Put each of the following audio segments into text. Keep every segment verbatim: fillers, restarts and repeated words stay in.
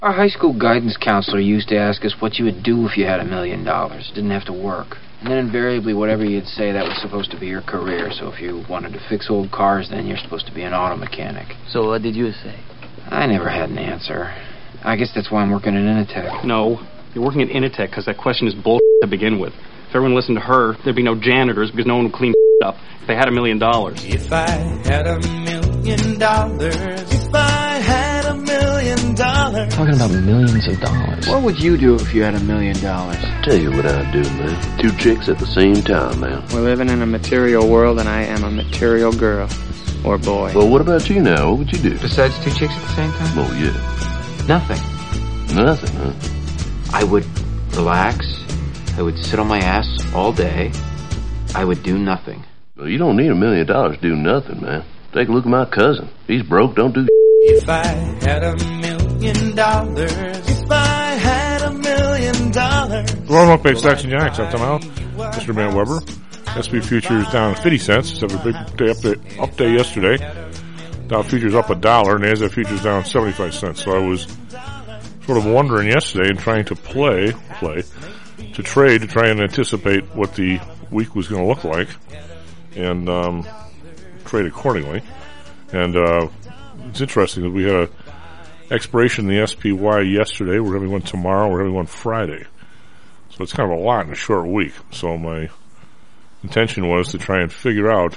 Our high school guidance counselor used to ask us what you would do if you had a million dollars. Didn't have to work. And then invariably, whatever you'd say, that was supposed to be your career. So if you wanted to fix old cars, then you're supposed to be an auto mechanic. So what did you say? I never had an answer. I guess that's why I'm working at Initech. No, you're working at Initech because that question is bull to begin with. If everyone listened to her, there'd be no janitors because no one would clean up if they had a million dollars. If I had a million dollars, if I had a million dollars. Talking about millions of dollars. What would you do if you had a million dollars? Tell you what I'd do, man. Two chicks at the same time, man. We're living in a material world, and I am a material girl. Or boy. Well, what about you now? What would you do? Besides two chicks at the same time? Oh, yeah. Nothing. Nothing, huh? I would relax. I would sit on my ass all day. I would do nothing. Well, you don't need a million dollars to do nothing, man. Take a look at my cousin. He's broke, don't do If I had a million dollars, if I had a million dollars. Roanoke Bay Stocks and Yanks up to now. Mister Matt Weber. S and P futures down fifty cents. It's a big day update, up day yesterday. Dow futures up a dollar, and NASDAQ futures down seventy-five cents. So I was sort of wondering yesterday and trying to play, play, to trade, to try and anticipate what the week was going to look like, and um, trade accordingly. And uh, it's interesting that we had a expiration in the S P Y yesterday. We're having one tomorrow. We're having one Friday. So it's kind of a lot in a short week. So my intention was to try and figure out,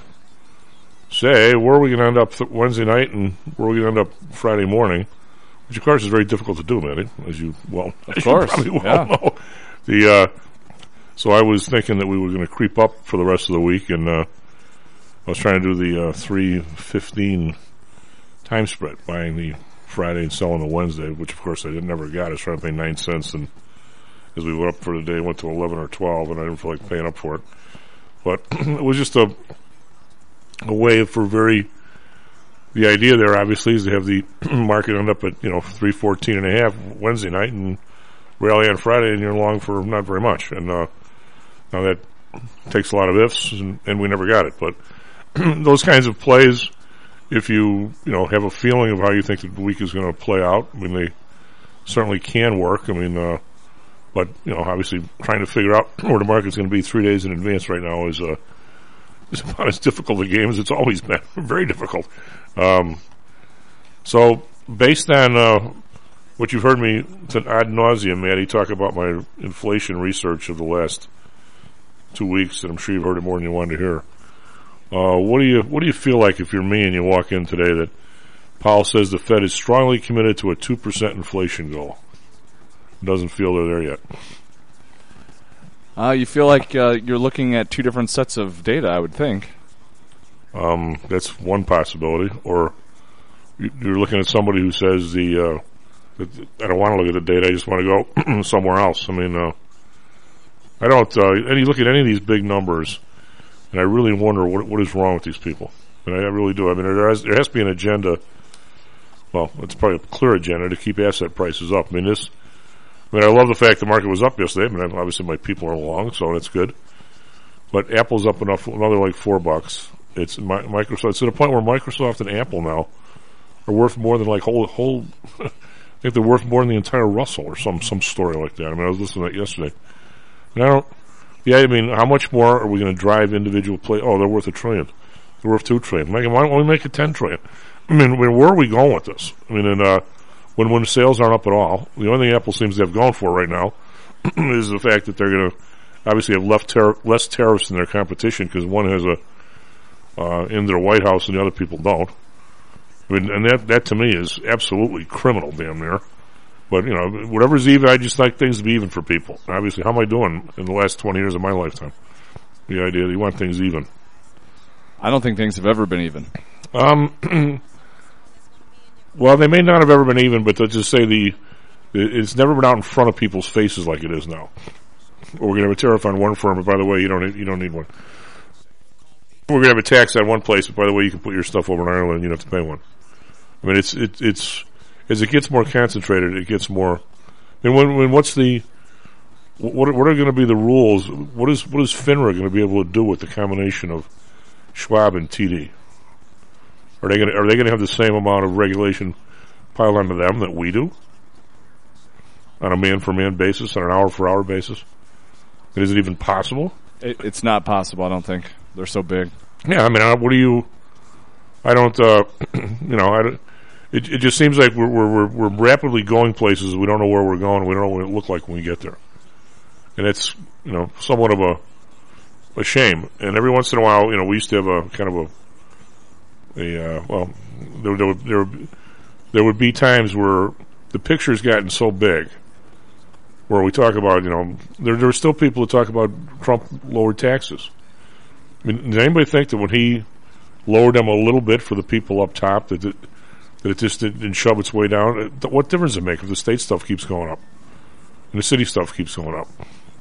say, where are we going to end up th- Wednesday night and where are we going to end up Friday morning, which, of course, is very difficult to do, Manny, as you well, of course, probably well yeah. know. The, uh, so I was thinking that we were going to creep up for the rest of the week, and uh, I was trying to do the uh, three fifteen time spread, buying the Friday and selling the Wednesday, which, of course, I didn't never got. I was trying to pay nine cents, and as we went up for the day, it went to eleven or twelve, and I didn't feel like paying up for it. But it was just a a way for very, the idea there obviously is to have the market end up at, you know, three fourteen and a half Wednesday night and rally on Friday, and you're long for not very much. And uh, now that takes a lot of ifs, and, and we never got it. But those kinds of plays, if you, you know, have a feeling of how you think the week is going to play out, I mean, they certainly can work. I mean, uh, but, you know, obviously trying to figure out where the market's going to be three days in advance right now is, uh, is about as difficult a game as it's always been. Very difficult. Um, so, based on uh, what you've heard me to ad nauseum, Maddie, talk about my inflation research of the last two weeks, and I'm sure you've heard it more than you wanted to hear. Uh, what do you what do you feel like if you're me and you walk in today that Powell says the Fed is strongly committed to a two percent inflation goal? Doesn't feel they're there yet. Uh, you feel like uh, you're looking at two different sets of data, I would think. Um, that's one possibility. Or you're looking at somebody who says the, uh, that I don't want to look at the data, I just want to go somewhere else. I mean, uh, I don't, uh, and you look at any of these big numbers, and I really wonder what what is wrong with these people. And I really do. I mean, there has, there has to be an agenda, well, it's probably a clear agenda to keep asset prices up. I mean, this, I mean, I love the fact the market was up yesterday. I mean, obviously my people are along, so that's good. But Apple's up enough, another like four bucks. It's my, Microsoft. It's to the point where Microsoft and Apple now are worth more than like whole whole. I think they're worth more than the entire Russell or some some story like that. I mean, I was listening to that yesterday. And I don't. Yeah, I mean, how much more are we going to drive individual play? Oh, they're worth a trillion. They're worth two trillion. Like, why don't we make it ten trillion? I mean, I mean, where are we going with this? I mean, and uh. When when sales aren't up at all, the only thing Apple seems to have gone for right now is the fact that they're going to obviously have left tar- less tariffs than their competition because one has a uh, in their White House and the other people don't. I mean, and that that to me is absolutely criminal, damn near. But you know, whatever's even, I just like things to be even for people. Obviously, how am I doing in the last twenty years of my lifetime? The idea that you want things even. I don't think things have ever been even. Um. Well, they may not have ever been even, but let's just say the it's never been out in front of people's faces like it is now. Or we're going to have a tariff on one firm, but by the way, you don't need, you don't need one. We're going to have a tax on one place, but by the way, you can put your stuff over in Ireland and you don't have to pay one. I mean, it's it, it's as it gets more concentrated, it gets more. I mean, when, when what's the what what are going to be the rules? What is what is FINRA going to be able to do with the combination of Schwab and T D? Are they going to, are they going to have the same amount of regulation piled onto them that we do? on a man-for-man basis, on an hour-for-hour basis? And is it even possible? It, it's not possible, I don't think. They're so big. Yeah, I mean, uh, what do you... I don't, uh, you know, I don't, it, it just seems like we're, we're, we're rapidly going places. We don't know where we're going. We don't know what it look like when we get there. And it's, you know, somewhat of a, a shame. And every once in a while, you know, we used to have a kind of a, a, uh, well, there, there, would, there, there would be times where the picture's gotten so big where we talk about, you know, there, there are still people who talk about Trump lowered taxes. I mean, does anybody think that when he lowered them a little bit for the people up top, that it, that it just didn't shove its way down? What difference does it make if the state stuff keeps going up and the city stuff keeps going up?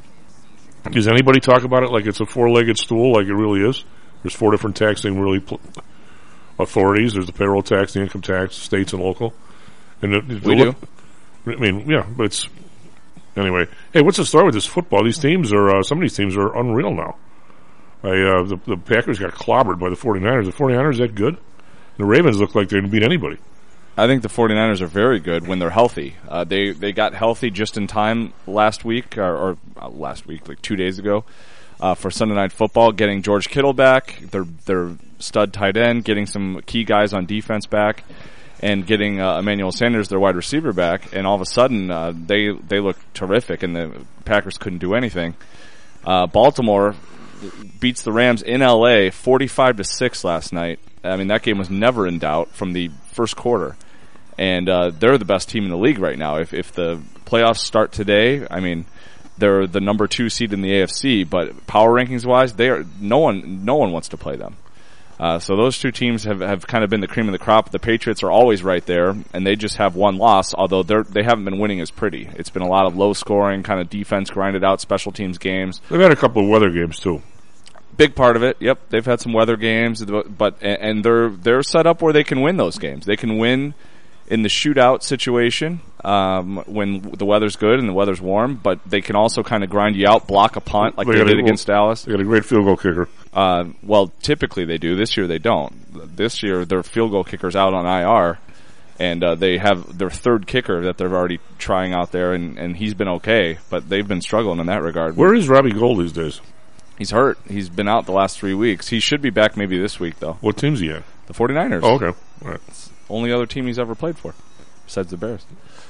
Does anybody talk about it like it's a four-legged stool, like it really is? There's four different taxing really pl- authorities. There's the payroll tax, the income tax, states and local. And it, it, we look, do. I mean, yeah, but it's anyway. Hey, what's the story with this football? These teams are uh, some of these teams are unreal now. I, uh, the, the Packers got clobbered by the 49ers. The 49ers, that good? The Ravens look like they didn't beat anybody. I think the 49ers are very good when they're healthy. Uh, they they got healthy just in time last week, or, or uh, last week, like two days ago, uh, for Sunday Night Football, getting George Kittle back, their their stud tight end, getting some key guys on defense back, and getting uh, Emmanuel Sanders, their wide receiver, back. And all of a sudden, uh, they, they look terrific, and the Packers couldn't do anything. Uh, Baltimore beats the Rams in L A forty-five to six last night. I mean, that game was never in doubt from the first quarter. And uh, they're the best team in the league right now. If if the playoffs start today, I mean, they're the number two seed in the A F C, but power rankings wise, they are no one no one wants to play them. Uh, so those two teams have, have kind of been the cream of the crop. The Patriots are always right there, and they just have one loss, although they're they haven't been winning as pretty. It's been a lot of low scoring, kind of defense grinded out special teams games. They've had a couple of weather games too. Big part of it, yep. They've had some weather games, but and they're they're set up where they can win those games. They can win in the shootout situation um, when the weather's good and the weather's warm, but they can also kind of grind you out, block a punt like they, they did a, against Dallas. They got a great field goal kicker. Uh, well, typically they do. This year they don't. This year their field goal kicker's out on I R, and uh, they have their third kicker that they're already trying out there, and, and he's been okay, but they've been struggling in that regard. Where is Robbie Gould these days? He's hurt. He's been out the last three weeks. He should be back maybe this week, though. What team's he at? The 49ers. Oh, okay. All right. It's the only other team he's ever played for, besides the Bears.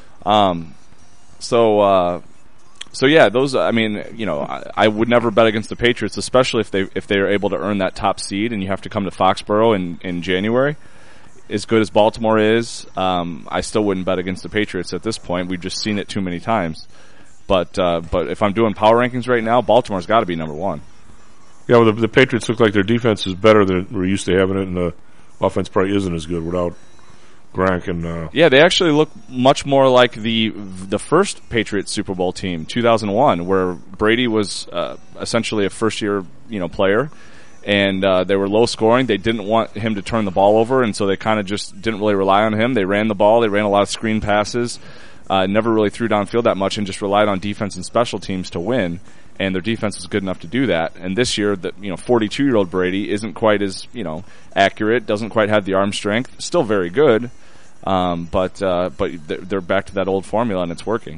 Um, so, uh, so yeah, those, I mean, you know, I, I would never bet against the Patriots, especially if they, if they are able to earn that top seed and you have to come to Foxborough in, in January. As good as Baltimore is, um, I still wouldn't bet against the Patriots at this point. We've just seen it too many times. But, uh, but if I'm doing power rankings right now, Baltimore's got to be number one. Yeah, well, the, the Patriots look like their defense is better than we're used to having it, and the offense probably isn't as good without Gronk and. Uh, yeah, they actually look much more like the the first Patriots Super Bowl team, two thousand one, where Brady was uh, essentially a first year you know player, and uh, they were low scoring. They didn't want him to turn the ball over, and so they kind of just didn't really rely on him. They ran the ball. They ran a lot of screen passes. Uh, never really threw downfield that much, and just relied on defense and special teams to win. And their defense was good enough to do that. And this year, the you know forty-two-year-old Brady isn't quite as you know accurate, doesn't quite have the arm strength. Still very good, um, but uh, but they're back to that old formula, and it's working.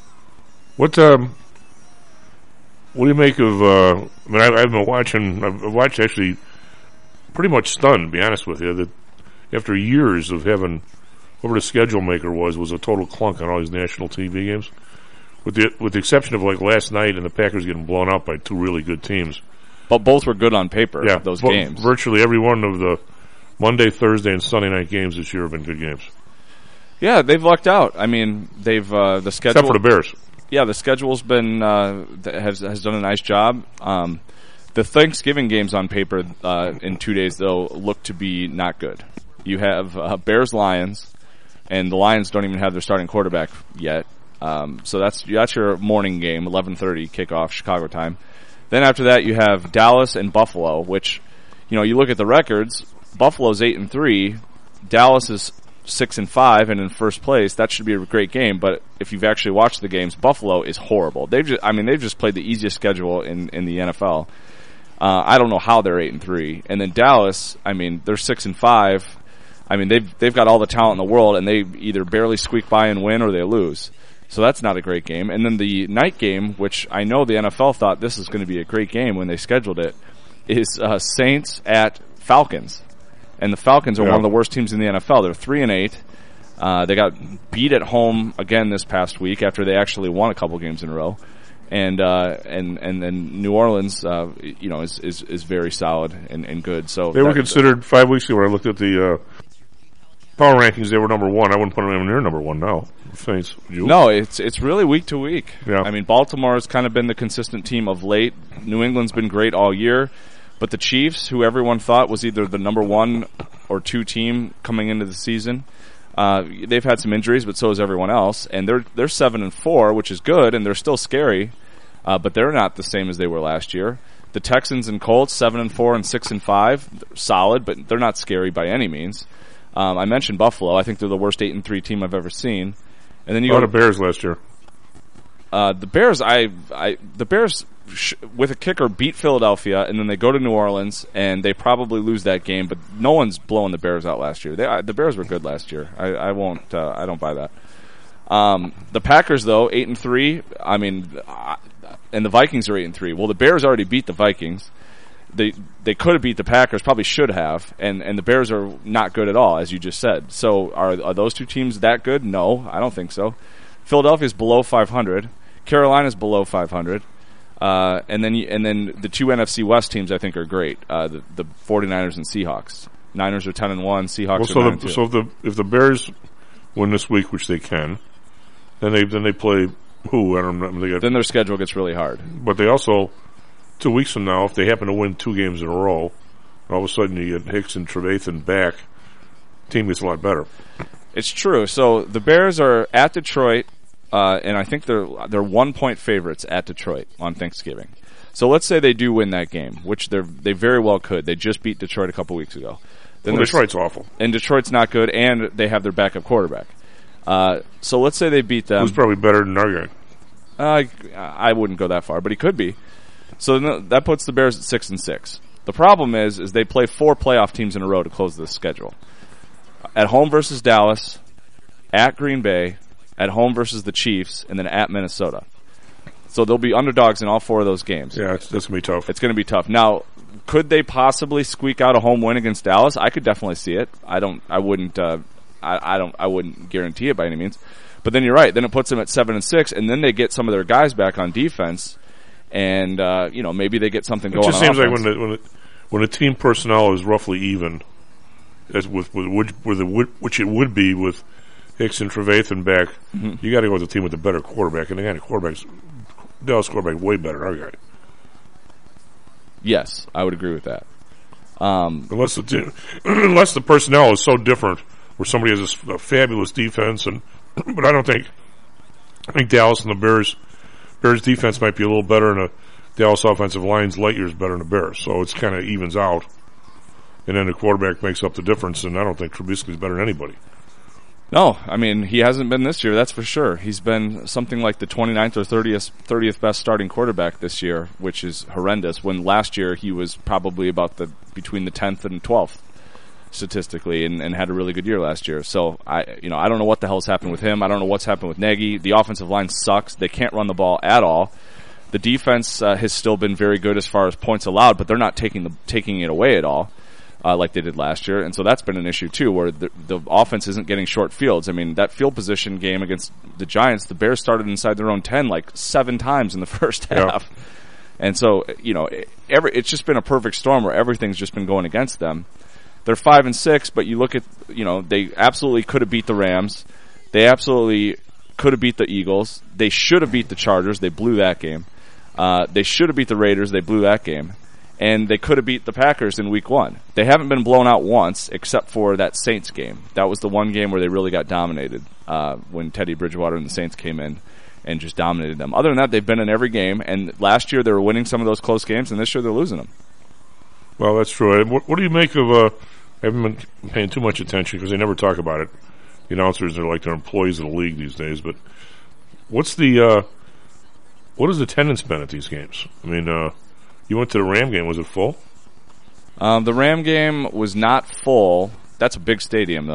What um, what do you make of? Uh, I mean, I, I've been watching. I've watched actually, pretty much stunned. To be honest with you, that after years of having whoever the schedule maker was was a total clunk on all these national T V games. With the with the exception of like last night and the Packers getting blown out by two really good teams. But both were good on paper, yeah, those but games. Virtually every one of the Monday, Thursday, and Sunday night games this year have been good games. Yeah, they've lucked out. I mean, they've uh, the schedule. Except for the Bears. Yeah, the schedule's been uh, has has done a nice job. Um, the Thanksgiving games on paper uh, in two days though look to be not good. You have uh, Bears Lions, and the Lions don't even have their starting quarterback yet. Um, so that's that's your morning game, eleven thirty kickoff Chicago time. Then after that, you have Dallas and Buffalo, which, you know, you look at the records. Buffalo's eight and three, Dallas is six and five, and in first place. That should be a great game. But if you've actually watched the games, Buffalo is horrible. They've just, I mean, they've just played the easiest schedule in in the N F L. Uh, I don't know how they're eight and three, and then Dallas, I mean, they're six and five. I mean, they've they've got all the talent in the world, and they either barely squeak by and win, or they lose. So that's not a great game. And then the night game, which I know the N F L thought this is going to be a great game when they scheduled it, is uh, Saints at Falcons. And the Falcons are yeah. one of the worst teams in the N F L. They're three and eight. Uh, they got beat at home again this past week after they actually won a couple games in a row. And uh, and and then New Orleans, uh, you know, is, is is very solid and, and good. So they were considered five weeks ago when I looked at the uh, power rankings. They were number one. I wouldn't put them near number one now. Saints. You? No, it's it's really week to week. Yeah. I mean, Baltimore has kind of been the consistent team of late. New England's been great all year, but the Chiefs, who everyone thought was either the number one or two team coming into the season. Uh, they've had some injuries, but so has everyone else, and they're they're seven and four, which is good, and they're still scary, uh, but they're not the same as they were last year. The Texans and Colts, seven and four and six and five, solid, but they're not scary by any means. Um, I mentioned Buffalo. I think they're the worst eight and three team I've ever seen. And then you go go to Bears last year. Uh, the Bears, I, I, the Bears sh- with a kicker beat Philadelphia, and then they go to New Orleans, and they probably lose that game. But no one's blowing the Bears out last year. They, I, the Bears were good last year. I, I won't. Uh, I don't buy that. Um, the Packers, though, eight and three. I mean, uh, and the Vikings are eight and three. Well, the Bears already beat the Vikings. They they could have beat the Packers, probably should have, and, and the Bears are not good at all, as you just said. So are are those two teams that good? No, I don't think so. Philadelphia's below five hundred. Carolina's below five hundred. Uh, and then you, and then the two N F C West teams I think are great. Uh, the, the 49ers and Seahawks. Niners are ten and one. Seahawks well, so are nine the, and two. So if the if the Bears win this week, which they can, then they then they play who? I don't know. They got, then their schedule gets really hard. But they also two weeks from now, if they happen to win two games in a row, all of a sudden you get Hicks and Trevathan back. Team gets a lot better. It's true. So the Bears are at Detroit. Uh, and I think they're they're one point favorites at Detroit on Thanksgiving. So let's say they do win that game, which they they very well could. They just beat Detroit a couple weeks ago. Then well, Detroit's awful, and Detroit's not good, and they have their backup quarterback. Uh, so let's say they beat them. Who's probably better than our guy? Uh, I wouldn't go that far, but he could be. So that puts the Bears at six and six. The problem is, is they play four playoff teams in a row to close this schedule. At home versus Dallas, at Green Bay, at home versus the Chiefs, and then at Minnesota. So they'll be underdogs in all four of those games. Yeah, it's, that's going to be tough. It's going to be tough. Now, could they possibly squeak out a home win against Dallas? I could definitely see it. I don't, I wouldn't, uh, I, I don't, I wouldn't guarantee it by any means. But then you're right. Then it puts them at seven and six, and then they get some of their guys back on defense, and, uh, you know, maybe they get something going on. It just seems offense. like when the, when it, when a team personnel is roughly even, as with, with, with, with the, which it would be with Hicks and Trevathan back, mm-hmm. you got to go with the team with the better quarterback, and again, the quarterback's Dallas quarterback way better than our guy. Yes, I would agree with that. Um, unless the team, unless the personnel is so different, where somebody has a, a fabulous defense, and but I don't think I think Dallas and the Bears Bears defense might be a little better, and the Dallas offensive line's light years better than the Bears, so it's kind of evens out, and then the quarterback makes up the difference, and I don't think Trubisky's better than anybody. No, I mean, he hasn't been this year, that's for sure. He's been something like the twenty-ninth or thirtieth, thirtieth best starting quarterback this year, which is horrendous, when last year he was probably about the between the tenth and twelfth statistically, and, and had a really good year last year. So, I you know, I don't know what the hell's happened with him. I don't know what's happened with Nagy. The offensive line sucks. They can't run the ball at all. The defense uh, has still been very good as far as points allowed, but they're not taking the taking it away at all. Uh, like they did last year, and so that's been an issue too, where the, the offense isn't getting short fields. I mean, that field position game against the Giants, the Bears started inside their own ten like seven times in the first half, yeah. And so you know, every it's just been a perfect storm where everything's just been going against them. They're five and six, but you look at you know they absolutely could have beat the Rams, they absolutely could have beat the Eagles, they should have beat the Chargers, they blew that game. Uh, they should have beat the Raiders, they blew that game. And they could have beat the Packers in week one. They haven't been blown out once, except for that Saints game. That was the one game where they really got dominated, uh, when Teddy Bridgewater and the Saints came in and just dominated them. Other than that, they've been in every game, and last year they were winning some of those close games, and this year they're losing them. Well, that's true. What, what do you make of, uh, I haven't been paying too much attention because they never talk about it. The announcers are like they're employees of the league these days, but what's the, uh, what has the attendance been at these games? I mean, uh, you went to the Ram game. Was it full? Um, the Ram game was not full. That's a big stadium, though.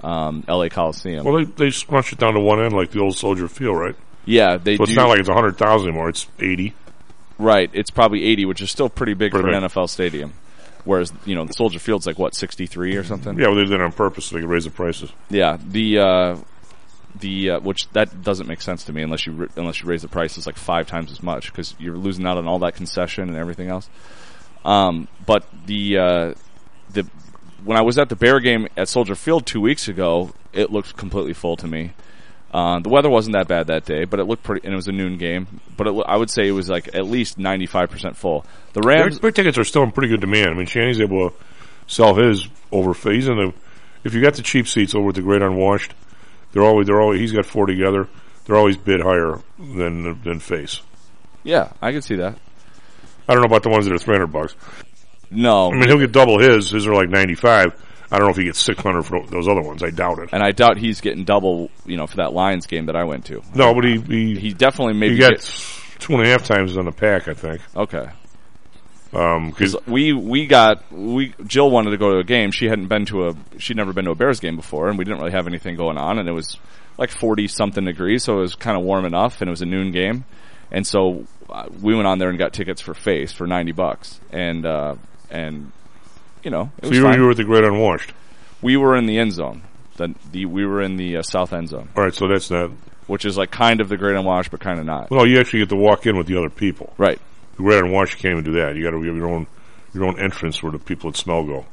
um, L A Coliseum. Well, they they scrunch it down to one end like the old Soldier Field, right? Yeah, they So do. it's not like it's one hundred thousand anymore. It's eighty. Right, it's probably eighty, which is still pretty big Pretty for an big. N F L stadium. Whereas, you know, the Soldier Field's like, what, sixty-three or something? Yeah, well, they did it on purpose so they could raise the prices. Yeah, the uh, the uh, which that doesn't make sense to me unless you unless you raise the prices like five times as much because you're losing out on all that concession and everything else. Um, but the uh, the when I was at the Bear game at Soldier Field two weeks ago, it looked completely full to me. Uh, the weather wasn't that bad that day, but it looked pretty, and it was a noon game. But it, I would say it was like at least ninety-five percent full. The Rams, Their, their tickets are still in pretty good demand. I mean, Shanny's able to sell his over. He's in the. If you got the cheap seats over at the Great Unwashed, they're always they're always. He's got four together. They're always bid higher than than Face. yeah, I can see that. I don't know about the ones that are three hundred bucks. No, I mean, he'll get double his. His are like ninety-five. I don't know if he gets six hundred for those other ones. I doubt it. and I doubt he's getting double, you know, for that Lions game that I went to. No, but he he, He definitely maybe he got get- two and a half times on the pack, I think. okay. Um, because We we got we Jill wanted to go to a game. She hadn't been to a she'd never been to a Bears game before, and we didn't really have anything going on. And it was like forty something degrees, so it was kind of warm enough, and it was a noon game. And so uh, we went on there and got tickets for Face for ninety bucks, and uh, and you know it so was you were, fine. you were at the Great Unwashed. We were in the end zone. The, the we were in the uh, south end zone, All right, so that's not. which is like kind of the Great Unwashed, but kind of not. Well, you actually get to walk in with the other people. Right. The Great Unwashed, you can't even do that. You got to have your own your own entrance where the people that smell go.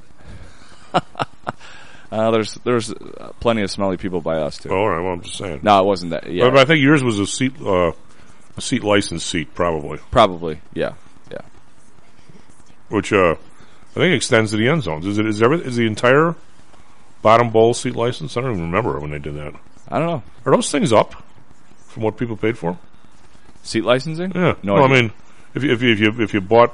Uh, there's there's uh, plenty of smelly people by us too. Oh, all right, well, I'm just saying. No, it wasn't that. Yeah, But, but I think yours was a seat uh, a seat license seat, probably, probably. Yeah, yeah. which uh, I think extends to the end zones. Is it is every, is the entire bottom bowl seat license? I don't even remember when they did that. I don't know. Are those things up from what people paid for? Seat licensing? Yeah. No well, I idea. mean, if you, if you if you if you bought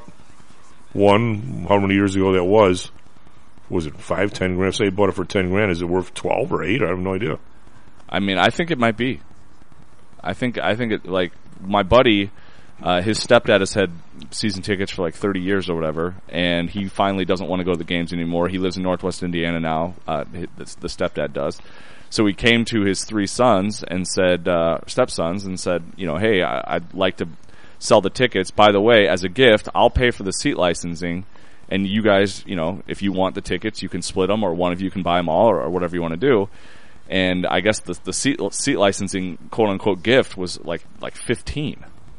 one, how many years ago that was? Was it five, ten grand? Say you bought it for ten grand. Is it worth twelve or eight? I have no idea. I mean, I think it might be. I think I think it like my buddy, uh, his stepdad has had season tickets for like thirty years or whatever, and he finally doesn't want to go to the games anymore. He lives in Northwest Indiana now. Uh, the, the stepdad does. So he came to his three sons and said, uh, stepsons, and said, you know, hey, I, I'd like to sell the tickets. By the way, as a gift, I'll pay for the seat licensing. And you guys, you know, if you want the tickets, you can split them, or one of you can buy them all, or, or whatever you want to do. And I guess the the seat seat licensing quote unquote gift was like like fifteen.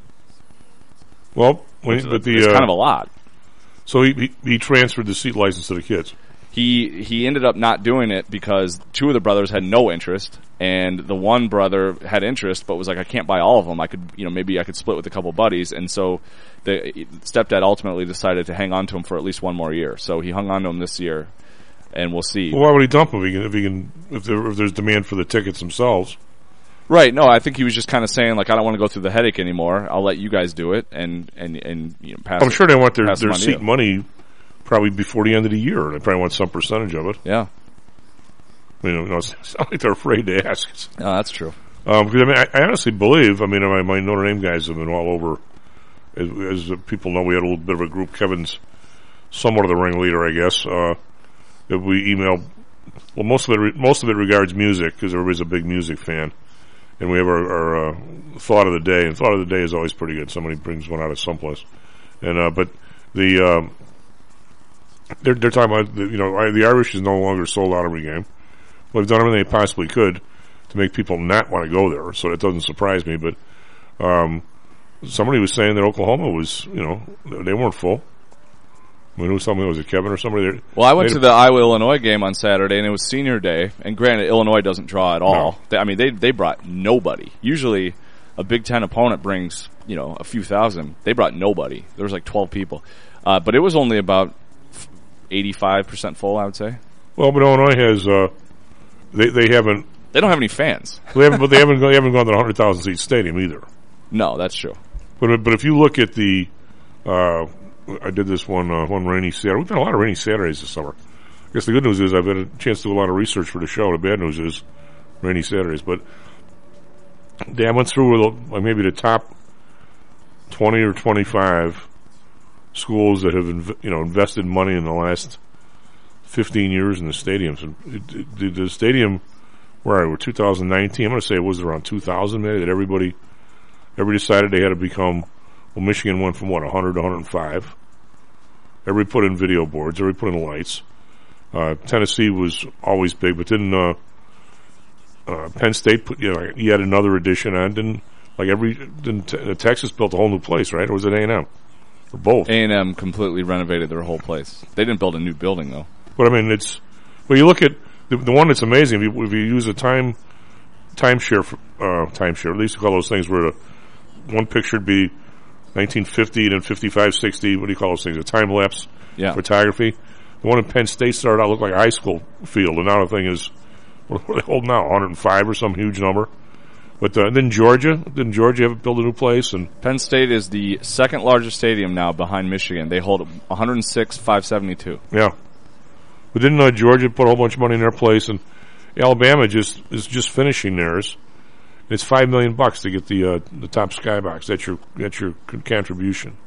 Well, when, but the it's uh, kind of a lot. so he, he he transferred the seat license to the kids. He he ended up not doing it because two of the brothers had no interest, and the one brother had interest, but was like, I can't buy all of them. I could, you know, maybe I could split with a couple buddies. And so the stepdad ultimately decided to hang on to him for at least one more year. So he hung on to him this year, and we'll see. Well, why would he dump them if he can if, he can, if, there, if there's demand for the tickets themselves? Right. No, I think he was just kind of saying, like, I don't want to go through the headache anymore. I'll let you guys do it, and and and you know, pass. I'm it, sure they want their pass their them on to seat you. money probably before the end of the year. They probably want some percentage of it. Yeah. You know, you know, it's not like they're afraid to ask. No, that's true. Um, because I mean, I, I honestly believe. I mean, my, my Notre Dame guys have been all over. As, as people know, we had a little bit of a group. Kevin's somewhat of the ringleader, I guess. Uh, that we emailed. Well, most of it, re- most of it regards music because everybody's a big music fan, and we have our, our uh, thought of the day. And thought of the day is always pretty good. Somebody brings one out of someplace, and uh, but the um, they're they're talking about the, you know I, the Irish is no longer sold out every game. Well, they've done everything they possibly could to make people not want to go there, so it doesn't surprise me. But um, somebody was saying that Oklahoma was, you know, they weren't full. I mean, who was telling me, was it Kevin or somebody? There? Well, I went They- to the Iowa-Illinois game on Saturday, and it was senior day. And granted, Illinois doesn't draw at all. No. They, I mean, they they brought nobody. Usually, a Big Ten opponent brings, you know, a few thousand. They brought nobody. There was like twelve people. Uh, but it was only about eighty-five percent full, I would say. Well, but Illinois has uh, they they haven't They don't have any fans. they haven't but they haven't they haven't gone to the hundred thousand seat stadium either. No, that's true. But but if you look at the, uh, I did this one uh, one rainy Saturday. We've done a lot of rainy Saturdays this summer. I guess the good news is I've had a chance to do a lot of research for the show. The bad news is rainy Saturdays. But I went through like maybe the top twenty or twenty-five schools that have inv- you know invested money in the last fifteen years in the stadiums. And it, it, the, the stadium, where I were two thousand nineteen, I'm going to say it was around two thousand maybe, that everybody, everybody decided they had to become, well, Michigan went from what, one hundred to one hundred five. Everybody put in video boards, everybody put in lights. Uh, Tennessee was always big, but then, uh, uh, Penn State put, you know, he had another addition on, didn't, like every, didn't, uh, Texas built a whole new place, right? Or was it A and M? Or both? A and M completely renovated their whole place. They didn't build a new building, though. But I mean, it's, well, you look at the, the one that's amazing, if you, if you use a time, timeshare, uh, timeshare, they used to call those things where the one picture would be nineteen fifty, then fifty-five, sixty, what do you call those things? A time lapse yeah. photography. The one in Penn State started out looked like a high school field, and now the thing is, what are they holding now, one hundred five or some huge number? But uh, then Georgia, didn't Georgia have to build a new place? And Penn State is the second largest stadium now behind Michigan. They hold one hundred six, five seventy-two. Yeah. But didn't uh, Georgia put a whole bunch of money in their place? And Alabama just is just finishing theirs. It's five million bucks to get the uh, the top skybox. That's your that's your contribution.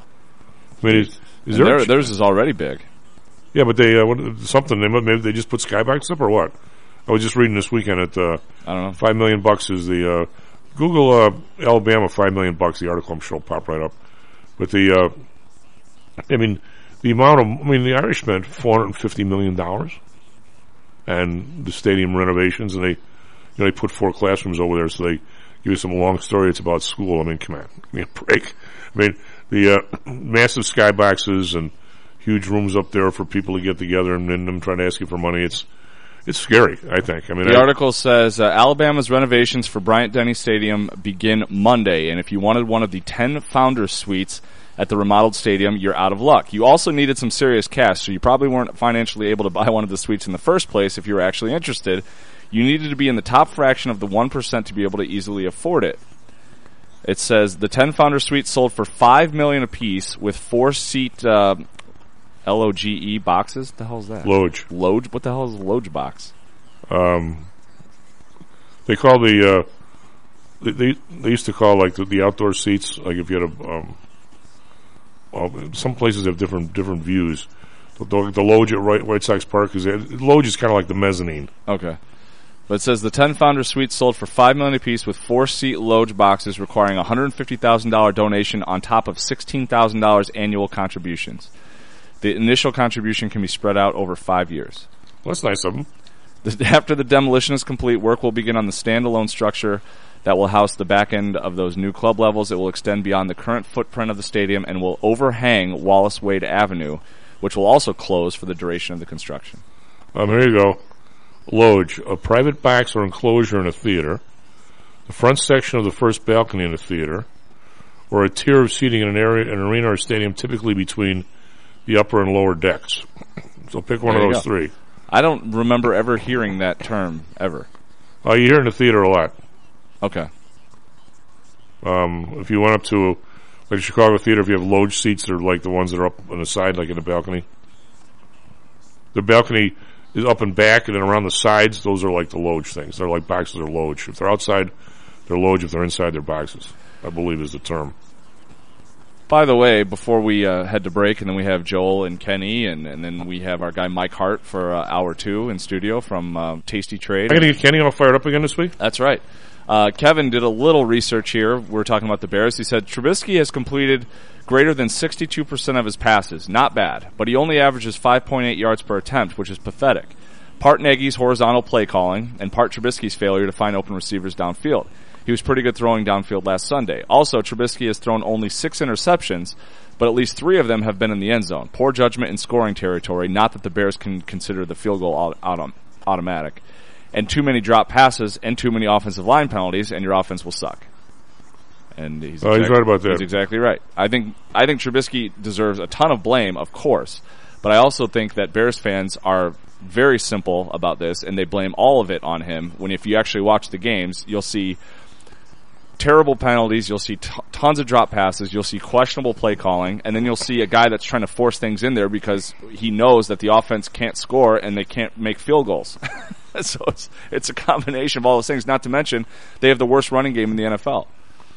I mean, is, is there their, theirs is already big. Yeah, but they uh, what, something they maybe they just put skybox up or what? I was just reading this weekend at uh, I don't know. Five million bucks is the uh, Google uh, Alabama five million bucks. The article I'm sure will pop right up. But the uh, I mean the amount of I mean the Irish spent four hundred and fifty million dollars, and the stadium renovations, and they you know they put four classrooms over there, so they give you some long story. It's about school. I mean, come on, give me a break. I mean the uh, massive skyboxes and huge rooms up there for people to get together, and then them trying to ask you for money. It's It's scary, I think. I mean, the I, article says uh, Alabama's renovations for Bryant-Denny Stadium begin Monday, and if you wanted one of the ten Founders Suites at the remodeled stadium, you're out of luck. You also needed some serious cash, so you probably weren't financially able to buy one of the suites in the first place if you were actually interested. You needed to be in the top fraction of the one percent to be able to easily afford it. It says the ten Founders Suites sold for five million dollars apiece with four-seat uh, L O G E boxes? What the hell is that? Loge. Loge? What the hell is a Loge box? Um, they call the, uh, they, they, they used to call like the, the outdoor seats, like if you had a, um, well, some places have different, different views. The, the, the Loge at White, White Sox Park is, Loge is kind of like the mezzanine. Okay. But it says the ten Founders Suites sold for five million dollars apiece with four-seat Loge boxes requiring a one hundred fifty thousand dollars donation on top of sixteen thousand dollars annual contributions. The initial contribution can be spread out over five years. Well, that's nice of them. The, after the demolition is complete, work will begin on the standalone structure that will house the back end of those new club levels. It will extend beyond the current footprint of the stadium and will overhang Wallace Wade Avenue, which will also close for the duration of the construction. Um, here you go. Loge, a private box or enclosure in a theater, the front section of the first balcony in a theater, or a tier of seating in an area, an arena or stadium, typically between the upper and lower decks. So pick one There of you those go. three. I don't remember ever hearing that term, ever. Oh, you hear it in the theater a lot. Okay. Um, if you went up to, like the Chicago Theater, if you have Loge seats, they're like the ones that are up on the side, like in the balcony. The balcony is up and back, and then around the sides, those are like the Loge things. They're like boxes or Loge. If they're outside, they're Loge. If they're inside, they're boxes, I believe is the term. By the way, before we uh, head to break, and then we have Joel and Kenny, and, and then we have our guy Mike Hart for uh, hour two in studio from uh, Tasty Trade. I'm going to get Kenny all fired up again this week? That's right. Uh, Kevin did a little research here. We're talking about the Bears. He said Trubisky has completed greater than sixty-two percent of his passes. Not bad, but he only averages five point eight yards per attempt, which is pathetic. Part Nagy's horizontal play calling, and part Trubisky's failure to find open receivers downfield. He was pretty good throwing downfield last Sunday. Also, Trubisky has thrown only six interceptions, but at least three of them have been in the end zone. Poor judgment in scoring territory, not that the Bears can consider the field goal auto- auto- automatic. And too many drop passes and too many offensive line penalties, and your offense will suck. And he's, oh, exactly, he's right about that. He's exactly right. I think I think Trubisky deserves a ton of blame, of course, but I also think that Bears fans are very simple about this, and they blame all of it on him. When if you actually watch the games, you'll see terrible penalties, you'll see t- tons of drop passes, you'll see questionable play calling, and then you'll see a guy that's trying to force things in there because he knows that the offense can't score and they can't make field goals. So it's it's a combination of all those things, not to mention they have the worst running game in the N F L.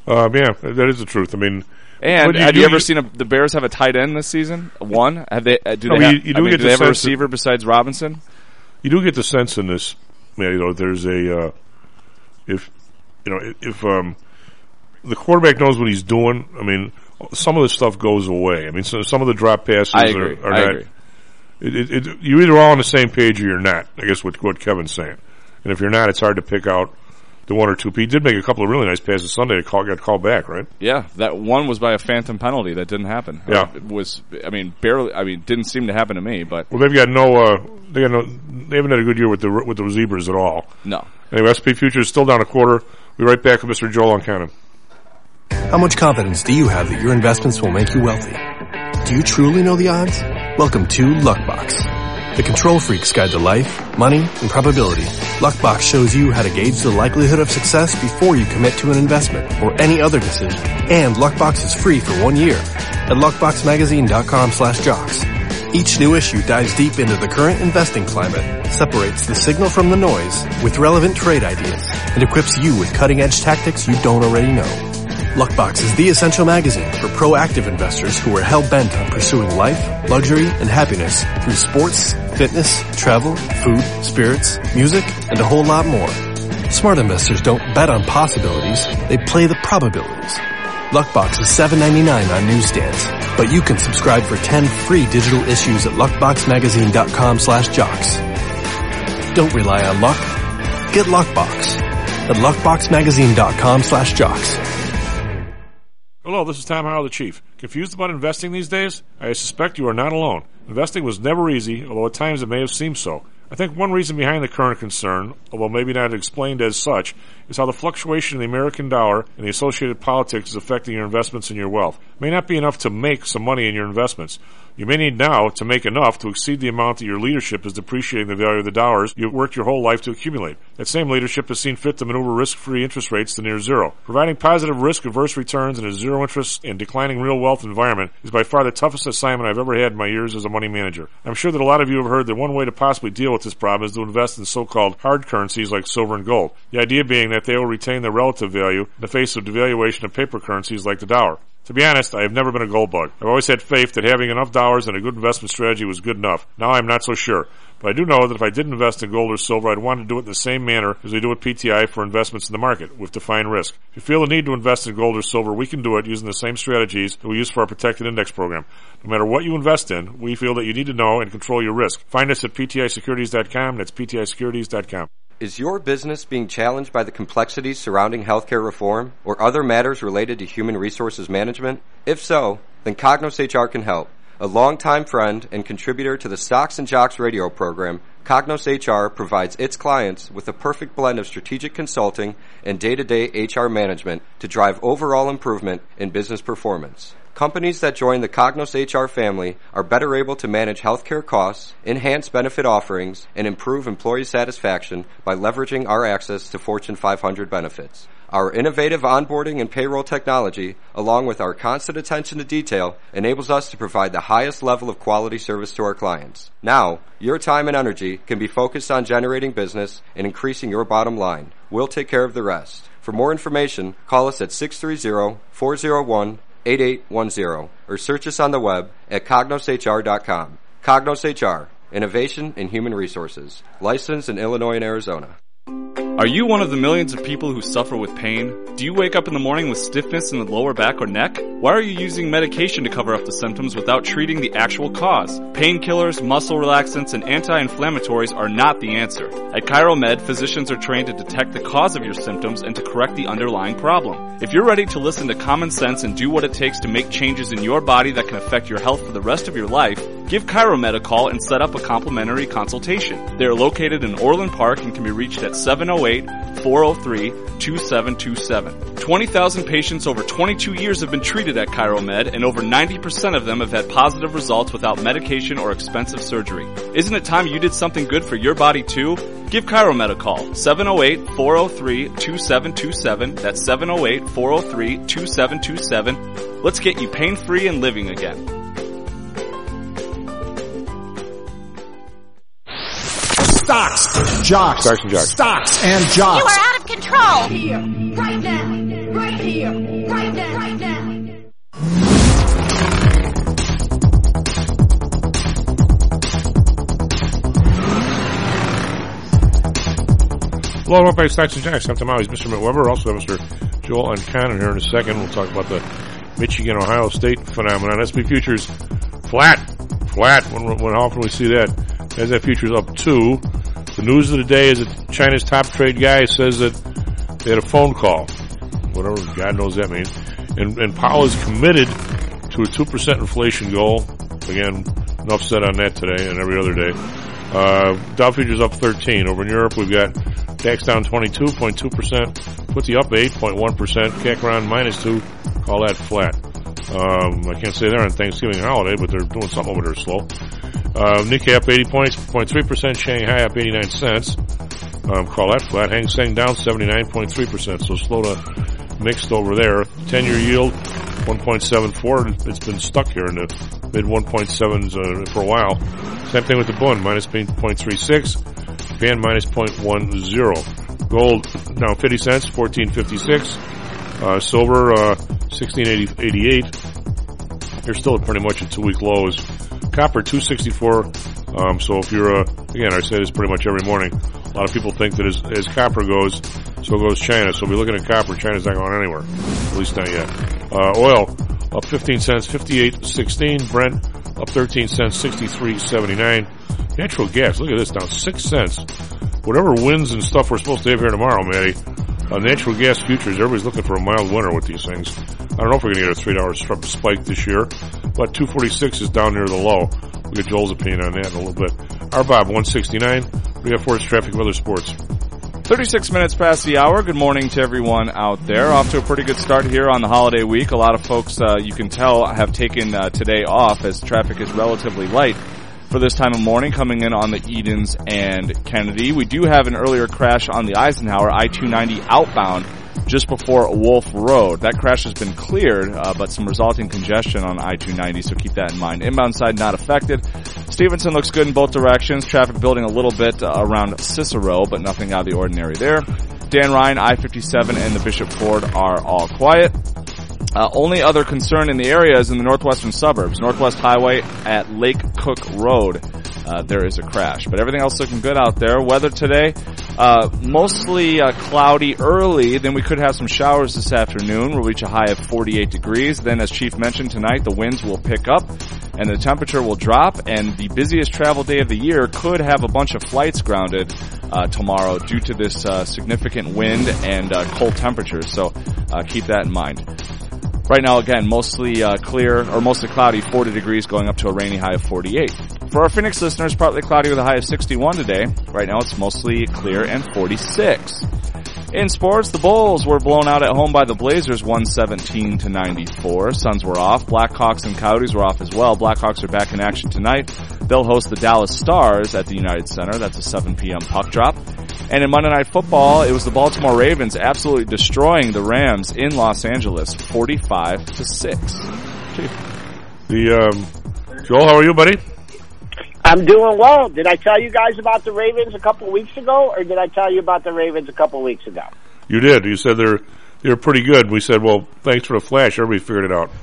Um, yeah, that is the truth. I mean, and you have do, you ever you, seen a, the Bears have a tight end this season? One? Have they? Uh, do no, they? Have, you, you do I mean, get do the they have a sense receiver that, besides Robinson? You do get the sense in this, you know, there's a uh, if you know if um, the quarterback knows what he's doing. I mean, some of the stuff goes away. I mean, so some of the drop passes I agree. are, are I not. agree. It, it, it, you're either all on the same page or you're not. I guess what what Kevin's saying, and if you're not, it's hard to pick out the one or two. He did make a couple of really nice passes Sunday. That call, got called back, right? Yeah, that one was by a phantom penalty that didn't happen. Yeah, it was. I mean, barely. I mean, didn't seem to happen to me. But well, they've got no. Uh, they got no. They haven't had a good year with the with the Zebras at all. No. Anyway, S and P futures still down a quarter. We'll be right back with Mister Joel Oncana. How much confidence do you have that your investments will make you wealthy? Do you truly know the odds? Welcome to Luckbox, the control freak's guide to life, money, and probability. Luckbox shows you how to gauge the likelihood of success before you commit to an investment or any other decision. And Luckbox is free for one year at luckboxmagazine.com slash jocks. Each new issue dives deep into the current investing climate, separates the signal from the noise with relevant trade ideas, and equips you with cutting-edge tactics you don't already know. Luckbox is the essential magazine for proactive investors who are hell-bent on pursuing life, luxury, and happiness through sports, fitness, travel, food, spirits, music, and a whole lot more. Smart investors don't bet on possibilities, they play the probabilities. Luckbox is seven ninety-nine on newsstands, but you can subscribe for ten free digital issues at luckboxmagazine.com slash jocks. Don't rely on luck. Get Luckbox at luckboxmagazine.com slash jocks. Hello, this is Tom Howell, the Chief. Confused about investing these days? I suspect you are not alone. Investing was never easy, although at times it may have seemed so. I think one reason behind the current concern, although maybe not explained as such, is how the fluctuation in the American dollar and the associated politics is affecting your investments and your wealth. It may not be enough to make some money in your investments. You may need now to make enough to exceed the amount that your leadership is depreciating the value of the dollars you've worked your whole life to accumulate. That same leadership has seen fit to maneuver risk-free interest rates to near zero. Providing positive risk-averse returns in a zero-interest and declining real wealth environment is by far the toughest assignment I've ever had in my years as a money manager. I'm sure that a lot of you have heard that one way to possibly deal with this problem is to invest in so-called hard currencies like silver and gold. The idea being that they will retain their relative value in the face of devaluation of paper currencies like the dollar. To be honest, I have never been a gold bug. I've always had faith that having enough dollars and a good investment strategy was good enough. Now I'm not so sure. But I do know that if I did invest in gold or silver, I'd want to do it in the same manner as we do with P T I for investments in the market, with defined risk. If you feel the need to invest in gold or silver, we can do it using the same strategies that we use for our protected index program. No matter what you invest in, we feel that you need to know and control your risk. Find us at P T I securities dot com. That's P T I securities dot com. Is your business being challenged by the complexities surrounding healthcare reform or other matters related to human resources management? If so, then Cognos H R can help. A longtime friend and contributor to the Stocks and Jocks radio program, Cognos H R provides its clients with a perfect blend of strategic consulting and day-to-day H R management to drive overall improvement in business performance. Companies that join the Cognos H R family are better able to manage healthcare costs, enhance benefit offerings, and improve employee satisfaction by leveraging our access to Fortune five hundred benefits. Our innovative onboarding and payroll technology, along with our constant attention to detail, enables us to provide the highest level of quality service to our clients. Now, your time and energy can be focused on generating business and increasing your bottom line. We'll take care of the rest. For more information, call us at six three zero, four zero one, eight eight one zero or search us on the web at cognos h r dot com. Cognos H R, Innovation in Human Resources, licensed in Illinois and Arizona. Are you one of the millions of people who suffer with pain? Do you wake up in the morning with stiffness in the lower back or neck? Why are you using medication to cover up the symptoms without treating the actual cause? Painkillers, muscle relaxants, and anti-inflammatories are not the answer. At ChiroMed, physicians are trained to detect the cause of your symptoms and to correct the underlying problem. If you're ready to listen to common sense and do what it takes to make changes in your body that can affect your health for the rest of your life, give ChiroMed a call and set up a complimentary consultation. They are located in Orland Park and can be reached at seven oh eight, four oh three, two seven two seven. twenty thousand patients over twenty-two years have been treated at ChiroMed, and over ninety percent of them have had positive results without medication or expensive surgery. Isn't it time you did something good for your body too? Give ChiroMed a call, seven oh eight, four oh three, two seven two seven. That's seven oh eight, four oh three, two seven two seven. Let's get you pain-free and living again. Stocks, jocks, Stocks and jocks. Stocks and jocks. You are out of control. Here, right now. right here, right now, right now. Hello, welcome back to Stocks and Jocks. I'm Tom Howes, Mister Mitt Weber, also Mister Joel Unconnen here in a second. We'll talk about the Michigan-Ohio State phenomenon. S and P futures flat, flat. When, when often we see that? NASDAQ futures up two. The news of the day is that China's top trade guy says that they had a phone call, whatever God knows that means. And, and Powell is committed to a two percent inflation goal. Again, enough said on that today and every other day. Uh, Dow futures up thirteen. Over in Europe, we've got DAX down twenty-two point two percent, F T S E up eight point one percent, C A C around minus two, call that flat. Um, I can't say they're on Thanksgiving holiday, but they're doing something over there slow. Uh, Nikkei up eighty points, zero point three percent, Shanghai up eighty-nine cents, um, call that flat. Hang Seng down seventy-nine point three percent, so slow to mixed over there. ten-year yield, one point seven four, it's been stuck here in the mid one point sevens uh, for a while. Same thing with the Bund, minus zero point three six. Band minus zero point one zero. Gold down fifty cents, fourteen fifty-six. Uh, silver, uh, sixteen eighty-eight. They're still pretty much at two week lows. Copper, two sixty-four. Um, so if you're, uh, again, I say this pretty much every morning. A lot of people think that as, as copper goes, so goes China. So if you're looking at copper, China's not going anywhere. At least not yet. Uh, oil, up fifteen cents, fifty-eight sixteen. Brent, up thirteen cents, sixty-three seventy-nine. Natural gas, look at this, down six cents. Whatever winds and stuff we're supposed to have here tomorrow, Matty, uh, natural gas futures, everybody's looking for a mild winter with these things. I don't know if we're going to get a three dollar spike this year, but two forty-six is down near the low. We'll get Joel's opinion on that in a little bit. R Bob, one sixty-nine. We got Forest Traffic of other sports. thirty-six minutes past the hour. Good morning to everyone out there. Off to a pretty good start here on the holiday week. A lot of folks, uh, you can tell, have taken uh, today off as traffic is relatively light for this time of morning, coming in on the Edens and Kennedy. We do have an earlier crash on the Eisenhower, I two ninety outbound, just before Wolf Road. That crash has been cleared, uh, but some resulting congestion on I two ninety, so keep that in mind. Inbound side not affected. Stevenson looks good in both directions. Traffic building a little bit uh, around Cicero, but nothing out of the ordinary there. Dan Ryan, I fifty-seven, and the Bishop Ford are all quiet. Uh, only other concern in the area is in the northwestern suburbs. Northwest Highway at Lake Cook Road. Uh, there is a crash. But everything else looking good out there. Weather today, uh, mostly uh, cloudy early. Then we could have some showers this afternoon. We'll reach a high of forty-eight degrees. Then, as Chief mentioned tonight, the winds will pick up and the temperature will drop. And the busiest travel day of the year could have a bunch of flights grounded uh, tomorrow due to this uh, significant wind and uh, cold temperatures. So uh, keep that in mind. Right now, again, mostly uh, clear, or mostly cloudy, forty degrees, going up to a rainy high of forty-eight. For our Phoenix listeners, partly cloudy with a high of sixty-one today. Right now, it's mostly clear and forty-six. In sports, the Bulls were blown out at home by the Blazers, one seventeen to ninety-four. Suns were off. Blackhawks and Coyotes were off as well. Blackhawks are back in action tonight. They'll host the Dallas Stars at the United Center. That's a seven p.m. puck drop. And in Monday Night Football, it was the Baltimore Ravens absolutely destroying the Rams in Los Angeles, forty-five to six. Chief. The, um, Joel, how are you, buddy? I'm doing well. Did I tell you guys about the Ravens a couple of weeks ago, or did I tell you about the Ravens a couple of weeks ago? You did. You said they're they're pretty good. We said, well, thanks for the flash. Everybody figured it out.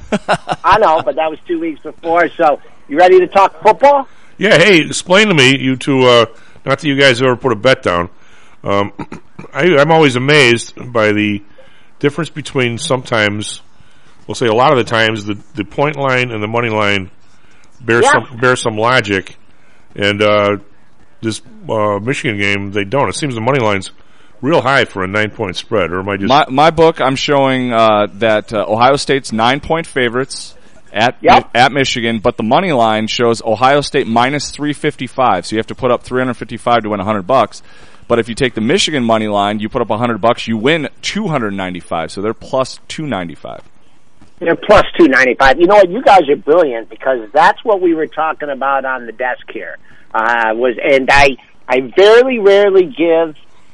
I know, but that was two weeks before. So, you ready to talk football? Yeah. Hey, explain to me, you two. Uh, not that you guys ever put a bet down. Um, I, I'm always amazed by the difference between sometimes, we'll say a lot of the times, the, the point line and the money line bear yeah. some bear some logic, and uh, this uh, Michigan game they don't. It seems the money line's real high for a nine point spread, or am I just my my book? I'm showing uh, that uh, Ohio State's nine point favorites at yep. at Michigan, but the money line shows Ohio State minus three fifty-five. So you have to put up three hundred fifty-five to win a hundred bucks. But if you take the Michigan money line, you put up a hundred bucks, you win two hundred ninety-five. So they're plus two ninety-five. They're plus two ninety-five. You know what? You guys are brilliant because that's what we were talking about on the desk here. Uh, was and I I very rarely give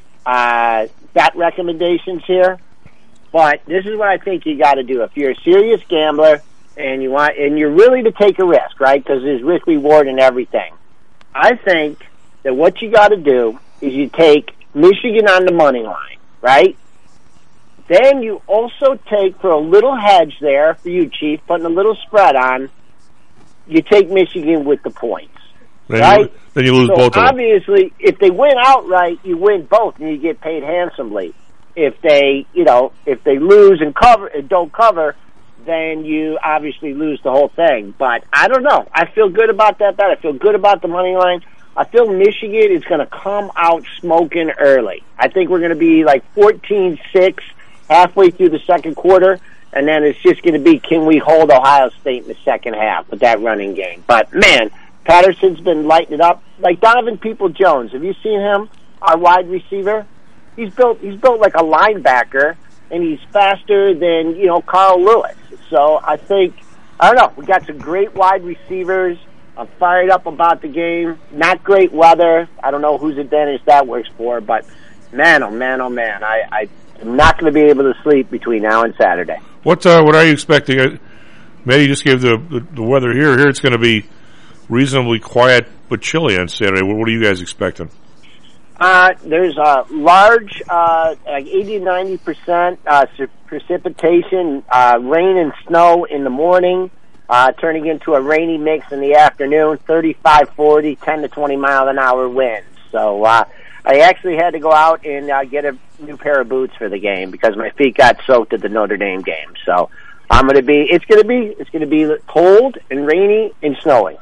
uh, bet recommendations here, but this is what I think you got to do if you're a serious gambler and you want and you're really to take a risk, right? Because there's risk reward and everything. I think that what you got to do is you take Michigan on the money line, right? Then you also take, for a little hedge there for you, Chief, putting a little spread on, you take Michigan with the points. Then right? You, then you lose so both of them. Obviously, if they win outright, you win both, and you get paid handsomely. If they, you know, if they lose and cover and don't cover, then you obviously lose the whole thing. But I don't know. I feel good about that bet. I feel good about the money line. I feel Michigan is going to come out smoking early. I think we're going to be like fourteen six halfway through the second quarter, and then it's just going to be, can we hold Ohio State in the second half with that running game? But, man, Patterson's been lighting it up. Like Donovan People-Jones, have you seen him, our wide receiver? He's built He's built like a linebacker, and he's faster than, you know, Carl Lewis. So I think, I don't know, we got some great wide receivers. I'm fired up about the game. Not great weather. I don't know whose advantage that works for, but man, oh man, oh man, I, I am not going to be able to sleep between now and Saturday. What uh, what are you expecting? Uh, Maddie just gave the, the the weather here. Here it's going to be reasonably quiet but chilly on Saturday. What, what are you guys expecting? Uh, there's a large, uh, like eighty to ninety percent uh, precipitation, uh, rain and snow in the morning. Uh, turning into a rainy mix in the afternoon, thirty-five, forty, ten to twenty mile an hour winds. So, uh, I actually had to go out and, uh, get a new pair of boots for the game because my feet got soaked at the Notre Dame game. So, I'm gonna be, it's gonna be, it's gonna be cold and rainy and snowing.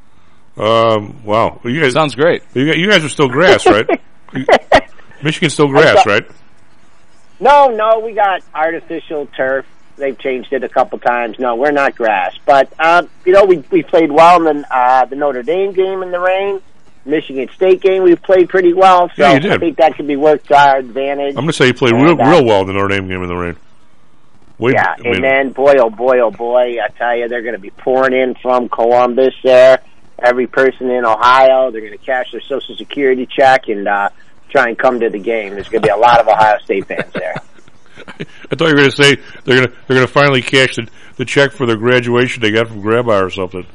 Um, wow. Well, you guys, sounds great. You guys, you guys are still grass, right? Michigan's still grass, right? No, no, we got artificial turf. They've changed it a couple times. No, we're not grass. But, uh, you know, we we played well in the, uh, the Notre Dame game in the rain. Michigan State game, we played pretty well. So yeah, you did. I think that could be worked to our advantage. I'm going to say you played and, real, uh, real well in the Notre Dame game in the rain. Way, yeah, I mean, and then, boy, oh, boy, oh, boy, I tell you, they're going to be pouring in from Columbus there. Every person in Ohio, they're going to cash their Social Security check and uh, try and come to the game. There's going to be a lot of Ohio State fans there. I thought you were going to say they're going to they're going to finally cash the, the check for their graduation they got from Grandma or something.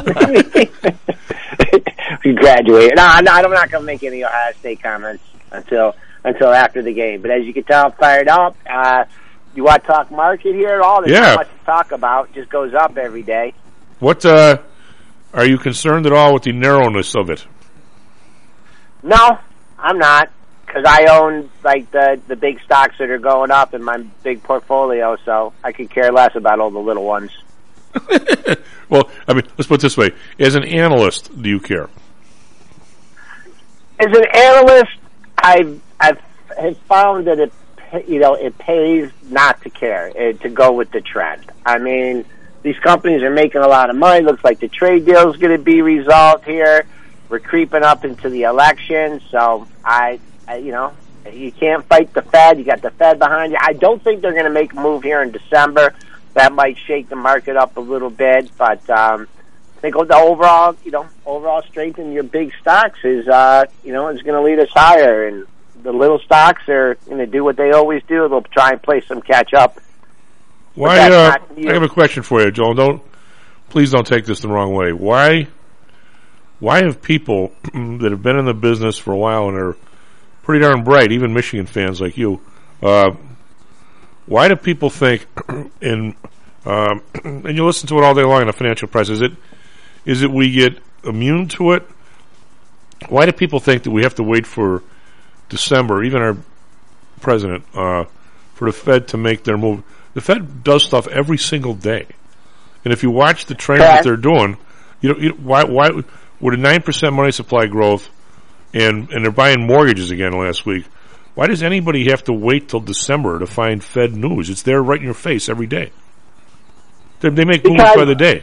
You graduate. No, no, I'm not going to make any Ohio State comments until until after the game. But as you can tell, I'm fired up. Uh, you want to talk market here at all? There's yeah. not much to talk about. It just goes up every day. What uh, are you concerned at all with the narrowness of it? No, I'm not. Because I own like the the big stocks that are going up in my big portfolio, so I could care less about all the little ones. Well, I mean, let's put it this way: as an analyst, do you care? As an analyst, I've I've have found that it you know it pays not to care, uh, to go with the trend. I mean, these companies are making a lot of money. Looks like the trade deal is going to be resolved here. We're creeping up into the election, so I. You know, you can't fight the Fed. You got the Fed behind you. I don't think they're going to make a move here in December. That might shake the market up a little bit, but um, I think the overall, you know, overall strength in your big stocks is, uh, you know, is going to lead us higher. And the little stocks are going to do what they always do. They'll try and play some catch up. Why? Uh, I have a question for you, Joel. Don't please don't take this the wrong way. Why? Why have people that have been in the business for a while and are pretty darn bright, even Michigan fans like you, uh, why do people think, in, um, and you listen to it all day long in the financial press, is it, is it we get immune to it? Why do people think that we have to wait for December, even our president, uh, for the Fed to make their move? The Fed does stuff every single day. And if you watch the trend that they're doing, you know, you, why, why, with a nine percent money supply growth, And and they're buying mortgages again last week. Why does anybody have to wait till December to find Fed news? It's there right in your face every day. They, they make moves by the day.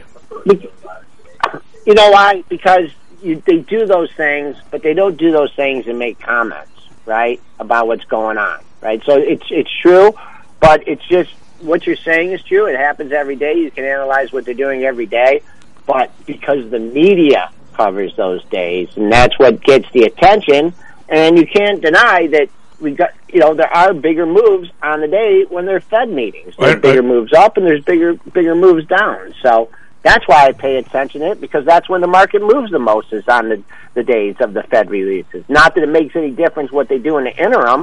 You know why? Because you, they do those things, but they don't do those things and make comments, right, about what's going on, right? So it's it's true, but it's just what you're saying is true. It happens every day. You can analyze what they're doing every day, but because the media covers those days, and that's what gets the attention. And you can't deny that we got, you know, there are bigger moves on the day when there are Fed meetings. There's I, bigger I, moves up, and there's bigger bigger moves down. So that's why I pay attention to it, because that's when the market moves the most, is on the the days of the Fed releases. Not that it makes any difference what they do in the interim,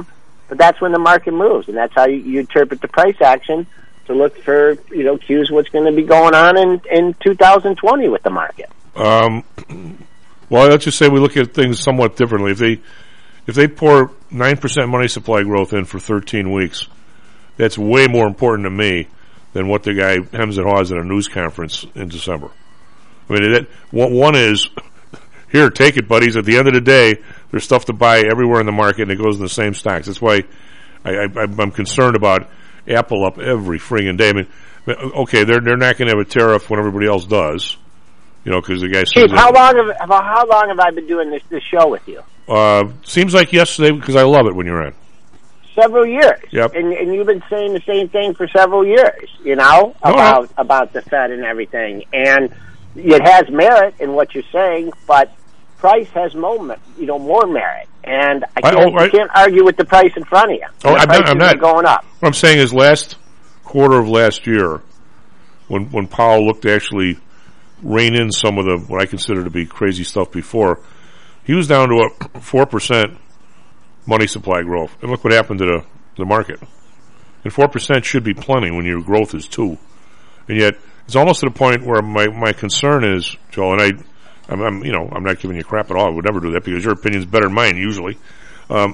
but that's when the market moves, and that's how you, you interpret the price action to look for, you know, cues what's going to be going on in, in two thousand twenty with the market. Um, well, let's just say we look at things somewhat differently. If they if they pour nine percent money supply growth in for thirteen weeks, that's way more important to me than what the guy hems and haws at a news conference in December. I mean, that, one is, here, take it, buddies. At the end of the day, there's stuff to buy everywhere in the market, and it goes in the same stocks. That's why I, I, I'm concerned about Apple up every friggin' day. I mean, okay, they're they're not going to have a tariff when everybody else does, you know, because the guy says. Chief, how long have how long have I been doing this this show with you? Uh, seems like yesterday, because I love it when you're on. Several years. Yep. And and you've been saying the same thing for several years, you know, no, about no. about the Fed and everything. And it has merit in what you're saying, but price has moment, you know, more merit. And I can't, I, oh, I, I can't argue with the price in front of you. Oh, I'm not, I'm not going up. What I'm saying is, last quarter of last year, when when Powell looked to actually rein in some of the what I consider to be crazy stuff before, he was down to a four percent money supply growth, and look what happened to the the market. And four percent should be plenty when your growth is two, and yet it's almost to the point where my my concern is, Joel, and I. I'm, I'm, you know, I'm not giving you crap at all. I would never do that because your opinion's better than mine usually. Um,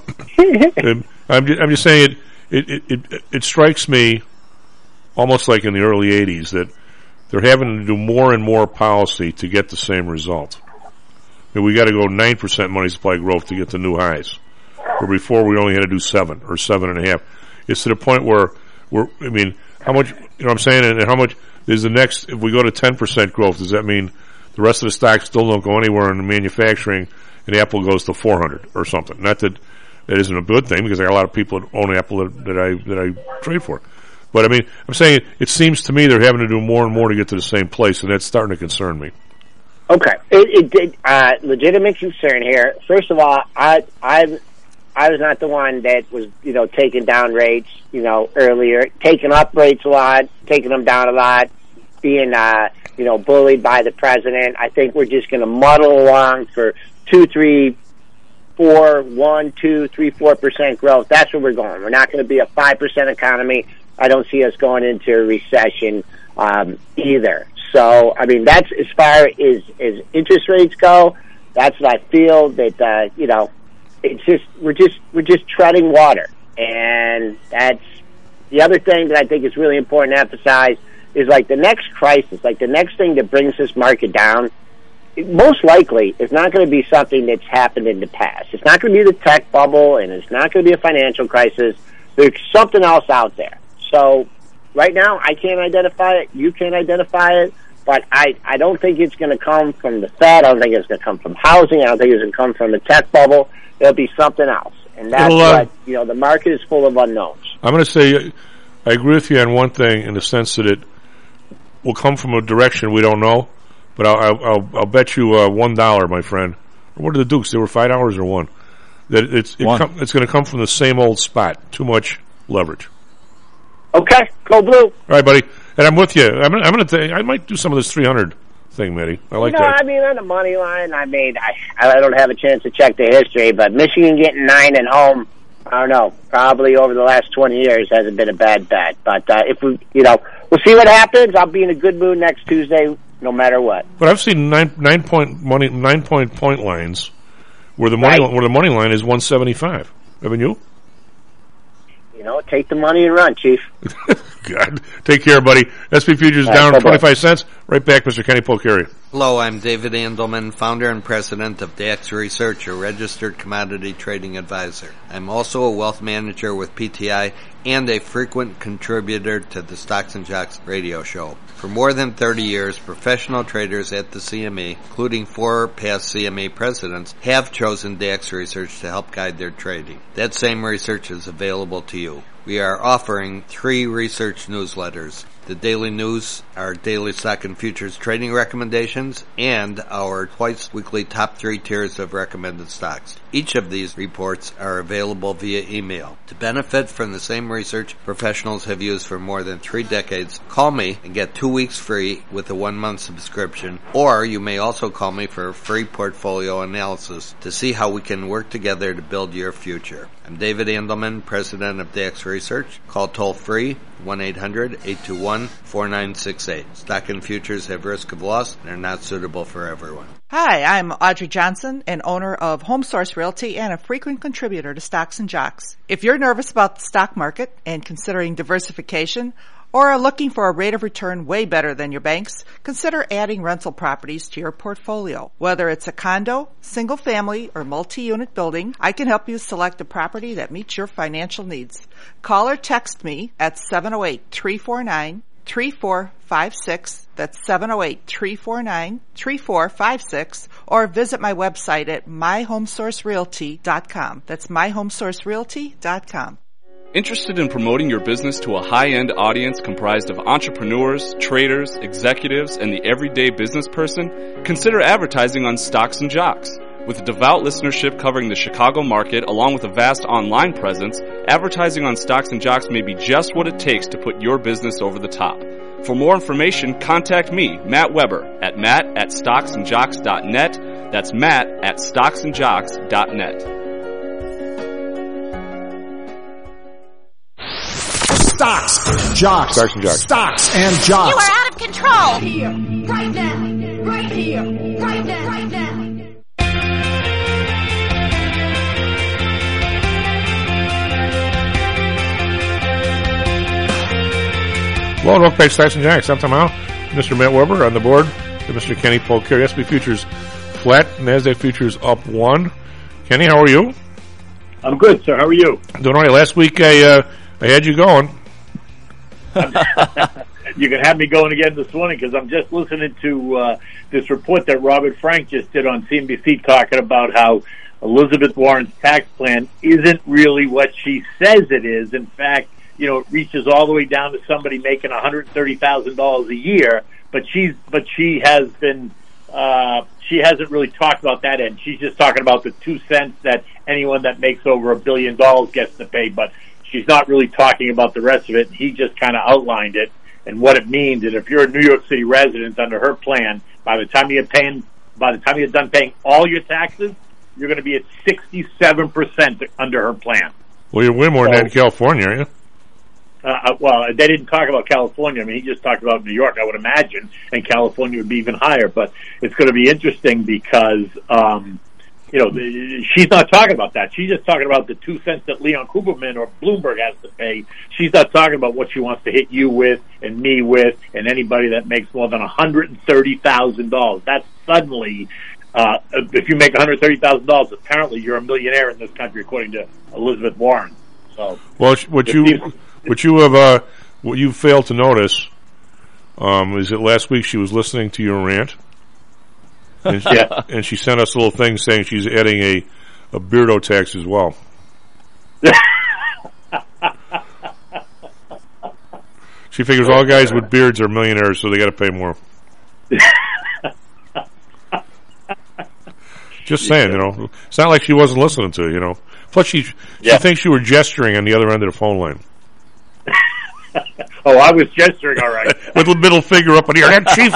I'm, just, I'm just saying it, it, it, it strikes me almost like in the early eighties that they're having to do more and more policy to get the same result. I mean, we got to go nine percent money supply growth to get to new highs, where before we only had to do seven or seven and a half. It's to the point where we're, I mean, how much, you know what I'm saying, and how much is the next, if we go to ten percent growth, does that mean the rest of the stocks still don't go anywhere in manufacturing, and Apple goes to four hundred or something? Not that that isn't a good thing, because I got a lot of people that own Apple that, that I that I trade for. But I mean, I'm saying it, it seems to me they're having to do more and more to get to the same place, and that's starting to concern me. Okay, it did uh, legitimate concern here. First of all, I I I was not the one that was, you know, taking down rates, you know, earlier, taking up rates a lot, taking them down a lot, being uh you know, bullied by the president. I think we're just going to muddle along for two, three, four, one, two, three, four percent growth. That's where we're going. We're not going to be a five percent economy. I don't see us going into a recession um, either. So, I mean, that's as far as as interest rates go. That's what I feel that uh, you know. It's just we're just we're just treading water, and that's the other thing that I think is really important to emphasize. Is like the next crisis, like the next thing that brings this market down, it most likely is not going to be something that's happened in the past. It's not going to be the tech bubble, and it's not going to be a financial crisis. There's something else out there. So right now, I can't identify it. You can't identify it. But I, I don't think it's going to come from the Fed. I don't think it's going to come from housing. I don't think it's going to come from the tech bubble. It'll be something else. And that's It'll, uh, what, you know, the market is full of unknowns. I'm going to say I agree with you on one thing in the sense that it will come from a direction we don't know, but I'll I'll, I'll bet you uh, one dollar, my friend. What are the Dukes? They were five dollars or one. That it's it com- it's going to come from the same old spot. Too much leverage. Okay, go blue. All right, buddy, and I'm with you. I'm gonna, I'm going to th- I might do some of this three hundred thing, Matty. I like you know, that. I mean, on the money line, I mean, I I don't have a chance to check the history, but Michigan getting nine at home, I don't know, probably over the last twenty years hasn't been a bad bet. But uh, if we, you know, we'll see what happens. I'll be in a good mood next Tuesday, no matter what. But I've seen nine nine point money nine point point lines where the money right. where the money line is one seventy five. Haven't you? You know, take the money and run, Chief. God, take care, buddy. S and P futures All down right, twenty five cents. Right back, Mister Kenny Polcari. Hello, I'm David Andelman, founder and president of Dax Research, a registered commodity trading advisor. I'm also a wealth manager with P T I and a frequent contributor to the Stocks and Jocks radio show. For more than thirty years, professional traders at the C M E, including four past C M E presidents, have chosen Dax Research to help guide their trading. That same research is available to you. We are offering three research newsletters. The daily news, our daily stock and futures trading recommendations, and our twice weekly top three tiers of recommended stocks. Each of these reports are available via email. To benefit from the same research professionals have used for more than three decades, call me and get two weeks free with a one-month subscription, or you may also call me for a free portfolio analysis to see how we can work together to build your future. I'm David Andelman, president of Dax Research. Call toll-free one eight hundred, eight two one, four nine six eight. Stock and futures have risk of loss and are not suitable for everyone. Hi, I'm Audrey Johnson, an owner of Home Source Realty and a frequent contributor to Stocks and Jocks. If you're nervous about the stock market and considering diversification, or are looking for a rate of return way better than your banks, consider adding rental properties to your portfolio. Whether it's a condo, single family, or multi-unit building, I can help you select a property that meets your financial needs. Call or text me at seven oh eight, three four nine, three four five six. That's seven oh eight, three four nine, three four five six. Or visit my website at my home source realty dot com. That's my home source realty dot com. Interested in promoting your business to a high-end audience comprised of entrepreneurs, traders, executives, and the everyday business person? Consider advertising on Stocks and Jocks. With a devout listenership covering the Chicago market along with a vast online presence, advertising on Stocks and Jocks may be just what it takes to put your business over the top. For more information, contact me, Matt Weber, at matt at stocks and jocks dot net. That's matt at stocks and jocks dot net. Stocks, jocks, Stocks and Jocks. Stocks and jocks. You are out of control. Here, right now, right here, right now, right now. Well, welcome back to Stocks and Jocks. I'm Tom Howell, Mister Matt Weber on the board, and Mister Kenny Polcari. S and P futures flat, NASDAQ futures up one. Kenny, how are you? I'm good, sir. How are you? Doing all right. Last week I uh, I had you going. You can have me going again this morning because I'm just listening to uh, this report that Robert Frank just did on C N B C talking about how Elizabeth Warren's tax plan isn't really what she says it is. In fact, you know, it reaches all the way down to somebody making one hundred thirty thousand dollars a year, but she's but she has been uh, she hasn't really talked about that end. She's just talking about the two cents that anyone that makes over a billion dollars gets to pay, but she's not really talking about the rest of it. He just kind of outlined it and what it means. And if you're a New York City resident under her plan, by the time you're paying, by the time you're done paying all your taxes, you're going to be at sixty-seven percent under her plan. Well, you're way more than that in California, aren't you? Uh, well, they didn't talk about California. I mean, he just talked about New York, I would imagine, and California would be even higher. But it's going to be interesting because, um, you know, the, she's not talking about that. She's just talking about the two cents that Leon Kuberman or Bloomberg has to pay. She's not talking about what she wants to hit you with and me with and anybody that makes more than one hundred thirty thousand dollars. That's suddenly, uh, if you make one hundred thirty thousand dollars, apparently you're a millionaire in this country, according to Elizabeth Warren. So, well, what you... What you have, uh, what you failed to notice, um, is that last week she was listening to your rant, and she, yeah. and she sent us a little thing saying she's adding a, a beardo tax as well. She figures all guys with beards are millionaires, so they got to pay more. Just saying, you know, it's not like she wasn't listening to it, you know. Plus, she she yeah. thinks you were gesturing on the other end of the phone line. Oh, I was gesturing, all right. With the middle finger up in the air. That chief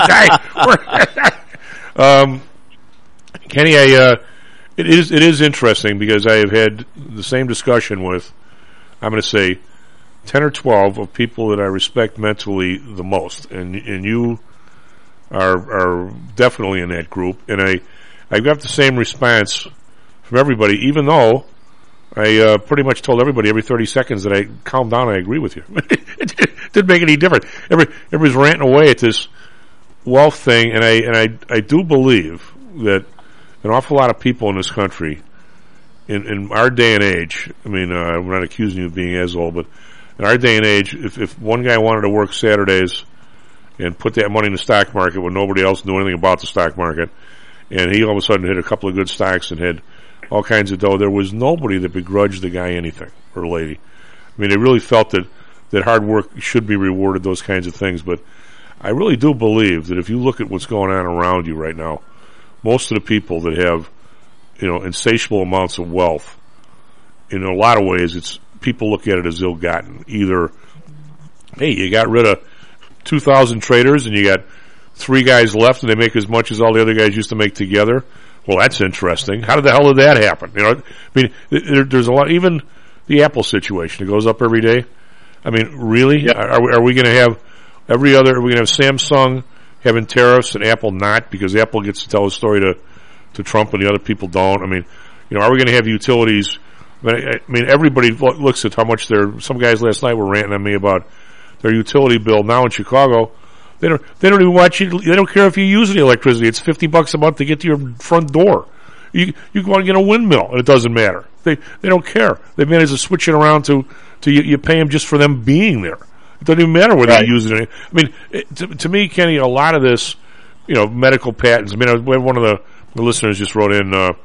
guy. um, Kenny, I, uh, it is it is interesting because I have had the same discussion with, I'm going to say, ten or twelve of people that I respect mentally the most, and and you are are definitely in that group. And I I got the same response from everybody, even though I uh, pretty much told everybody every thirty seconds that I calm down, I agree with you. It didn't make any difference. Every, everybody's ranting away at this wealth thing, and I and I I do believe that an awful lot of people in this country, in, in our day and age, I mean, uh, I'm not accusing you of being as old, but in our day and age, if, if one guy wanted to work Saturdays and put that money in the stock market when nobody else knew anything about the stock market, and he all of a sudden hit a couple of good stocks and had all kinds of dough, there was nobody that begrudged the guy anything, or lady. I mean, they really felt that, that hard work should be rewarded, those kinds of things. But I really do believe that if you look at what's going on around you right now, most of the people that have you know, insatiable amounts of wealth. In a lot of ways, it's people look at it as ill-gotten. Either, hey, you got rid of two thousand traders and you got three guys left and they make as much as all the other guys used to make together. Well, that's interesting. How did the hell did that happen? You know, I mean, there, there's a lot. Even the Apple situation, it goes up every day. I mean, really? Yep. Are, are we going to have every other? Are we going to have Samsung having tariffs and Apple not, because Apple gets to tell a story to to Trump and the other people don't? I mean, you know, are we going to have utilities? I mean, I mean, everybody lo- looks at how much their. Some guys last night were ranting on me about their utility bill now in Chicago. They don't. They don't even watch you. They don't care if you use any electricity. It's fifty bucks a month to get to your front door. You you go out and get a windmill, and it doesn't matter. They they don't care. They managed to switch it around to to you, you pay them just for them being there. It doesn't even matter whether Right. you use it. Any, I mean, it, to, to me, Kenny, a lot of this, you know, medical patents. I mean, I- one of the, the listeners just wrote in. Uh,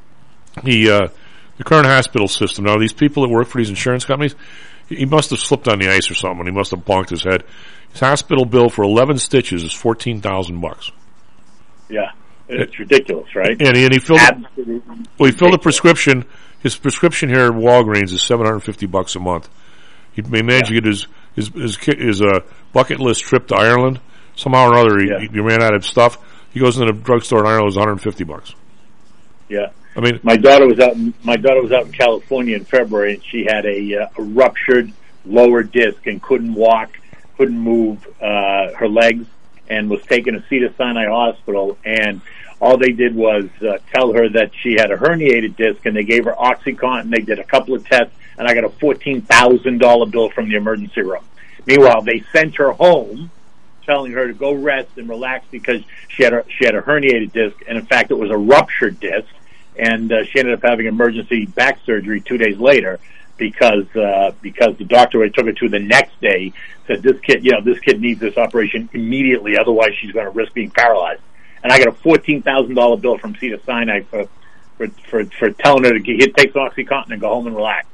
he uh, the current hospital system. Now, these people that work for these insurance companies, he must have slipped on the ice or something. He must have bonked his head. His hospital bill for eleven stitches is fourteen thousand bucks. Yeah, it's ridiculous, right? And he, and he filled Absolutely. well, he filled a prescription. His prescription here at Walgreens is seven hundred fifty bucks a month. He may manage to get his his his, ki- his uh, bucket list trip to Ireland. Somehow or other, he, Yeah. he ran out of stuff. He goes into the drugstore in Ireland. It's one hundred fifty bucks. Yeah. I mean, my daughter was out. In, my daughter was out in California in February, and she had a, uh, a ruptured lower disc and couldn't walk, couldn't move uh, her legs, and was taken to Cedars-Sinai Hospital. And all they did was uh, tell her that she had a herniated disc, and they gave her OxyContin. They did a couple of tests, and I got a fourteen thousand dollar bill from the emergency room. Meanwhile, they sent her home, telling her to go rest and relax because she had a, she had a herniated disc, and in fact, it was a ruptured disc. And uh, she ended up having emergency back surgery two days later because uh, because the doctor I took her to the next day said this kid, you know, this kid needs this operation immediately, otherwise she's going to risk being paralyzed. And I got a fourteen thousand dollar bill from Cedars-Sinai for for for, for telling her to get, take some OxyContin and go home and relax.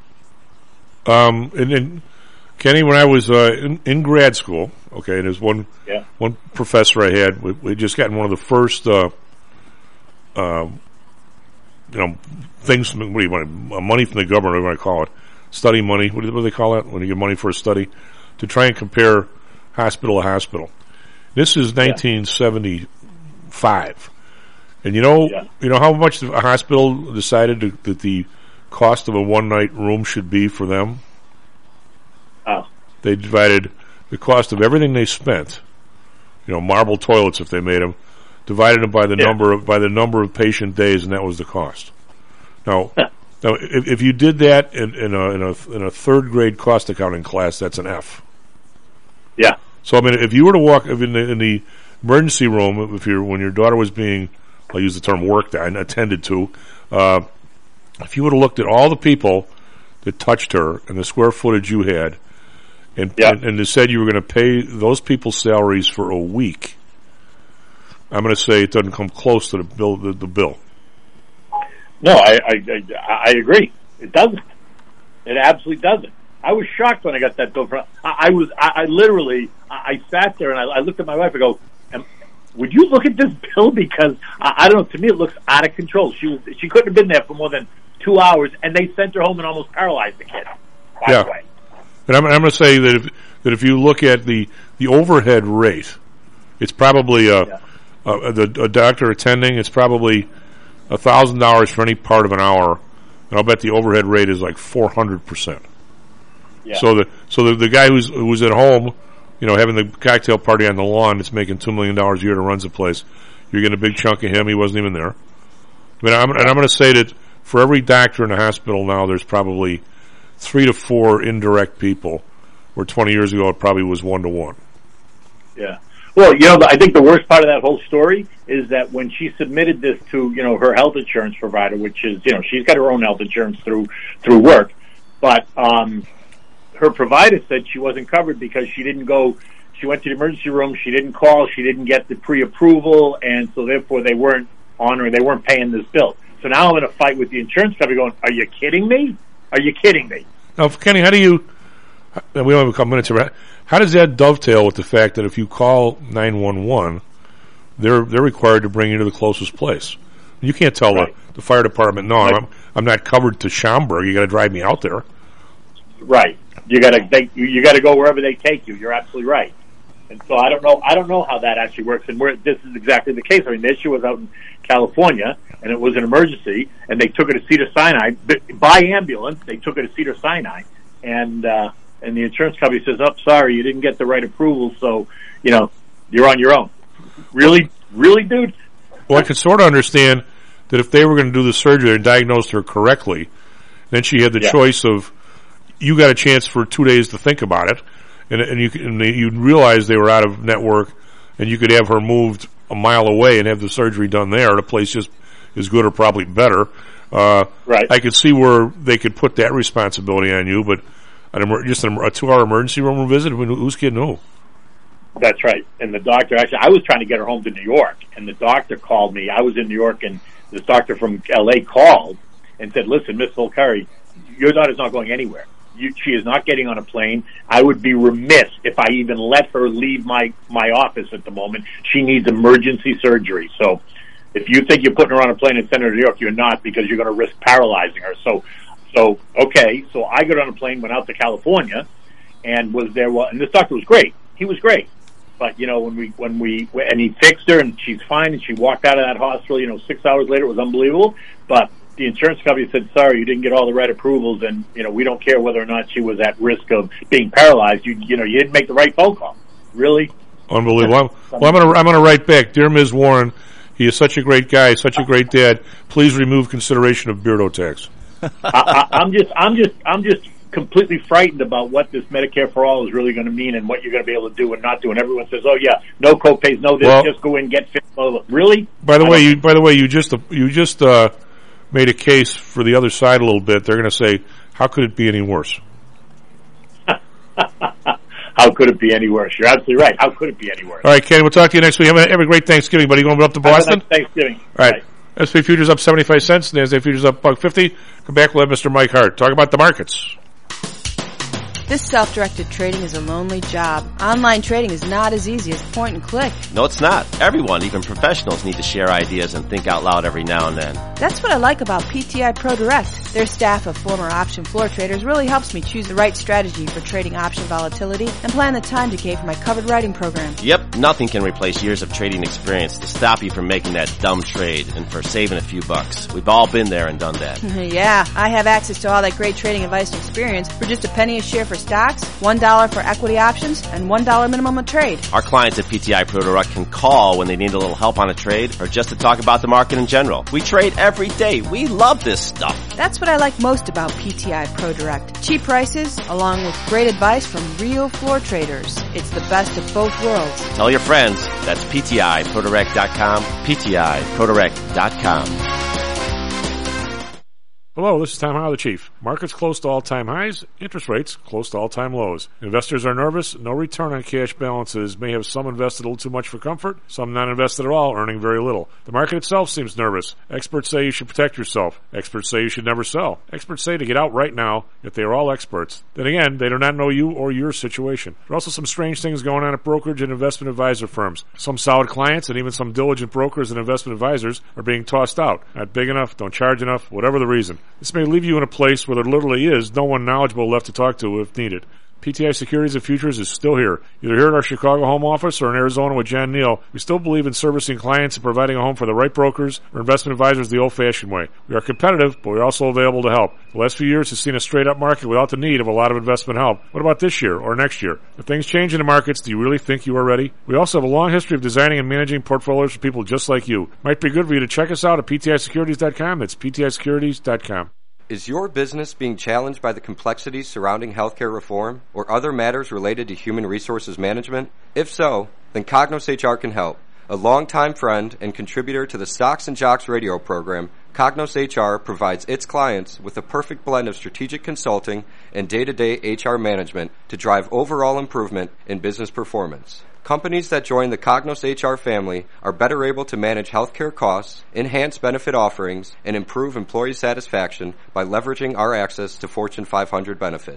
Um, and then Kenny, when I was uh, in, in grad school, okay, there's one Yeah. one professor I had. We, we just gotten one of the first, uh, um, you know, things. From, what do you want? Uh, money from the government. What do you want to call it? Study money. What do, what do they call it when you get money for a study? To try and compare hospital to hospital. This is nineteen seventy-five, and you know, Yeah. you know how much a hospital decided to, that the cost of a one night room should be for them. Oh. They divided the cost of everything they spent, you know, marble toilets if they made them, divided them by the Yeah. number of, by the number of patient days, and that was the cost. Now, now if, if you did that in, in a in a in a third grade cost accounting class, that's an F. Yeah. So I mean, if you were to walk if in the in the emergency room, if you when your daughter was being, I'll use the term worked on, attended to, uh, if you would have looked at all the people that touched her and the square footage you had, and Yeah. and, and they said you were going to pay those people's salaries for a week, I'm going to say it doesn't come close to the bill. The, the bill. No, I, I I I agree. It doesn't. It absolutely doesn't. I was shocked when I got that bill. From, I, I was I, I literally I, I sat there and I, I looked at my wife and go, Am, "Would you look at this bill? Because I, I don't know. To me, it looks out of control. She was she couldn't have been there for more than two hours, and they sent her home and almost paralyzed the kid. By Yeah. the way, And I'm, I'm going to say that if that if you look at the the overhead rate, it's probably a, Yeah. a, the, a doctor attending. It's probably a thousand dollars for any part of an hour, and I'll bet the overhead rate is like four hundred percent. Yeah. So the so the, the guy who's who's at home, you know, having the cocktail party on the lawn, that's making two million dollars a year to runs the place. You're getting a big chunk of him. He wasn't even there. But I'm, and I'm going to say that for every doctor in a hospital now, there's probably three to four indirect people, where twenty years ago it probably was one to one. yeah. Well, you know, I think the worst part of that whole story is that when she submitted this to, you know, her health insurance provider, which is, you know, she's got her own health insurance through through work, but um, her provider said she wasn't covered because she didn't go. She went to the emergency room. She didn't call. She didn't get the pre-approval, and so therefore they weren't honoring. They weren't paying this bill. So now I'm in a fight with the insurance company. Going, are you kidding me? Are you kidding me? Now, Kenny, how do you? We only have a couple minutes here. How does that dovetail with the fact that if you call nine one one, they're they're required to bring you to the closest place? You can't tell Right. the, the fire department, no, Right. I'm I'm not covered to Schaumburg. You got to drive me out there. Right. You got to they, you, you got to go wherever they take you. You're absolutely right. And so I don't know. I don't know how that actually works. And where this is exactly the case. I mean, the issue was out in California, and it was an emergency, and they took her to Cedar Sinai by ambulance. They took her to Cedar Sinai, and uh, and the insurance company says, "Oh, sorry, you didn't get the right approval, so you know you're on your own." Really, really, dude. Well, I could sort of understand that if they were going to do the surgery and diagnosed her correctly, then she had the Yeah. choice of, you got a chance for two days to think about it, and, and you and you'd realize they were out of network, and you could have her moved a mile away and have the surgery done there. The place just as good or probably better. Uh, right. I could see where they could put that responsibility on you, but an emer- just an, a two-hour emergency room visit, I mean, who's kidding who? That's right. And the doctor, actually, I was trying to get her home to New York, and the doctor called me. I was in New York, and this doctor from L A called and said, listen, Miss Volcari, your daughter's not going anywhere. You, she is not getting on a plane. I would be remiss if I even let her leave my, my office at the moment. She needs emergency surgery. So if you think you're putting her on a plane and sending her to New York, you're not, because you're going to risk paralyzing her. So, so okay, so I got on a plane, went out to California, and was there, and this doctor was great. He was great. But, you know, when we, when we, and he fixed her and she's fine and she walked out of that hospital, you know, six hours later, it was unbelievable. But the insurance company said, sorry, you didn't get all the right approvals, and, you know, we don't care whether or not she was at risk of being paralyzed. You, you know, you didn't make the right phone call. Really? Unbelievable. Well, I'm going to, I'm going to write back. Dear Miz Warren, he is such a great guy, such a great dad. Please remove consideration of Beardo tax. I, I, I'm just, I'm just, I'm just completely frightened about what this Medicare for All is really going to mean and what you're going to be able to do and not do. And everyone says, "Oh yeah, no co-pays, no this, Well, just go in, get fit." Really? By the I way, don't- you by the way, you just you just uh, made a case for the other side a little bit. They're going to say, "How could it be any worse?" How could it be any worse? You're absolutely right. How could it be any worse? All right, Ken. We'll talk to you next week. Have a, have a great Thanksgiving, buddy. Going up to Have a Boston. nice Thanksgiving. All right. S and P futures up seventy-five cents. NASDAQ futures up buck fifty. Come back. We'll have Mister Mike Hart talk about the markets. This self-directed trading is a lonely job. Online trading is not as easy as point and click. No, it's not. Everyone, even professionals, need to share ideas and think out loud every now and then. That's what I like about P T I Pro Direct. Their staff of former option floor traders really helps me choose the right strategy for trading option volatility and plan the time decay for my covered writing program. Yep, nothing can replace years of trading experience to stop you from making that dumb trade and for saving a few bucks. We've all been there and done that. Yeah, I have access to all that great trading advice and experience for just a penny a share for stocks, one dollar for equity options, and one dollar minimum a trade. Our clients at P T I Pro Direct can call when they need a little help on a trade or just to talk about the market in general. We trade every day. We love this stuff. That's what I like most about P T I Pro Direct. Cheap prices, along with great advice from real floor traders. It's the best of both worlds. Tell your friends. That's P T I Pro Direct dot com, P T I Pro Direct dot com. Hello, this is Tom Howell, the Chief. Markets close to all-time highs, interest rates close to all-time lows. Investors are nervous. No return on cash balances may have some invested a little too much for comfort, some not invested at all, earning very little. The market itself seems nervous. Experts say you should protect yourself. Experts say you should never sell. Experts say to get out right now, yet they are all experts. Then again, they do not know you or your situation. There are also some strange things going on at brokerage and investment advisor firms. Some solid clients and even some diligent brokers and investment advisors are being tossed out. Not big enough, don't charge enough, whatever the reason. This may leave you in a place where there literally is no one knowledgeable left to talk to if needed. P T I Securities and Futures is still here. Either here at our Chicago home office or in Arizona with John Neal, we still believe in servicing clients and providing a home for the right brokers or investment advisors the old-fashioned way. We are competitive, but we're also available to help. The last few years has seen a straight-up market without the need of a lot of investment help. What about this year or next year? If things change in the markets, do you really think you are ready? We also have a long history of designing and managing portfolios for people just like you. Might be good for you to check us out at P T I Securities dot com. That's P T I Securities dot com. Is your business being challenged by the complexities surrounding healthcare reform or other matters related to human resources management? If so, then Cognos H R can help. A longtime friend and contributor to the Stocks and Jocks radio program, Cognos H R provides its clients with a perfect blend of strategic consulting and day-to-day H R management to drive overall improvement in business performance. Companies that join the Cognos H R family are better able to manage healthcare costs, enhance benefit offerings, and improve employee satisfaction by leveraging our access to Fortune five hundred benefits.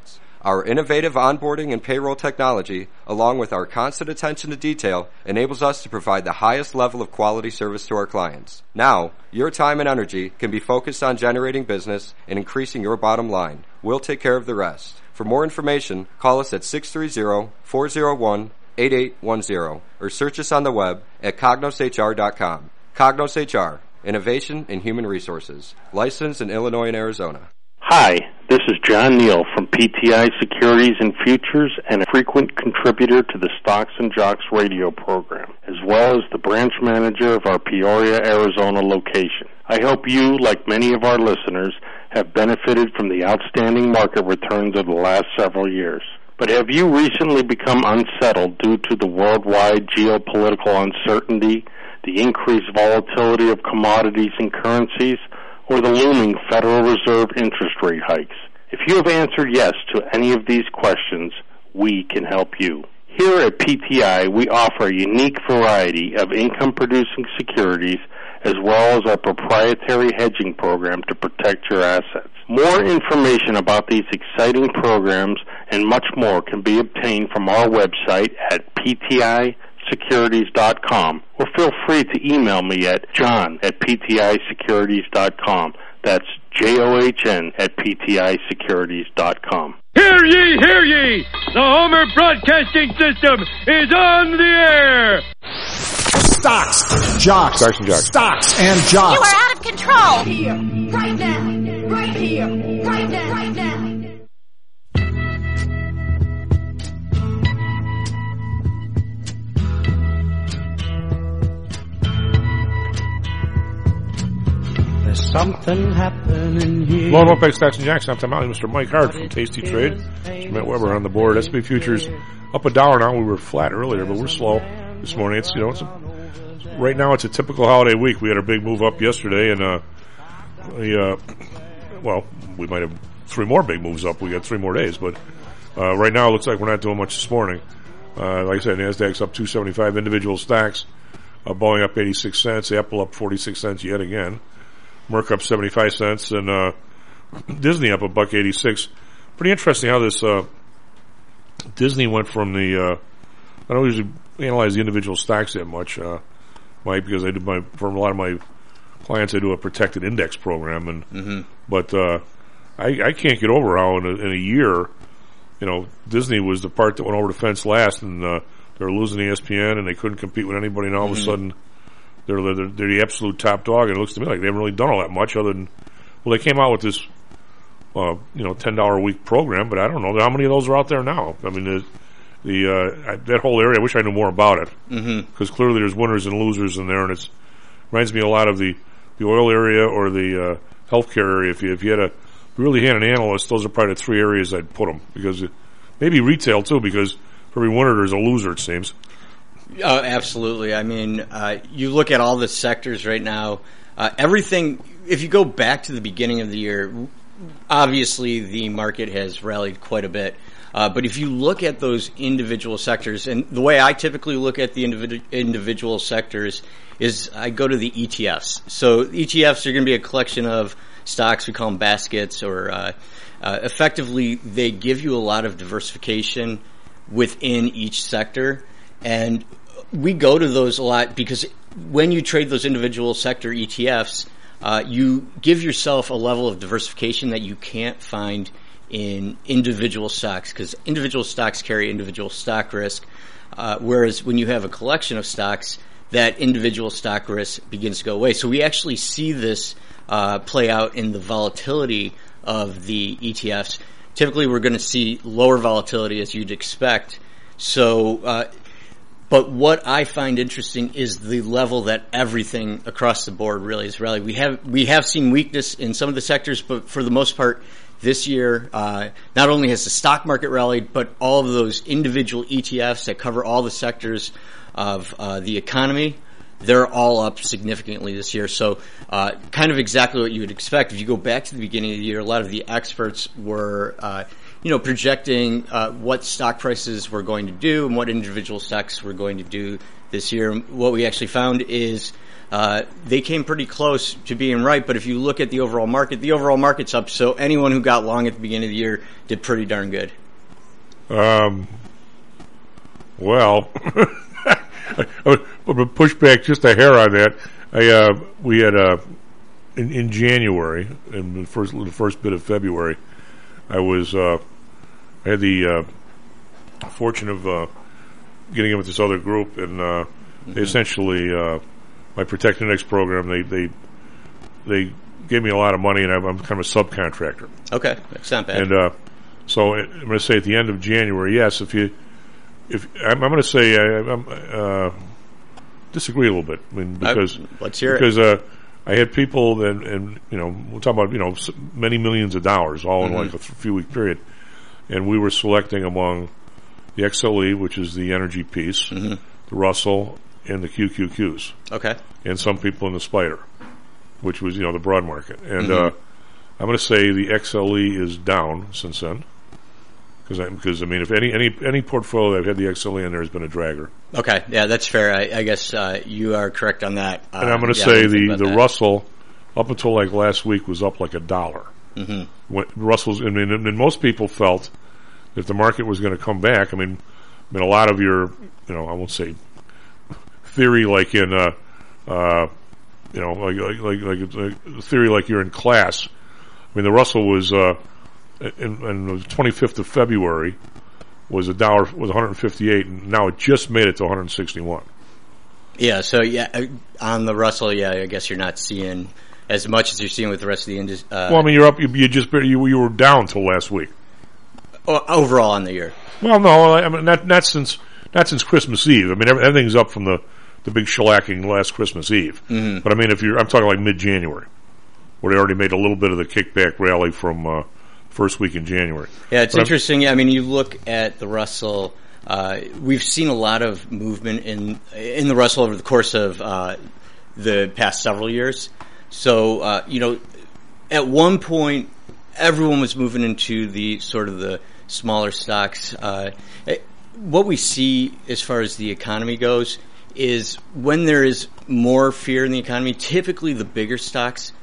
Our innovative onboarding and payroll technology, along with our constant attention to detail, enables us to provide the highest level of quality service to our clients. Now, your time and energy can be focused on generating business and increasing your bottom line. We'll take care of the rest. For more information, call us at six three zero, four zero one, eight eight one zero or search us on the web at cognos h r dot com. Cognos H R, Innovation in Human Resources, licensed in Illinois and Arizona. Hi, this is John Neal from P T I Securities and Futures and a frequent contributor to the Stocks and Jocks radio program, as well as the branch manager of our Peoria, Arizona location. I hope you, like many of our listeners, have benefited from the outstanding market returns of the last several years. But have you recently become unsettled due to the worldwide geopolitical uncertainty, the increased volatility of commodities and currencies, or the looming Federal Reserve interest rate hikes? If you have answered yes to any of these questions, we can help you. Here at P T I, we offer a unique variety of income-producing securities as well as our proprietary hedging program to protect your assets. More information about these exciting programs and much more can be obtained from our website at P T I securities dot com, or feel free to email me at john at P T I securities dot com. That's J O H N at P T I securities dot com. Hear ye, hear ye! The Homer Broadcasting System is on the air! Stocks, jocks, Stocks and jocks. Stocks and jocks. You are out of control! Here, right now, right here, right now, right now. There's something happening here. Welcome back, Stocks and Jocks. I'm Tom Alley, Mister Mike Hart from Tasty Trade. Mister Matt Weber on the board. S and P futures up a dollar now. We were flat earlier, but we're slow this morning. It's, you know, it's a, right now it's a typical holiday week. We had a big move up yesterday, and uh, we, uh, well, we might have three more big moves up. We got three more days, but uh, right now it looks like we're not doing much this morning. Uh, like I said, Nasdaq's up two seventy-five. Individual stocks, uh, Boeing up eighty-six cents. Apple up forty-six cents yet again. Merck up seventy-five cents, and uh, Disney up a buck eighty-six. Pretty interesting how this uh, Disney went from the. Uh, I don't usually analyze the individual stocks that much, uh, Mike, because I do my for a lot of my clients I do a protected index program, and mm-hmm. but uh, I, I can't get over how in a, in a year, you know, Disney was the part that went over the fence last, and uh, they were losing E S P N, and they couldn't compete with anybody, and all mm-hmm. of a sudden. They're, they're they're the absolute top dog, and it looks to me like they haven't really done all that much other than, well, they came out with this, uh, you know, ten dollar a week program, but I don't know how many of those are out there now. I mean, the, the uh, that whole area, I wish I knew more about it, because mm-hmm. clearly there's winners and losers in there, and it's reminds me a lot of the, the oil area or the uh, healthcare area. If you if you had a really had an analyst, those are probably the three areas I'd put them, because it, maybe retail too, because for every winner there's a loser, it seems. Oh, absolutely. I mean, uh, you look at all the sectors right now, uh, everything, if you go back to the beginning of the year, obviously the market has rallied quite a bit. Uh, but if you look at those individual sectors, and the way I typically look at the individu- individual sectors is I go to the E T Fs. So E T Fs are going to be a collection of stocks, we call them baskets, or uh, uh, effectively they give you a lot of diversification within each sector. And we go to those a lot because when you trade those individual sector E T Fs, uh, you give yourself a level of diversification that you can't find in individual stocks, because individual stocks carry individual stock risk, uh, whereas when you have a collection of stocks, that individual stock risk begins to go away. So we actually see this uh, play out in the volatility of the E T Fs. Typically, we're going to see lower volatility as you'd expect. So uh But what I find interesting is the level that everything across the board really is rallying. We have we have seen weakness in some of the sectors, but for the most part, this year, uh, not only has the stock market rallied, but all of those individual E T Fs that cover all the sectors of uh, the economy, they're all up significantly this year. So uh, kind of exactly what you would expect. If you go back to the beginning of the year, a lot of the experts were uh, you know, projecting uh, what stock prices were going to do and what individual stocks were going to do this year. What we actually found is uh, they came pretty close to being right, but if you look at the overall market, the overall market's up, so anyone who got long at the beginning of the year did pretty darn good. Um, well, I'm going to push back just a hair on that. I uh, we had uh, in, in January, in the first the first bit of February, I was uh, I had the uh, fortune of uh, getting in with this other group, and uh, mm-hmm. they essentially uh, my Protect Index program. They they they gave me a lot of money, and I'm, I'm kind of a subcontractor. Okay, that's not bad. And uh, so I'm going to say at the end of January, yes, if you, if I'm, I'm going to say I, I'm uh, disagree a little bit. I mean, because I, let's hear because, it. uh, I had people, and, and you know, we're talking about you know many millions of dollars all in mm-hmm. like a few week period, and we were selecting among the X L E, which is the energy piece, mm-hmm. the Russell, and the Q Q Qs. Okay. And some people in the Spider, which was you know the broad market, and mm-hmm. uh, I'm going to say the X L E is down since then, because I, because I mean if any any any portfolio that I've had the X L E in there has been a dragger. Okay, yeah, that's fair. I, I guess uh, you are correct on that. Uh, and I'm going to yeah, say the the that. Russell, up until like last week, was up like a dollar. Mm-hmm. When Russell's, I mean, and, and most people felt that if the market was going to come back, I mean, I mean, a lot of your, you know, I won't say theory like in, uh, uh, you know, like like like, like theory like you're in class. I mean, the Russell was uh, in, in the twenty-fifth of February was a dollar was one hundred fifty-eight, and now it just made it to one hundred sixty-one. Yeah, so yeah, on the Russell, yeah, I guess you're not seeing as much as you're seeing with the rest of the industry. Uh, well, I mean, you're up. You, you just you, you were down till last week. Overall on the year. Well, no, I mean not not since not since Christmas Eve. I mean everything's up from the, the big shellacking last Christmas Eve. Mm-hmm. But I mean, if you're, I'm talking like mid-January, where they already made a little bit of the kickback rally from uh, first week in January. Yeah, it's but interesting. I'm, I mean, you look at the Russell. Uh, we've seen a lot of movement in in the Russell over the course of uh, the past several years. So uh, you know, at one point, everyone was moving into the sort of the smaller stocks. Uh, what we see as far as the economy goes is when there is more fear in the economy, typically the bigger stocks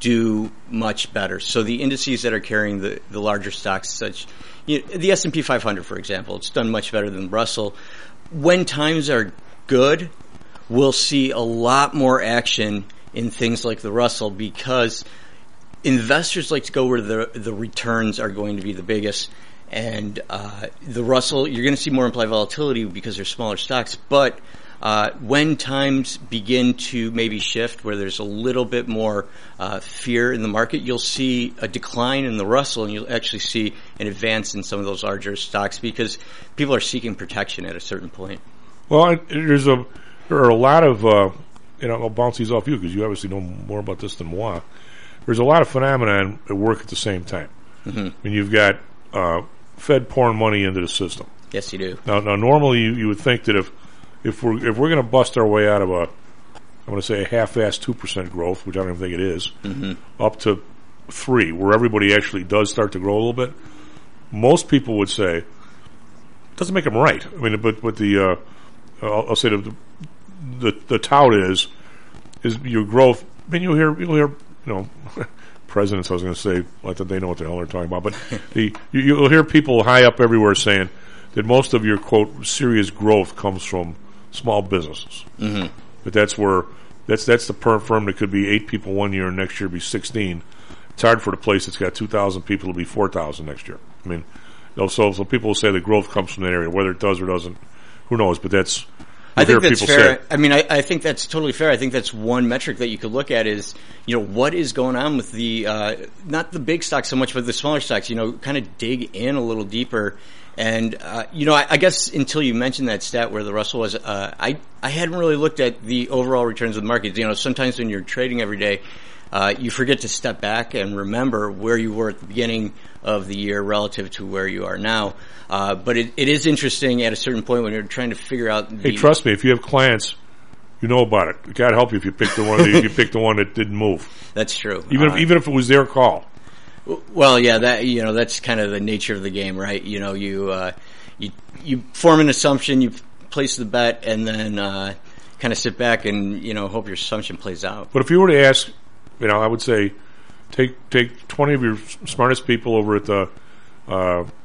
do much better. So the indices that are carrying the, the larger stocks, such you know, the S and P five hundred, for example, it's done much better than Russell. When times are good, we'll see a lot more action in things like the Russell because investors like to go where the the returns are going to be the biggest. And uh, the Russell, you're going to see more implied volatility because they're smaller stocks. But uh, when times begin to maybe shift, where there's a little bit more uh, fear in the market, you'll see a decline in the Russell, and you'll actually see an advance in some of those larger stocks because people are seeking protection at a certain point. Well, there's a there are a lot of uh, you know I'll bounce these off you because you obviously know more about this than moi. There's a lot of phenomena at work at the same time. Mm-hmm. I mean, you've got uh, Fed pouring money into the system. Yes, you do. Now, now normally you, you would think that if if we're if we're going to bust our way out of a, I'm going to say a half-assed two percent growth, which I don't even think it is, mm-hmm. up to three, where everybody actually does start to grow a little bit, most people would say it doesn't make them right. I mean, but but the uh, I'll, I'll say the the the tout is is your growth. I mean, you'll hear you'll hear you know. Presidents, I was going to say, like that they know what the hell they're talking about, but the, you, you'll hear people high up everywhere saying that most of your quote serious growth comes from small businesses. Mm-hmm. But that's where that's that's the per firm that could be eight people one year and next year be sixteen. It's hard for the place that's got two thousand people to be four thousand next year. I mean, so so people will say the growth comes from that area, whether it does or doesn't, who knows? But that's I think that's fair. I mean, I, I think that's totally fair. I think that's one metric that you could look at is, you know, what is going on with the, uh, not the big stocks so much, but the smaller stocks, you know, kind of dig in a little deeper. And, uh, you know, I, I guess until you mentioned that stat where the Russell was, uh, I, I hadn't really looked at the overall returns of the market. You know, sometimes when you're trading every day, uh, you forget to step back and remember where you were at the beginning of the year relative to where you are now. Uh, but it, it is interesting at a certain point when you're trying to figure out. The hey, trust me, if you have clients, you know about it. God help you if you pick the one. If you pick the one that didn't move. That's true. Even uh, if, even if it was their call. Well, yeah, that you know that's kind of the nature of the game, right? You know, you uh, you you form an assumption, you place the bet, and then uh, kind of sit back and you know hope your assumption plays out. But if you were to ask, you know, I would say take take twenty of your smartest people over at the uh,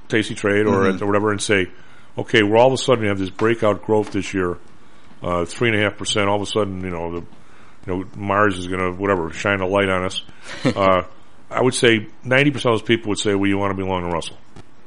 Tasty Trade or, Mhm. at, or whatever and say, okay, we're all of a sudden have this breakout growth this year, uh, three and a half percent. All of a sudden, you know, the, you know, Mars is going to, whatever, shine a light on us. uh, I would say ninety percent of those people would say, well, you want to belong to Russell.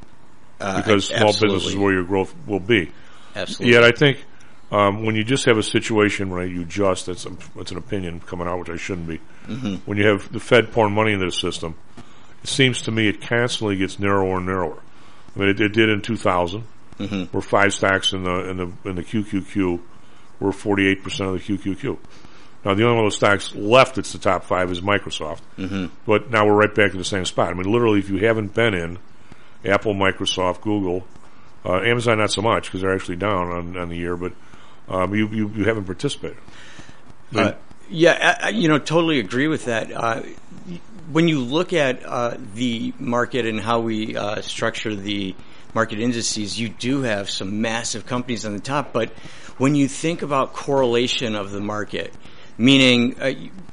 Uh, because small absolutely. business is where your growth will be. Absolutely. Yet I think, um, when you just have a situation where you just, that's, a, that's an opinion coming out, which I shouldn't be. Mhm. When you have the Fed pouring money into the system, it seems to me it constantly gets narrower and narrower. I mean, it, it did in two thousand, Mhm. where five stocks in the in the in the Q Q Q were forty-eight percent of the Q Q Q. Now, the only one of those stocks left that's the top five is Microsoft, Mhm. but now we're right back to the same spot. I mean, literally, if you haven't been in Apple, Microsoft, Google, uh, Amazon, not so much because they're actually down on, on the year, but um, you, you you haven't participated. I mean, Uh, yeah, I, I, you know, totally agree with that. Uh, when you look at uh, the market and how we uh, structure the market indices, you do have some massive companies on the top. But when you think about correlation of the market, meaning uh,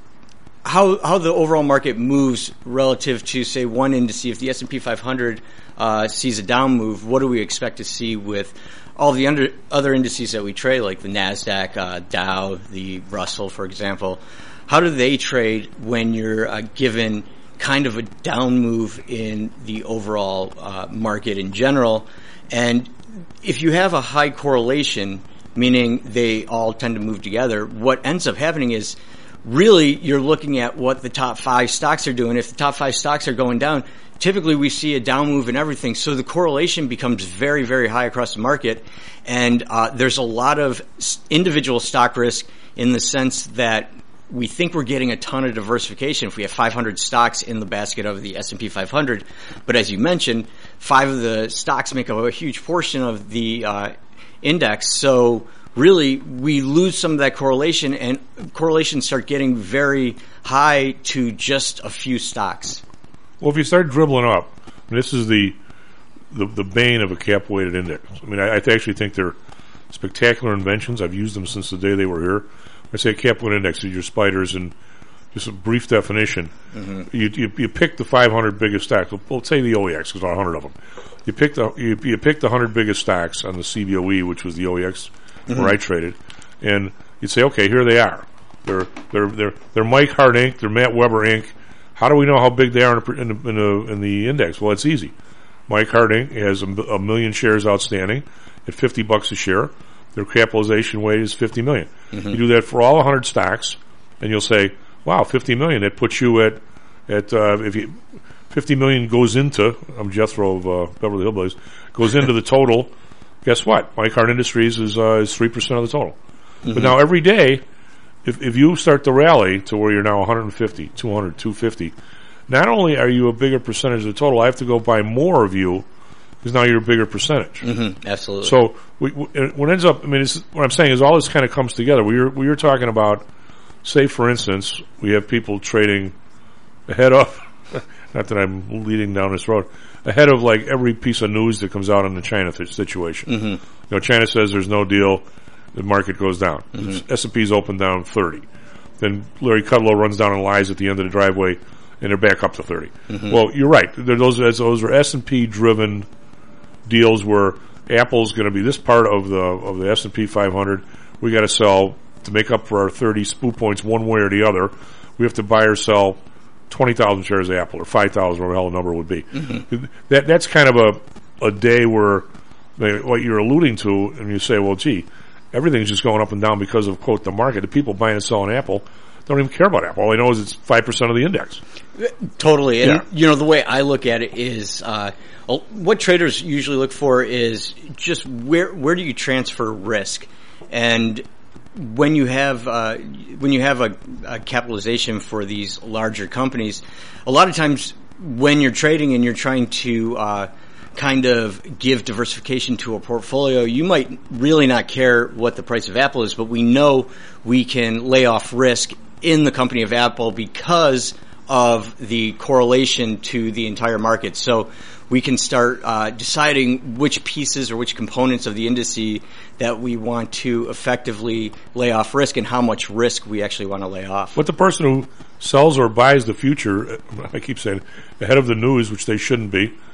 how how the overall market moves relative to, say, one indice, if the S and P five hundred uh, sees a down move, what do we expect to see with all the under, other indices that we trade, like the NASDAQ, uh, Dow, the Russell, for example? How do they trade when you're uh, given kind of a down move in the overall uh, market in general? And if you have a high correlation, meaning they all tend to move together, what ends up happening is really you're looking at what the top five stocks are doing. If the top five stocks are going down, typically we see a down move in everything. So the correlation becomes very, very high across the market. And uh, there's a lot of individual stock risk in the sense that we think we're getting a ton of diversification if we have five hundred stocks in the basket of the S and P five hundred. But as you mentioned, five of the stocks make up a huge portion of the uh, index. So really, we lose some of that correlation, and correlations start getting very high to just a few stocks. Well, if you start dribbling up, and this is the the, the bane of a cap-weighted index. I mean, I, I actually think they're spectacular inventions. I've used them since the day they were here. I say cap-weighted index is your spiders, and just a brief definition. Mm-hmm. You, you you pick the five hundred biggest stocks. Well, let's say the O E X, because there are one hundred of them. You pick the you, you pick the one hundred biggest stocks on the C B O E, which was the O E X Mm-hmm. where I traded, and you'd say, okay, here they are. They're they're they're they're Mike Hart Incorporated. They're Matt Weber Incorporated. How do we know how big they are in the, in the, in the index? Well, it's easy. Mike Hart Incorporated has a, a million shares outstanding at fifty bucks a share. Their capitalization weight is fifty million. Mm-hmm. You do that for all one hundred stocks, and you'll say, wow, fifty million. That puts you at at uh, if you fifty million goes into. I'm Jethro of uh, Beverly Hillbillies. Goes into the total. Guess what? Mike Hart Industries is uh, is three percent of the total. Mm-hmm. But now every day, if if you start to rally to where you're now one hundred fifty, two hundred, two fifty, not only are you a bigger percentage of the total, I have to go buy more of you because now you're a bigger percentage. Mm-hmm. Absolutely. So we, we, what ends up, I mean, it's, what I'm saying is all this kind of comes together. We were we were talking about, say, for instance, we have people trading ahead of. Not that I'm leading down this road. Ahead of like every piece of news that comes out on the China th- situation. Mm-hmm. You know, China says there's no deal, the market goes down. Mm-hmm. S and P's open down thirty. Then Larry Kudlow runs down and lies at the end of the driveway, and they're back up to thirty. Mm-hmm. Well, you're right. They're those those are S and P driven deals where Apple's going to be this part of the of the S and P five hundred. We got to sell to make up for our thirty S P U points one way or the other. We have to buy or sell twenty thousand shares of Apple or five thousand, whatever the hell the number would be. Mm-hmm. That That's kind of a, a day where they, what you're alluding to, and you say, well, gee, everything's just going up and down because of, quote, the market. The people buying and selling Apple don't even care about Apple. All they know is it's five percent of the index. Totally. And, Yeah. you know, the way I look at it is, uh, what traders usually look for is just where, where do you transfer risk? And when you have, uh, when you have a, a capitalization for these larger companies, a lot of times when you're trading and you're trying to, uh, kind of give diversification to a portfolio, you might really not care what the price of Apple is, but we know we can lay off risk in the company of Apple because of the correlation to the entire market. So we can start uh, deciding which pieces or which components of the indice that we want to effectively lay off risk and how much risk we actually want to lay off. But the person who sells or buys the future, I keep saying, ahead of the news, which they shouldn't be,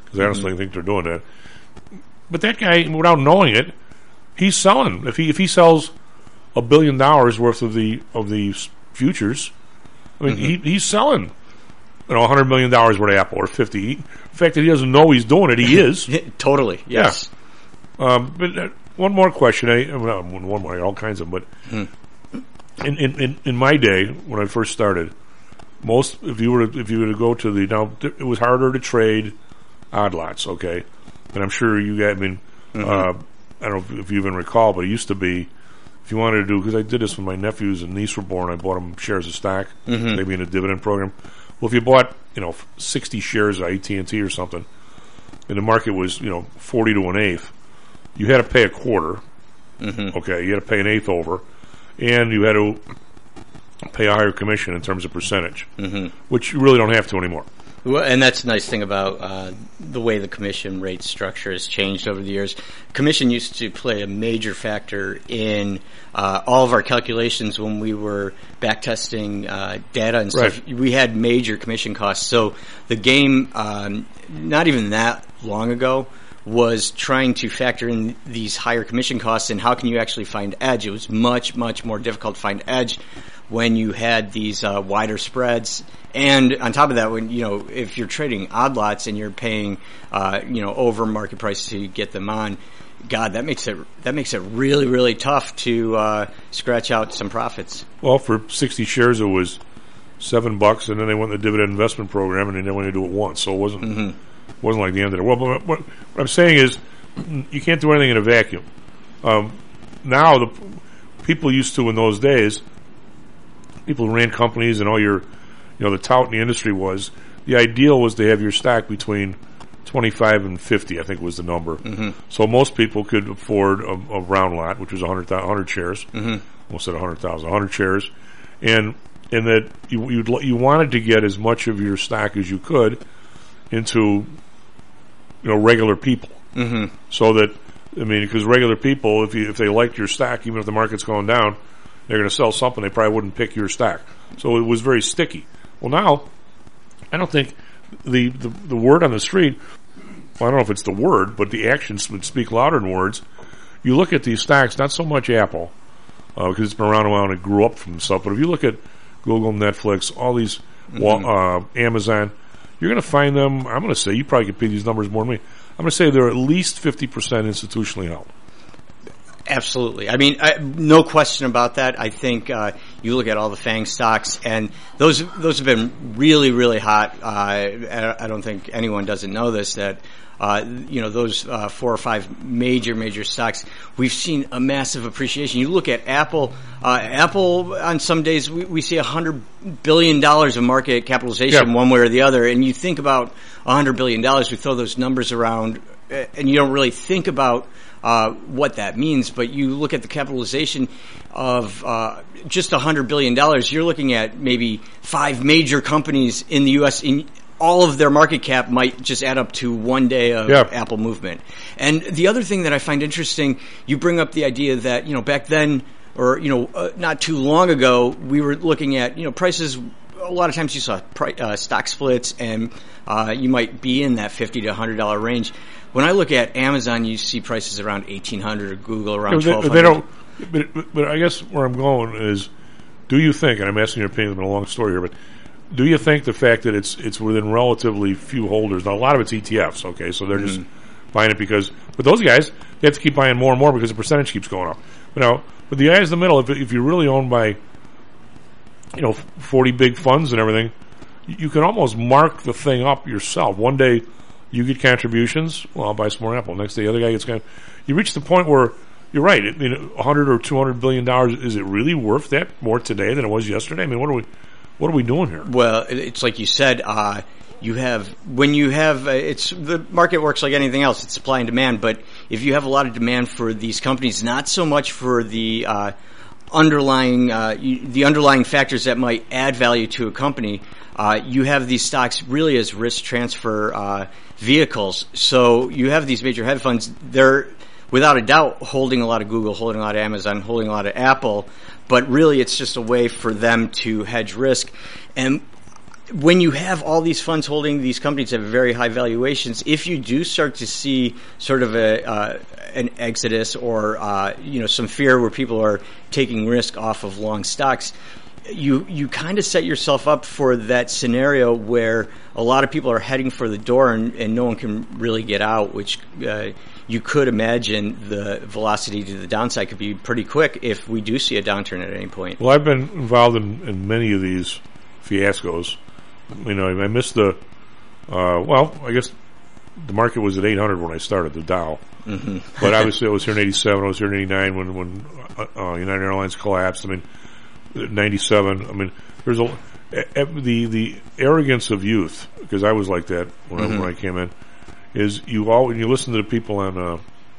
because I honestly mm-hmm. think they're doing that. But that guy, without knowing it, he's selling. If he if he sells a billion dollars worth of the of the futures, I mean, mm-hmm. he he's selling, you know, a hundred million dollars worth of Apple or fifty. He, the fact that he doesn't know he's doing it, he is totally yes. Yeah. Um, but uh, one more question. I well, one more. All kinds of them. But mm-hmm. in, in in in my day when I first started, most if you were to, if you were to go to the now it was harder to trade odd lots. Okay, and I'm sure you got. I mean, mm-hmm. uh, I don't know if you even recall, but it used to be. If you wanted to do, because I did this when my nephews and niece were born, I bought them shares of stock, mm-hmm. maybe in a dividend program. Well, if you bought, you know, sixty shares of A T and T or something, and the market was, you know, forty to an eighth, you had to pay a quarter. Mm-hmm. Okay, you had to pay an eighth over, and you had to pay a higher commission in terms of percentage, mm-hmm. which you really don't have to anymore. Well, and that's the nice thing about uh, the way the commission rate structure has changed over the years. Commission used to play a major factor in uh, all of our calculations when we were backtesting uh, data and stuff. Right. We had major commission costs. So the game, um, not even that long ago, was trying to factor in these higher commission costs and how can you actually find edge. It was much, much more difficult to find edge when you had these uh, wider spreads. And on top of that, when you know if you're trading odd lots and you're paying uh, you know over market price to get them on, God, that makes it that makes it really really tough to uh, scratch out some profits. Well, for sixty shares, it was seven bucks, and then they went the dividend investment program, and they only had to do it once, so it wasn't mm-hmm. wasn't like the end of the world. But what, what I'm saying is, you can't do anything in a vacuum. Um, now, the people used to in those days, people who ran companies and all your You know, the tout in the industry was, the ideal was to have your stock between twenty-five and fifty, I think was the number. Mm-hmm. So most people could afford a, a round lot, which was one hundred, one hundred shares. Mm-hmm. Almost said one hundred thousand, one hundred shares. And and that you you'd, you wanted to get as much of your stock as you could into, you know, regular people. Mm-hmm. So that, I mean, because regular people, if you, if they liked your stock, even if the market's going down, they're going to sell something, they probably wouldn't pick your stock. So it was very sticky. Well, now, I don't think the, the, the word on the street, well, I don't know if it's the word, but the actions would speak louder than words. You look at these stocks, not so much Apple, uh, because it's been around a while and it grew up from stuff, but if you look at Google, Netflix, all these, mm-hmm. uh, Amazon, you're going to find them, I'm going to say, you probably can pay these numbers more than me, I'm going to say they're at least fifty percent institutionally held. Absolutely. I mean, I, no question about that. I think uh, you look at all the FANG stocks, and those those have been really, really hot. Uh, I don't think anyone doesn't know this, that uh, you know those uh, four or five major, major stocks, we've seen a massive appreciation. You look at Apple. Uh, Apple, on some days, we, we see one hundred billion dollars of market capitalization yeah. one way or the other, and you think about one hundred billion dollars, we throw those numbers around, and you don't really think about Uh, what that means, but you look at the capitalization of uh, just one hundred billion dollars, you're looking at maybe five major companies in the U S In all of their market cap might just add up to one day of yeah. Apple movement. And the other thing that I find interesting, you bring up the idea that, you know, back then, or, you know, uh, not too long ago, we were looking at, you know, prices. A lot of times you saw pri- uh, stock splits, and uh, you might be in that fifty to one hundred dollars range. When I look at Amazon, you see prices around eighteen hundred dollars, or Google around yeah, twelve hundred they, dollars. they don't, but, but I guess where I'm going is, do you think, and I'm asking your opinion, it's been a long story here, but do you think the fact that it's it's within relatively few holders, now a lot of it's E T Fs, okay, so they're mm-hmm. just buying it because, but those guys, they have to keep buying more and more because the percentage keeps going up. But now, but the guys in the middle, if, if you're really owned by, you know, forty big funds and everything, you can almost mark the thing up yourself. One day, you get contributions. Well, I'll buy some more Apple. Next day, the other guy gets kind of, you reach the point where you're right. I mean, one hundred or two hundred billion dollars. Is it really worth that more today than it was yesterday? I mean, what are we, what are we doing here? Well, it's like you said. Uh, you have when you have uh, it's the market works like anything else. It's supply and demand. But if you have a lot of demand for these companies, not so much for the uh, underlying uh, you, the underlying factors that might add value to a company. Uh, you have these stocks really as risk transfer uh, vehicles. So you have these major hedge funds. They're, without a doubt, holding a lot of Google, holding a lot of Amazon, holding a lot of Apple. But really, it's just a way for them to hedge risk. And when you have all these funds holding these companies at very high valuations, if you do start to see sort of a uh, an exodus or uh, you know some fear where people are taking risk off of long stocks, you you kind of set yourself up for that scenario where a lot of people are heading for the door and, and no one can really get out, which uh, you could imagine the velocity to the downside could be pretty quick if we do see a downturn at any point. Well, I've been involved in, in many of these fiascos. You know, I missed the, uh, well, I guess the market was at eight hundred when I started, the Dow. Mm-hmm. But obviously I was here in eighty-seven, I was here in eighty-nine when, when uh, uh, United Airlines collapsed. I mean, ninety-seven, I mean, there's a, a, the, the arrogance of youth, because I was like that when, Mm-hmm. I, when I came in, is you all, when you listen to the people on, uh,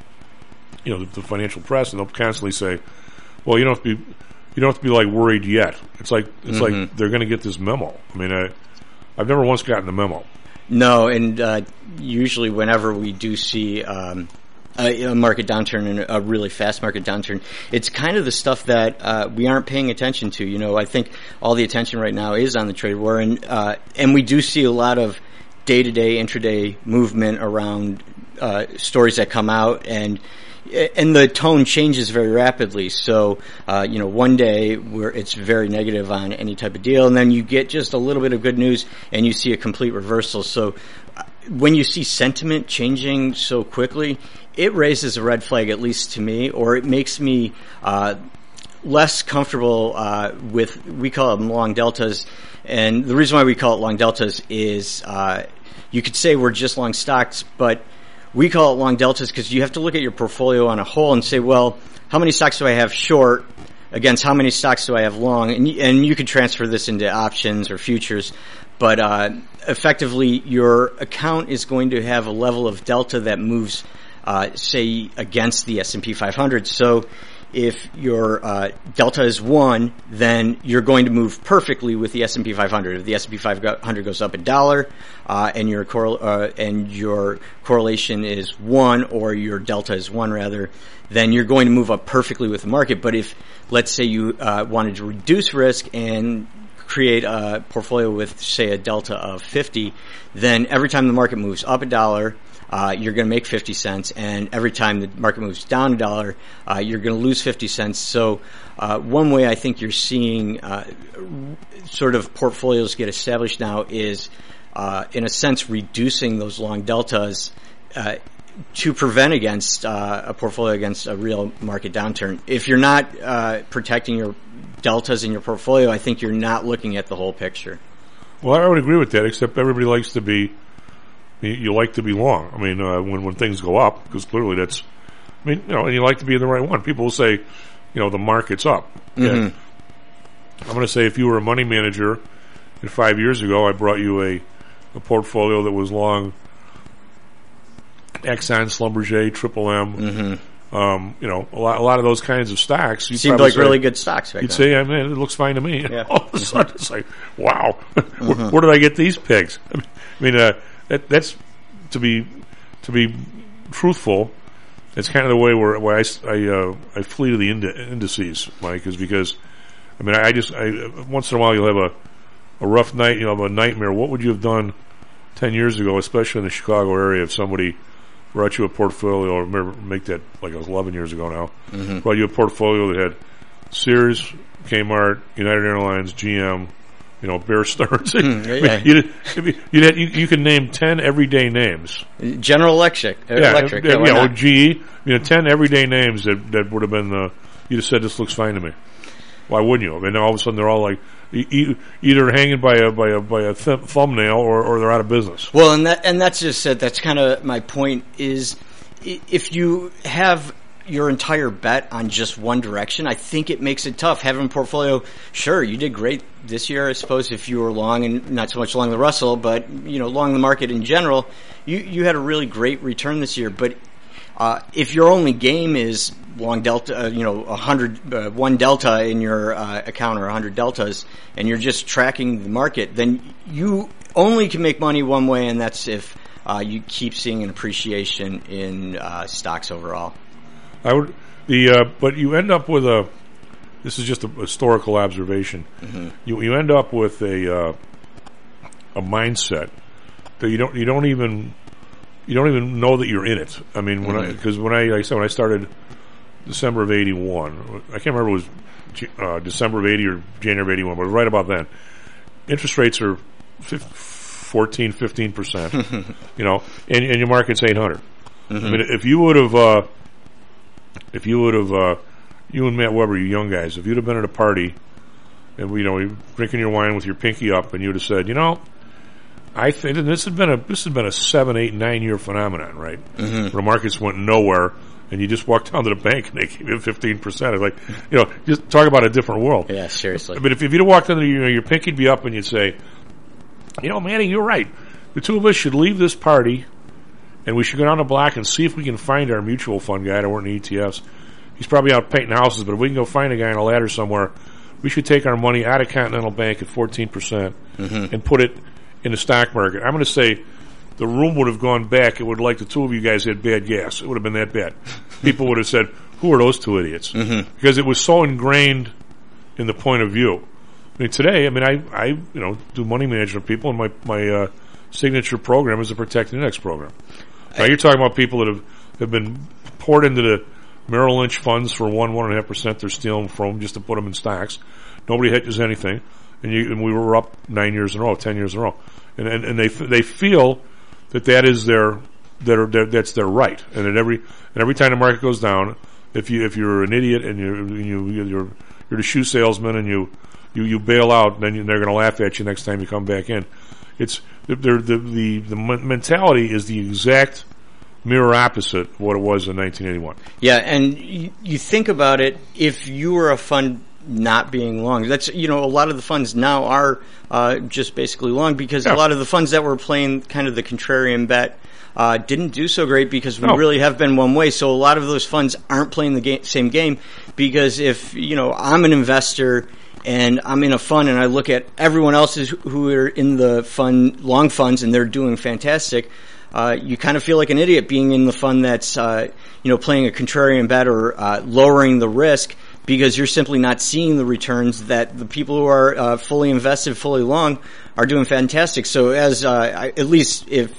you know, the, the financial press, and they'll constantly say, well, you don't have to be, you don't have to be like worried yet. It's like, it's Mm-hmm. like they're going to get this memo. I mean, I, I've never once gotten the memo. No, and uh, usually whenever we do see um, a, a market downturn and a really fast market downturn, it's kind of the stuff that uh, we aren't paying attention to. You know, I think all the attention right now is on the trade war, and uh, and we do see a lot of day-to-day, intraday movement around uh, stories that come out, and and the tone changes very rapidly. So, uh, you know, one day where it's very negative on any type of deal, and then you get just a little bit of good news, and you see a complete reversal. So, uh, when you see sentiment changing so quickly, it raises a red flag, at least to me, or it makes me uh, less comfortable uh, with, we call them long deltas, and the reason why we call it long deltas is uh, you could say we're just long stocks, but we call it long deltas because you have to look at your portfolio on a whole and say, well, how many stocks do I have short against how many stocks do I have long? And, and you can transfer this into options or futures, but uh, effectively your account is going to have a level of delta that moves, uh, say, against the S and P five hundred. So if your uh, delta is one, then you're going to move perfectly with the S and P five hundred. If the S and P five hundred goes up a dollar, uh, and your correl- uh, and your correlation is one, or your delta is one rather, then you're going to move up perfectly with the market. But if, let's say, you uh, wanted to reduce risk and create a portfolio with, say, a delta of fifty, then every time the market moves up a dollar, Uh, you're going to make fifty cents, and every time the market moves down a dollar, uh, you're going to lose fifty cents. So, uh, one way I think you're seeing uh, sort of portfolios get established now is, uh, in a sense, reducing those long deltas uh, to prevent against uh, a portfolio against a real market downturn. If you're not uh, protecting your deltas in your portfolio, I think you're not looking at the whole picture. Well, I would agree with that, except everybody likes to be. You like to be long. I mean, uh, when when things go up, because clearly that's. I mean, you know, and you like to be in the right one. People will say, you know, the market's up. Mm-hmm. Yeah. I'm going to say, if you were a money manager, and five years ago I brought you a, a portfolio that was long Exxon, Schlumberger, Triple M. Mm-hmm. Um, you know, a lot, a lot of those kinds of stocks. You Seemed like say, really good stocks. Back you'd then. say, I mean, it looks fine to me. Yeah. All of a sudden, it's like, wow, Mm-hmm. where, where did I get these pigs? I mean, uh, that, that's to be to be truthful. It's kind of the way where, where I, I, uh, I flee to the indi- indices, Mike, is because, I mean, I, I just, I, once in a while you'll have a, a rough night, you know, a nightmare. What would you have done ten years ago, especially in the Chicago area, if somebody brought you a portfolio, or remember, make that like eleven years ago now, mm-hmm. brought you a portfolio that had Sears, Kmart, United Airlines, G M, you know, Bear Stearns. Mm, I mean, yeah. you, you, you, you can name ten everyday names. General Electric. Uh, yeah, Electric. Yeah, yeah, yeah, or not? G E. You know, ten everyday names that, that would have been, uh, you'd have said, this looks fine to me. Why wouldn't you? I mean, all of a sudden they're all like, e- either hanging by a, by a, by a th- thumbnail or, or they're out of business. Well, and that, and that's just it. That's kind of my point is, if you have your entire bet on just one direction, I think it makes it tough. Having a portfolio, sure, you did great this year, I suppose, if you were long, and not so much long the Russell, but, you know, long the market in general, you, you had a really great return this year. But uh, if your only game is long delta, uh, you know, a hundred, uh, one delta in your uh, account or a hundred deltas, and you're just tracking the market, then you only can make money one way, and that's if uh, you keep seeing an appreciation in uh, stocks overall. I would the uh, but you end up with a. This is just a historical observation. Mm-hmm. You you end up with a uh, a mindset that you don't you don't even you don't even know that you're in it. I mean, when mm-hmm. I because when I like I said when I started December of eighty-one, I can't remember if it was uh, December of eighty or January of eighty-one, but right about then, interest rates are fourteen, fifteen percent, you know, and, and your market's eight hundred. Mm-hmm. I mean, if you would have, uh, if you would have, uh, you and Matt Weber, you young guys, if you'd have been at a party and, you know, you're drinking your wine with your pinky up and you'd have said, you know, I think this has been a, this has been a seven, eight, nine year phenomenon, right? Mm-hmm. Where the markets went nowhere and you just walked down to the bank and they gave you fifteen percent. It's like, you know, just talk about a different world. Yeah, seriously. But if, if you'd have walked in there, you know, your pinky'd be up and you'd say, you know, Manny, you're right. The two of us should leave this party and we should go down the block and see if we can find our mutual fund guy that weren't in E T Fs. He's probably out painting houses, but if we can go find a guy on a ladder somewhere, we should take our money out of Continental Bank at fourteen percent mm-hmm. and put it in the stock market. I'm going to say the room would have gone back. It would like the two of you guys had bad gas. It would have been that bad. People would have said, who are those two idiots? Mm-hmm. Because it was so ingrained in the point of view. I mean, today, I mean, I, I you know, do money management people, and my, my uh, signature program is a Protect Index program. Now, you're talking about people that have, have been poured into the Merrill Lynch funds for one, one and a half percent they're stealing from just to put them in stocks. Nobody hedges anything. And, you, and we were up nine years in a row, ten years in a row. And, and, and they, they feel that that is their, their, their, that's their right. And at every, and every time the market goes down, if you, if you're an idiot and you're, you, you're, you're the shoe salesman and you, you, you bail out, then you, they're going to laugh at you next time you come back in. It's, the, the, the, the mentality is the exact mirror opposite of what it was in nineteen eighty-one. Yeah, and you, you think about it, if you were a fund not being long, that's, you know, a lot of the funds now are uh, just basically long because yeah. a lot of the funds that were playing kind of the contrarian bet uh, didn't do so great because we no. really have been one way. So a lot of those funds aren't playing the ga- same game because if, you know, I'm an investor and I'm in a fund and I look at everyone else who are in the fund, long funds, and they're doing fantastic, Uh, you kind of feel like an idiot being in the fund that's, uh, you know, playing a contrarian bet or uh, lowering the risk because you're simply not seeing the returns that the people who are uh, fully invested, fully long, are doing fantastic. So as, uh, I, at least if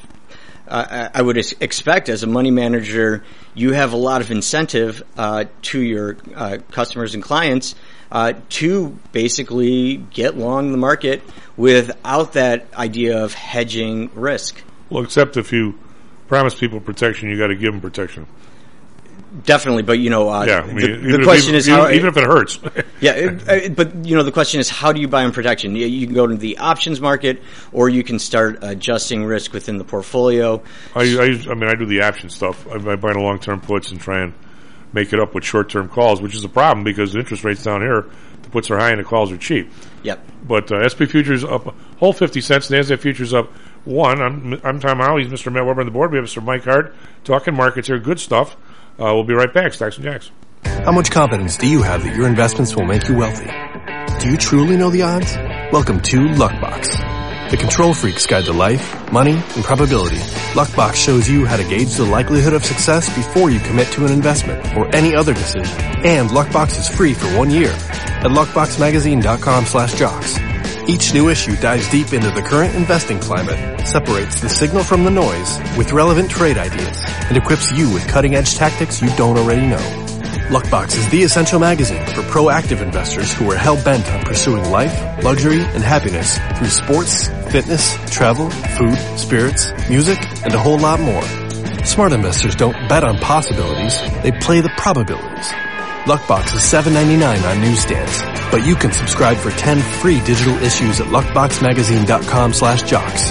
uh, I would expect as a money manager, you have a lot of incentive uh, to your uh, customers and clients uh, to basically get long the market without that idea of hedging risk. Well, except if you promise people protection, you got to give them protection. Definitely, but you know, uh, yeah, I mean, the, the question if, is how, even if it hurts. yeah, it, it, but you know, the question is how do you buy in protection? You, you can go to the options market, or you can start adjusting risk within the portfolio. I, I, I mean, I do the option stuff. I, I buy the long-term puts and try and make it up with short-term calls, which is a problem because the interest rates down here, the puts are high and the calls are cheap. Yep. But uh, S and P futures up a whole fifty cents. NASDAQ futures up one. I'm I'm Tom Howell. He's Mister Matt Weber on the board. We have Mister Mike Hart talking markets here. Good stuff. Uh, we'll be right back. Stocks and Jacks. How much confidence do you have that your investments will make you wealthy? Do you truly know the odds? Welcome to Luckbox, the control freak's guide to life, money, and probability. Luckbox shows you how to gauge the likelihood of success before you commit to an investment or any other decision. And Luckbox is free for one year at luckboxmagazine.com slash jocks. Each new issue dives deep into the current investing climate, separates the signal from the noise with relevant trade ideas, and equips you with cutting-edge tactics you don't already know. Luckbox is the essential magazine for proactive investors who are hell-bent on pursuing life, luxury, and happiness through sports, fitness, travel, food, spirits, music, and a whole lot more. Smart investors don't bet on possibilities, they play the probabilities. Luckbox is seven ninety-nine on newsstands, but you can subscribe for ten free digital issues at luckboxmagazine.com slash jocks.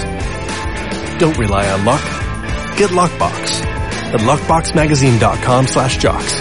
Don't rely on luck. Get Luckbox at luckboxmagazine.com slash jocks.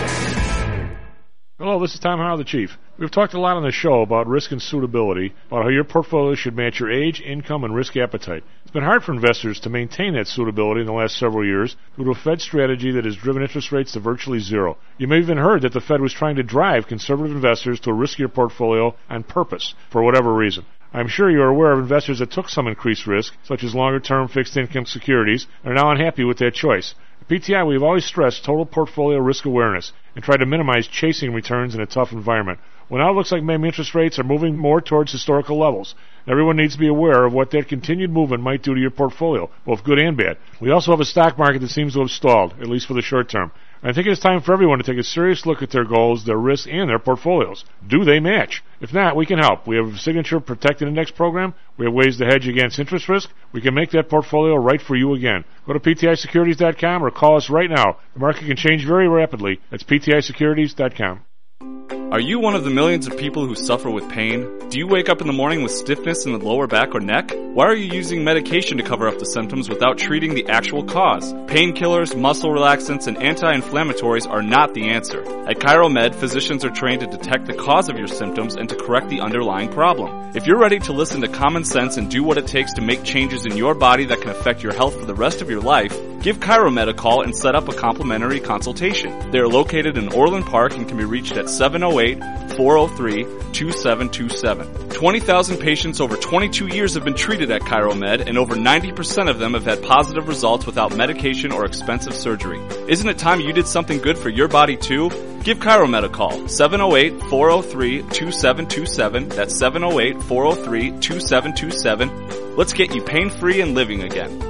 Hello, this is Tom Howell, the Chief. We've talked a lot on the show about risk and suitability, about how your portfolio should match your age, income, and risk appetite. It's been hard for investors to maintain that suitability in the last several years due to a Fed strategy that has driven interest rates to virtually zero. You may have even heard that the Fed was trying to drive conservative investors to a riskier portfolio on purpose, for whatever reason. I'm sure you're aware of investors that took some increased risk, such as longer-term fixed income securities, and are now unhappy with that choice. At P T I, we've always stressed total portfolio risk awareness and tried to minimize chasing returns in a tough environment. Well, now it looks like maybe interest rates are moving more towards historical levels. Everyone needs to be aware of what that continued movement might do to your portfolio, both good and bad. We also have a stock market that seems to have stalled, at least for the short term. I think it's time for everyone to take a serious look at their goals, their risks, and their portfolios. Do they match? If not, we can help. We have a Signature Protected Index program. We have ways to hedge against interest risk. We can make that portfolio right for you again. Go to P T I securities dot com or call us right now. The market can change very rapidly. That's P T I securities dot com. Are you one of the millions of people who suffer with pain? Do you wake up in the morning with stiffness in the lower back or neck? Why are you using medication to cover up the symptoms without treating the actual cause? Painkillers, muscle relaxants, and anti-inflammatories are not the answer. At ChiroMed, physicians are trained to detect the cause of your symptoms and to correct the underlying problem. If you're ready to listen to common sense and do what it takes to make changes in your body that can affect your health for the rest of your life, give ChiroMed a call and set up a complimentary consultation. They are located in Orland Park and can be reached at seven oh eight, four oh three, two seven two seven. twenty thousand patients over twenty-two years have been treated at ChiroMed, and over ninety percent of them have had positive results without medication or expensive surgery. Isn't it time you did something good for your body too? Give ChiroMed a call, seven oh eight, four oh three, two seven two seven. That's seven oh eight, four oh three, two seven two seven. Let's get you pain-free and living again.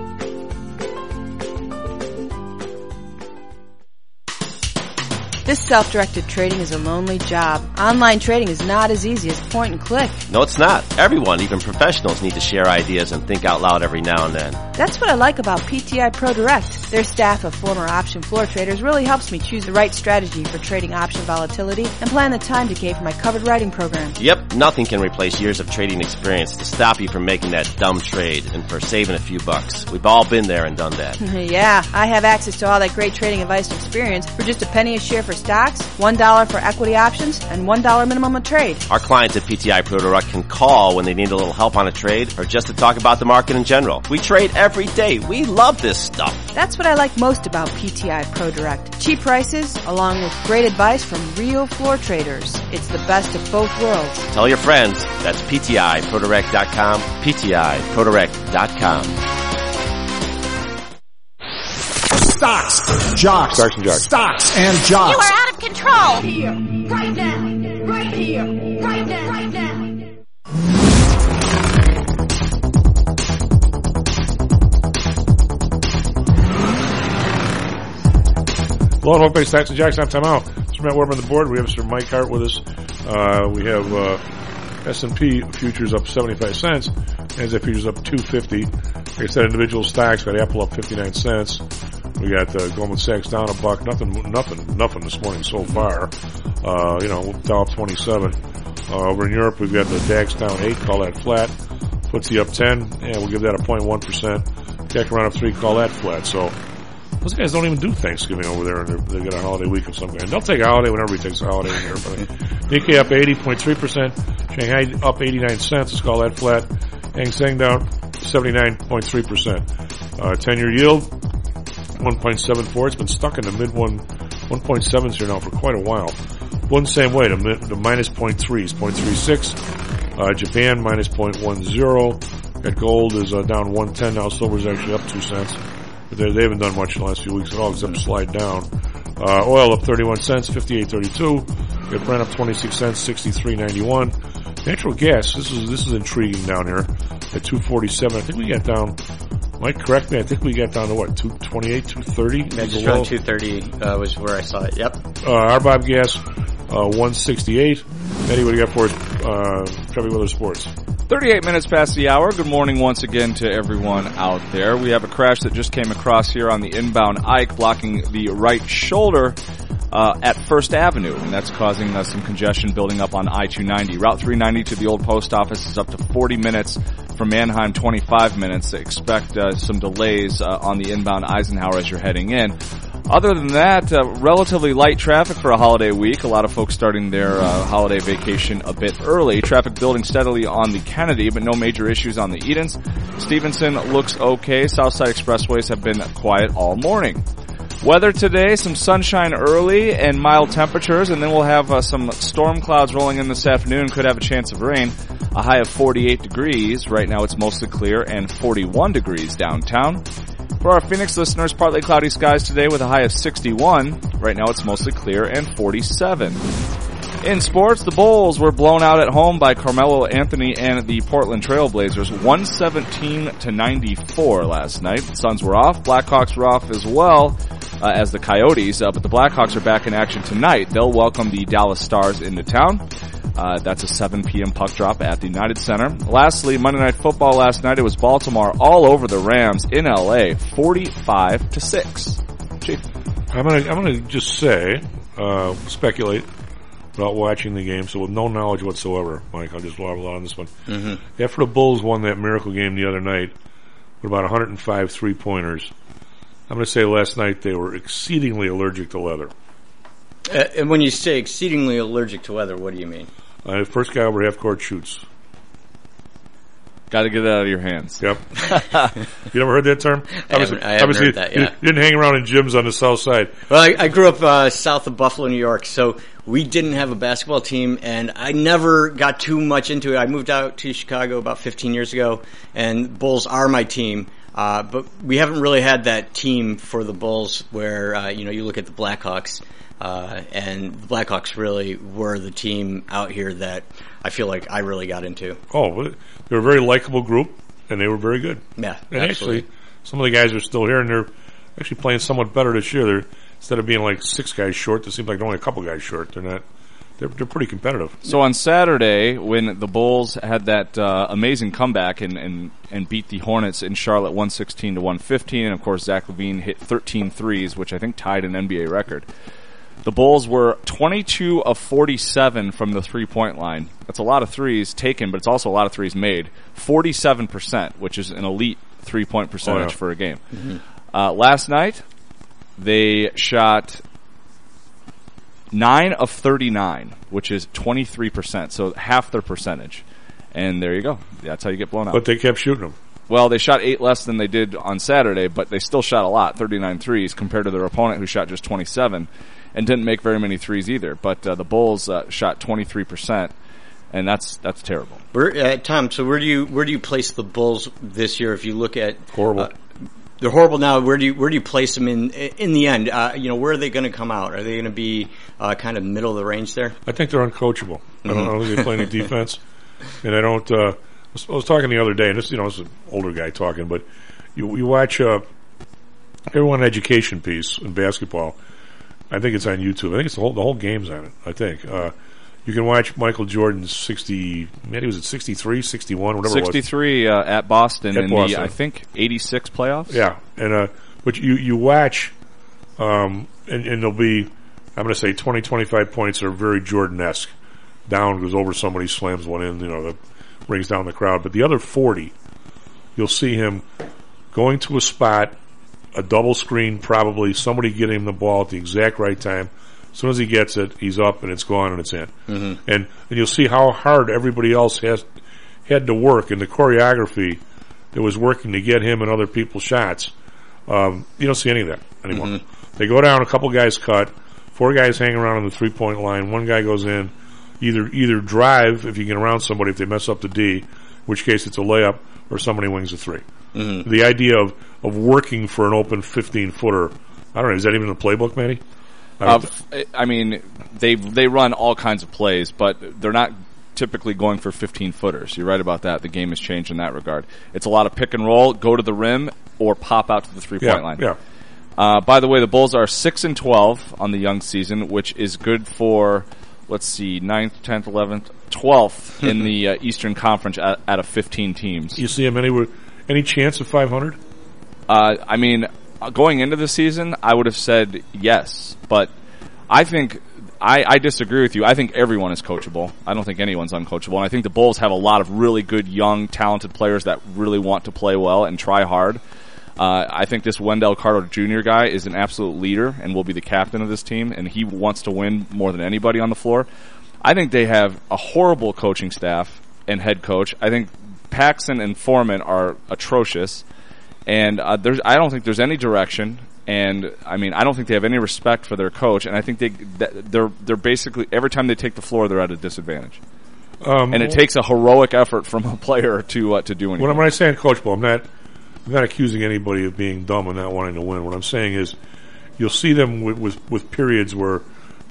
This self-directed trading is a lonely job. Online trading is not as easy as point and click. No, it's not. Everyone, even professionals, need to share ideas and think out loud every now and then. That's what I like about P T I Pro Direct. Their staff of former option floor traders really helps me choose the right strategy for trading option volatility and plan the time decay for my covered writing program. Yep, nothing can replace years of trading experience to stop you from making that dumb trade and for saving a few bucks. We've all been there and done that. Yeah, I have access to all that great trading advice and experience for just a penny a share for stocks, one dollar for equity options, and one dollar minimum a trade. Our clients at P T I Pro Direct can call when they need a little help on a trade or just to talk about the market in general. We trade every day. We love this stuff. That's what I like most about P T I Pro Direct. Cheap prices, along with great advice from real floor traders. It's the best of both worlds. Tell your friends. That's P T I Pro Direct dot com, P T I Pro Direct dot com. Stocks, jocks, Stocks and jocks. Stocks and jocks. You are out of control. Here, right now, right here, right now, right now. Hello and welcome to Stocks and Jocks. I'm Tom Out. Mister Matt Weber on the board. We have Mister Mike Hart with us. Uh, we have uh, S and P futures up seventy-five cents. NASDAQ futures up two fifty. Like I said, individual stocks got Apple up fifty-nine cents. We got uh, Goldman Sachs down a buck. Nothing, nothing, nothing this morning so far. Uh, you know, Dow up twenty-seven. Uh, over in Europe, we've got the DAX down eight. Call that flat. F T S E up ten. Yeah, we'll give that a zero point one percent. C A C around up three. Call that flat. So those guys don't even do Thanksgiving over there, and they get a holiday week of some kind. They'll take a holiday whenever he takes a holiday in here. But Nikkei up eighty point three percent. Shanghai up eighty-nine cents. Let's call that flat. Hang Seng down seventy-nine point three percent. Uh, ten-year yield, one point seven four. It's been stuck in the mid one, one point sevens here now for quite a while. One same way, the, the minus point threes, point three six. Uh, Japan minus point one zero. Got gold is uh, down one ten now. Silver's actually up two cents. But they, they haven't done much in the last few weeks at all except slide down. Uh, oil up thirty-one cents, fifty-eight thirty-two. Got Brent up twenty-six cents, sixty-three ninety-one. Natural gas, this is, this is intriguing down here at two forty-seven. I think we got down, Mike, correct me, I think we got down to what, two twenty-eight, two thirty? That's around two thirty, uh, was where I saw it, yep. Uh, R B O B gas, uh, one sixty-eight. Eddie, what do you got for us, uh, Chevy Weather Sports? thirty-eight minutes past the hour. Good morning once again to everyone out there. We have a crash that just came across here on the inbound Ike, blocking the right shoulder uh, at First Avenue, and that's causing uh, some congestion building up on I two ninety. Route three ninety to the old post office is up to forty minutes. From Mannheim, twenty-five minutes. Expect uh, some delays uh, on the inbound Eisenhower as you're heading in. Other than that, uh, relatively light traffic for a holiday week. A lot of folks starting their uh, holiday vacation a bit early. Traffic building steadily on the Kennedy, but no major issues on the Edens. Stevenson looks okay. Southside expressways have been quiet all morning. Weather today, some sunshine early and mild temperatures, and then we'll have uh, some storm clouds rolling in this afternoon. Could have a chance of rain. A high of forty-eight degrees. Right now it's mostly clear, and forty-one degrees downtown. For our Phoenix listeners, partly cloudy skies today with a high of sixty-one. Right now it's mostly clear and forty-seven. In sports, the Bulls were blown out at home by Carmelo Anthony and the Portland Trailblazers, one seventeen to ninety-four last night. The Suns were off. Blackhawks were off as well uh, as the Coyotes, uh, but the Blackhawks are back in action tonight. They'll welcome the Dallas Stars into town. Uh, that's a seven p.m. puck drop at the United Center. Lastly, Monday Night Football last night, it was Baltimore all over the Rams in L A, forty-five to six. Chief. I'm gonna, I'm gonna just say, uh, speculate without watching the game, so with no knowledge whatsoever, Mike, I'll just waddle on this one. Mm-hmm. After the Bulls won that miracle game the other night with about one hundred five three-pointers, I'm going to say last night they were exceedingly allergic to leather. Uh, and when you say exceedingly allergic to weather, what do you mean? Uh, first guy over half court shoots. Got to get it out of your hands. Yep. You never heard that term? I haven't, I haven't heard that, yeah. You didn't hang around in gyms on the south side. Well, I, I grew up uh, south of Buffalo, New York, so we didn't have a basketball team, and I never got too much into it. I moved out to Chicago about fifteen years ago, and Bulls are my team. Uh, but we haven't really had that team for the Bulls where, uh, you know, you look at the Blackhawks, uh, and the Blackhawks really were the team out here that I feel like I really got into. Oh, well, they were a very likable group, and they were very good. Yeah, and absolutely. actually, some of the guys are still here, and they're actually playing somewhat better this year. They're, instead of being like six guys short, it seems like they're only a couple guys short. They're not. They're, they're pretty competitive. So on Saturday, when the Bulls had that uh, amazing comeback and, and, and beat the Hornets in Charlotte one sixteen to one fifteen, and of course Zach LaVine hit thirteen threes, which I think tied an N B A record. The Bulls were twenty-two of forty-seven from the three-point line. That's a lot of threes taken, but it's also a lot of threes made. forty-seven percent, which is an elite three-point percentage oh, yeah. for a game. Mm-hmm. Uh, last night, they shot nine of thirty-nine, which is twenty-three percent, so half their percentage. And there you go. That's how you get blown out. But they kept shooting them. Well, they shot eight less than they did on Saturday, but they still shot a lot, thirty-nine threes, compared to their opponent who shot just twenty-seven and didn't make very many threes either. But uh, the Bulls uh, shot twenty-three percent, and that's that's terrible. Where, uh, Tom, so where do you where do you place the Bulls this year? If you look at horrible, uh, they're horrible now. Where do you where do you place them in in the end? Uh, you know, where are they going to come out? Are they going to be uh, kind of middle of the range there? I think they're uncoachable. Mm-hmm. I, don't, I don't think they play any defense, and I don't. Uh, I, was, I was talking the other day, and this you know this is an older guy talking, but you you watch uh, everyone education piece in basketball. I think it's on YouTube. I think it's the whole the whole game's on it. I think uh, you can watch Michael Jordan's sixty. Maybe was it sixty-three, sixty-one, whatever. sixty-three, it was. Uh, at Boston at in Boston. the I think eighty-six playoffs. Yeah, and uh, but you you watch, um, and, and there'll be I'm going to say twenty, twenty-five points are very Jordan-esque. Down goes over somebody, slams one in, you know, that brings down the crowd. But the other forty, you'll see him going to a spot. A double screen, probably somebody getting him the ball at the exact right time. As soon as he gets it, he's up and it's gone and it's in. Mm-hmm. And and you'll see how hard everybody else has had to work in the choreography that was working to get him and other people's shots. Um, you don't see any of that anymore. Mm-hmm. They go down, a couple guys cut, four guys hang around on the three point line, one guy goes in. Either either drive if you get around somebody if they mess up the D, in which case it's a layup, or somebody wings a three. Mm-hmm. The idea of, of working for an open fifteen-footer, I don't know, is that even in the playbook, Manny? I, uh, I mean, they they run all kinds of plays, but they're not typically going for fifteen-footers. You're right about that. The game has changed in that regard. It's a lot of pick and roll, go to the rim, or pop out to the three-point yeah, line. Yeah. Uh, by the way, the Bulls are six and twelve on the young season, which is good for, let's see, ninth, tenth, eleventh, twelfth in the uh, Eastern Conference out, out of fifteen teams. You see them anywhere? Any chance of five hundred? Uh, I mean, going into the season, I would have said yes, but I think I, I disagree with you. I think everyone is coachable. I don't think anyone's uncoachable, and I think the Bulls have a lot of really good, young, talented players that really want to play well and try hard. Uh, I think this Wendell Carter Junior guy is an absolute leader and will be the captain of this team, and he wants to win more than anybody on the floor. I think they have a horrible coaching staff and head coach. I think Paxson and Foreman are atrocious, and uh, there's I don't think there's any direction. And I mean, I don't think they have any respect for their coach, and I think they they're they're basically every time they take the floor, they're at a disadvantage. Um, and it takes a heroic effort from a player to uh, to do anything. When I'm saying coachable, I'm not I'm not accusing anybody of being dumb and not wanting to win. What I'm saying is, you'll see them with with, with periods where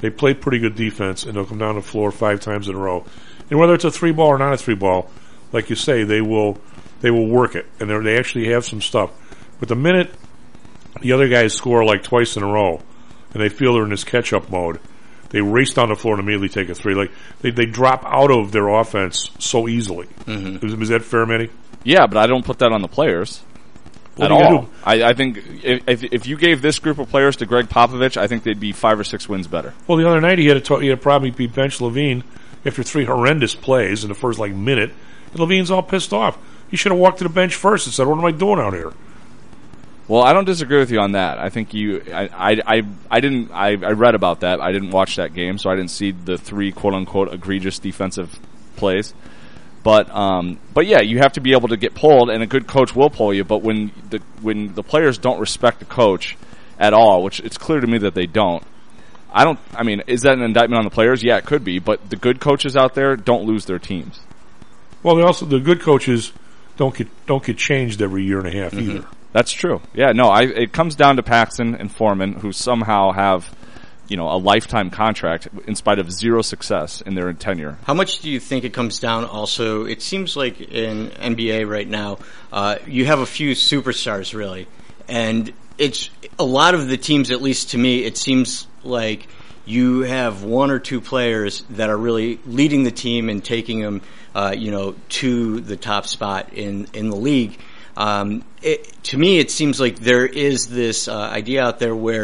they play pretty good defense, and they'll come down the floor five times in a row. And whether it's a three ball or not a three ball, like you say, they will they will work it, and they actually have some stuff. But the minute the other guys score like twice in a row, and they feel they're in this catch up mode, they race down the floor and immediately take a three. Like they they drop out of their offense so easily. Mm-hmm. Is, is that fair, Manny? Yeah, but I don't put that on the players. What at do you all. do? I, I think if, if if you gave this group of players to Greg Popovich, I think they'd be five or six wins better. Well, the other night he had a t- he had to probably be bench Levine after three horrendous plays in the first like minute. And Levine's all pissed off. He should have walked to the bench first and said, "What am I doing out here?" Well, I don't disagree with you on that. I think you, I, I, I, I didn't, I, I read about that. I didn't watch that game, so I didn't see the three quote unquote egregious defensive plays. But, um, but yeah, you have to be able to get pulled, and a good coach will pull you. But when the when the players don't respect the coach at all, which it's clear to me that they don't, I don't. I mean, is that an indictment on the players? Yeah, it could be. But the good coaches out there don't lose their teams. Well, they also the good coaches don't get don't get changed every year and a half Mm-hmm. either. That's true. Yeah, no, I, it comes down to Paxson and Foreman, who somehow have, you know, a lifetime contract in spite of zero success in their tenure. How much do you think it comes down also? It seems like in N B A right now, uh, you have a few superstars really. And it's a lot of the teams, at least to me, it seems like you have one or two players that are really leading the team and taking them, uh, you know, to the top spot in, in the league. Um, it, to me, it seems like there is this uh, idea out there where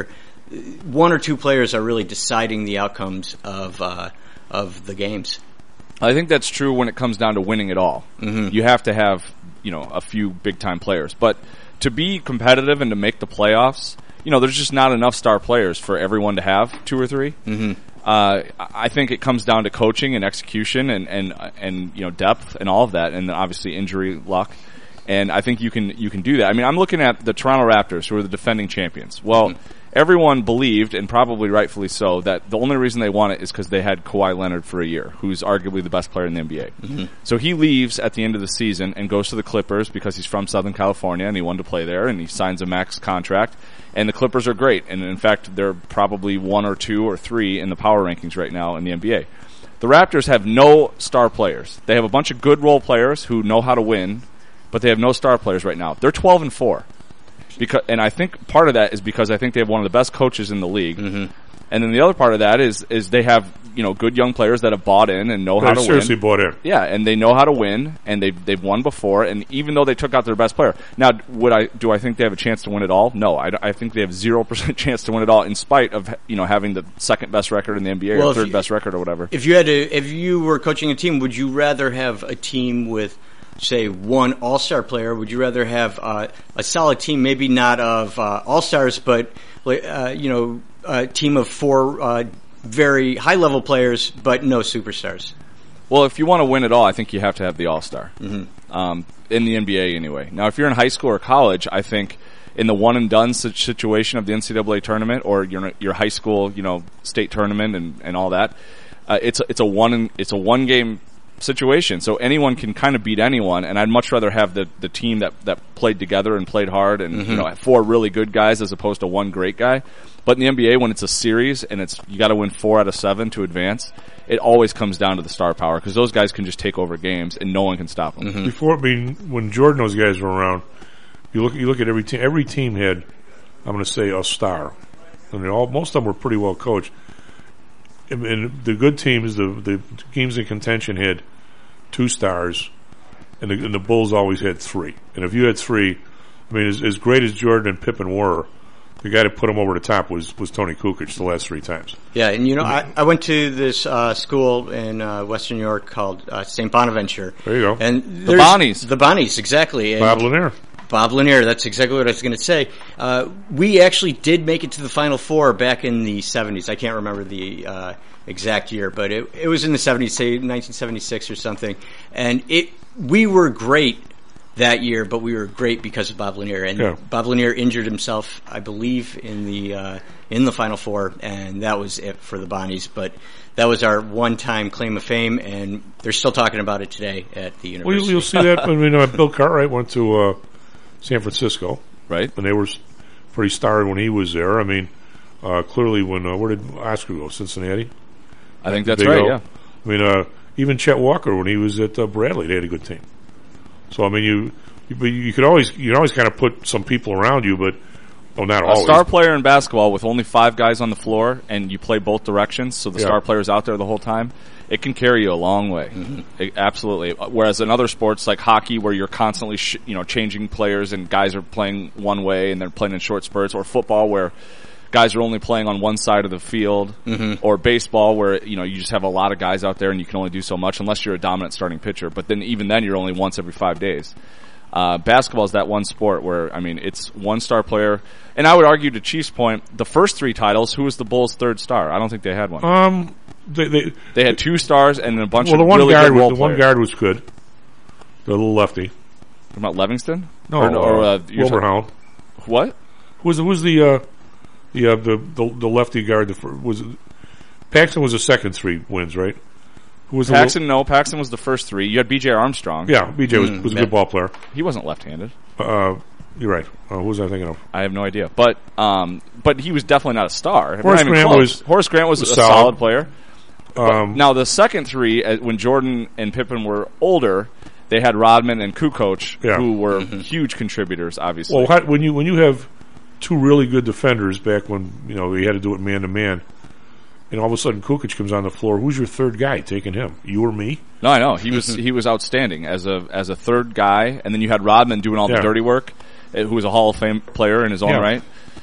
one or two players are really deciding the outcomes of uh, of the games. I think that's true when it comes down to winning it all. Mm-hmm. You have to have, you know, a few big time players, but to be competitive and to make the playoffs, you know, there's just not enough star players for everyone to have two or three. Mm-hmm. Uh, I think it comes down to coaching and execution and and and you know depth and all of that, and obviously injury luck. And I think you can you can do that. I mean, I'm looking at the Toronto Raptors, who are the defending champions. Well, mm-hmm. everyone believed, and probably rightfully so, that the only reason they won it is because they had Kawhi Leonard for a year, who's arguably the best player in the N B A. Mm-hmm. So he leaves at the end of the season and goes to the Clippers because he's from Southern California and he wanted to play there, and he signs a max contract. And the Clippers are great, and in fact, they're probably one or two or three in the power rankings right now in the N B A. The Raptors have no star players. They have a bunch of good role players who know how to win, but they have no star players right now. They're twelve and four. Because, and I think part of that is because I think they have one of the best coaches in the league. Mm-hmm. And then the other part of that is is they have, you know, good young players that have bought in and know They're how to seriously win. bought in. Yeah, and they know how to win, and they've they've won before. And even though they took out their best player, now would I do I think they have a chance to win it all? No, I, I think they have zero percent chance to win it all, in spite of, you know, having the second best record in the N B A well, or third you, best record or whatever. If you had to, if you were coaching a team, would you rather have a team with, say, one all-star player? Would you rather have uh, a solid team, maybe not of uh, all-stars, but uh, you know, a team of four uh, very high-level players, but no superstars? Well, if you want to win it all, I think you have to have the all-star. Mm-hmm. Um, in the N B A anyway. Now, if you're in high school or college, I think in the one-and-done situation of the N C double A tournament or your your high school, you know, state tournament and, and all that, uh, it's a, it's a one it's a one-game situation, so anyone can kind of beat anyone, and I'd much rather have the, the team that, that played together and played hard and Mm-hmm. you know four really good guys as opposed to one great guy. But in the N B A, when it's a series and it's you got to win four out of seven to advance, it always comes down to the star power because those guys can just take over games and no one can stop them. Mm-hmm. Before, I mean, when Jordan and those guys were around, you look you look at every team. Every team had, I'm going to say, a star, and they all most of them were pretty well coached. And, and the good teams, the the teams in contention had two stars, and the, and the Bulls always had three. And if you had three, I mean, as, as great as Jordan and Pippen were, the guy that put them over the top was, was Tony Kukoc the last three times. Yeah, and you know, I, I went to this uh, school in uh, Western New York called uh, Saint Bonaventure. There you go. And the Bonnies. The Bonnies, exactly. And Bob Lanier. Bob Lanier, that's exactly what I was going to say. Uh, we actually did make it to the Final Four back in the seventies. I can't remember the uh, exact year, but it, it was in the seventies, say nineteen seventy-six or something. And it we were great that year, but we were great because of Bob Lanier. And yeah. Bob Lanier injured himself, I believe, in the uh, in the Final Four, and that was it for the Bonnies. But that was our one-time claim of fame, and they're still talking about it today at the university. Well, you'll see that when we know Bill Cartwright went to uh, San Francisco, right? And they were pretty starred when he was there. I mean, Uh, clearly, when uh, where did Oscar go? Cincinnati. I think that's Big right. O. Yeah. I mean, uh, even Chet Walker when he was at uh, Bradley, they had a good team. So I mean, you you, but you could always you can always kind of put some people around you, but oh, not A always. star player in basketball with only five guys on the floor, and you play both directions, so the Yeah. star player's out there the whole time. It can carry you a long way. Mm-hmm. It- absolutely. Whereas in other sports like hockey, where you're constantly sh- you know changing players and guys are playing one way and they're playing in short spurts, or football where guys are only playing on one side of the field, Mhm. or baseball where you know you just have a lot of guys out there and you can only do so much unless you're a dominant starting pitcher. But then even then you're only once every five days. Uh, basketball is that one sport where, I mean, it's one star player. And I would argue to Chief's point, the first three titles, who was the Bulls' third star? I don't think they had one. Um, they they, They had two stars and a bunch well, of the one really guard good was, role the players. one guard was good. The little lefty. Talking about Livingston? No, Or, or, uh, uh, you're Wilbur talking- Hound. What? Who was who was the uh, the, uh, the the the lefty guard? The fir- was Paxton was the second three wins, right? Who was Paxton, the no. Paxton was the first three. You had B J Armstrong. Yeah, B J was, Mm, was a man. good ball player. He wasn't left-handed. Uh, you're right. Uh, who was I thinking of? I have no idea. But um, but he was definitely not a star. Horace Not even Grant close. was- Horace Grant was, was a solid. solid, player. But Um, now the second three, uh, when Jordan and Pippen were older, they had Rodman and Kukoc, Yeah. who were Mm-hmm. huge contributors. Obviously, Well, how, when you when you have two really good defenders back when you know you had to do it man to man, and all of a sudden Kukoc comes on the floor, who's your third guy taking him? You or me? no, I know he was he was outstanding as a as a third guy, and then you had Rodman doing all Yeah. the dirty work, uh, who was a Hall of Fame player in his own Yeah. right.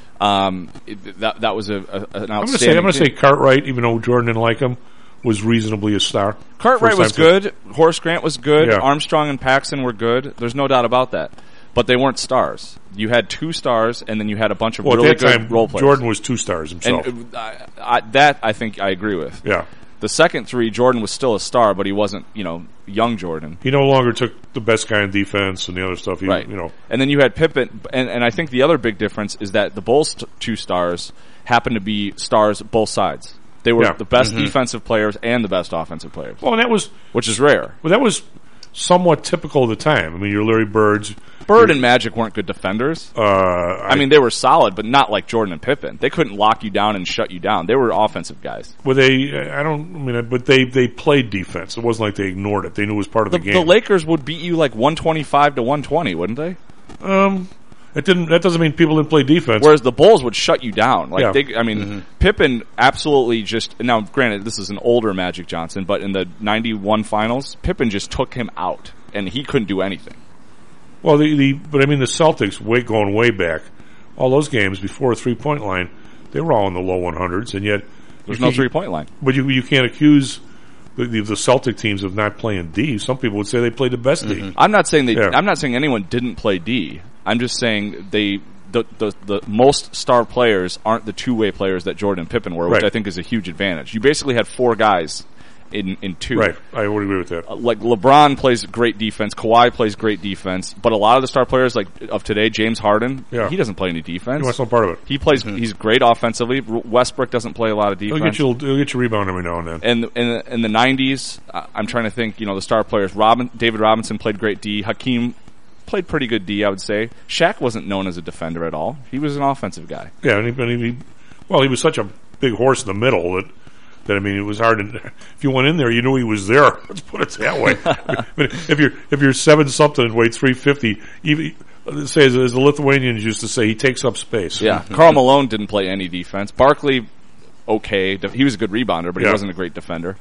Um, it, that that was a, a an I'm going to outstanding. say I'm going to say team. Cartwright, even though Jordan didn't like him, was reasonably a star. Cartwright First was time to- good. Horace Grant was good. Yeah. Armstrong and Paxton were good. There's no doubt about that. But they weren't stars. You had two stars, and then you had a bunch of Well, really at that good time, role players. Jordan was two stars himself. And uh, I, I, that I think I agree with. Yeah. The second three, Jordan was still a star, but he wasn't, you know, young Jordan. He no longer took the best guy in defense and the other stuff. He, Right. You know, And then you had Pippen, and, and I think the other big difference is that the Bulls' t- two stars happened to be stars both sides. They were Yeah. the best Mhm. defensive players and the best offensive players. well, and that was which is rare. Well, that was somewhat typical of the time. I mean, your Larry Birds, Bird your- and Magic weren't good defenders. Uh, I, I mean, they were solid, but not like Jordan and Pippen. They couldn't lock you down and shut you down. They were offensive guys. Were they? I don't. I mean, but they they played defense. It wasn't like they ignored it. They knew it was part of The, the, the game. Lakers would beat you like one twenty-five to one twenty, wouldn't they? Um, it didn't. That doesn't mean people didn't play defense. Whereas the Bulls would shut you down. Like Yeah. they, I mean, Pippen absolutely just. Now, granted, this is an older Magic Johnson, but in the ninety-one finals, Pippen just took him out, and he couldn't do anything. Well, the, the but I mean the Celtics, way going way back, all those games before a three point line, they were all in the low one hundreds, and yet There's you no can't- three-point line. But you you can't accuse the, the, the Celtic teams of not playing D. Some people would say they played the best D. I'm not saying they. Yeah. I'm not saying anyone didn't play D. I'm just saying they. The, the the most star players aren't the two-way players that Jordan and Pippen were, which Right. I think is a huge advantage. You basically had four guys in in two. Right, I would agree with that. Uh, like LeBron plays great defense, Kawhi plays great defense, but a lot of the star players like of today, James Harden, Yeah. he doesn't play any defense. He wants no part of it. He plays. He's great offensively. R- Westbrook doesn't play a lot of He'll defense. get you. He'll get you rebound every now and then. And in the, in the nineties, uh, I'm trying to think. You know, the star players. Robin, David Robinson played great D. Hakeem played pretty good D, I would say. Shaq wasn't known as a defender at all. He was an offensive guy. Yeah, and he, and he, well, he was such a big horse in the middle that, that I mean, it was hard to. If you went in there, you knew he was there. Let's put it that way. But if you're if you're seven something and weigh three fifty, even say as, as the Lithuanians used to say, he takes up space. Yeah, Karl Malone didn't play any defense. Barkley, okay, he was a good rebounder, but he Yeah. wasn't a great defender.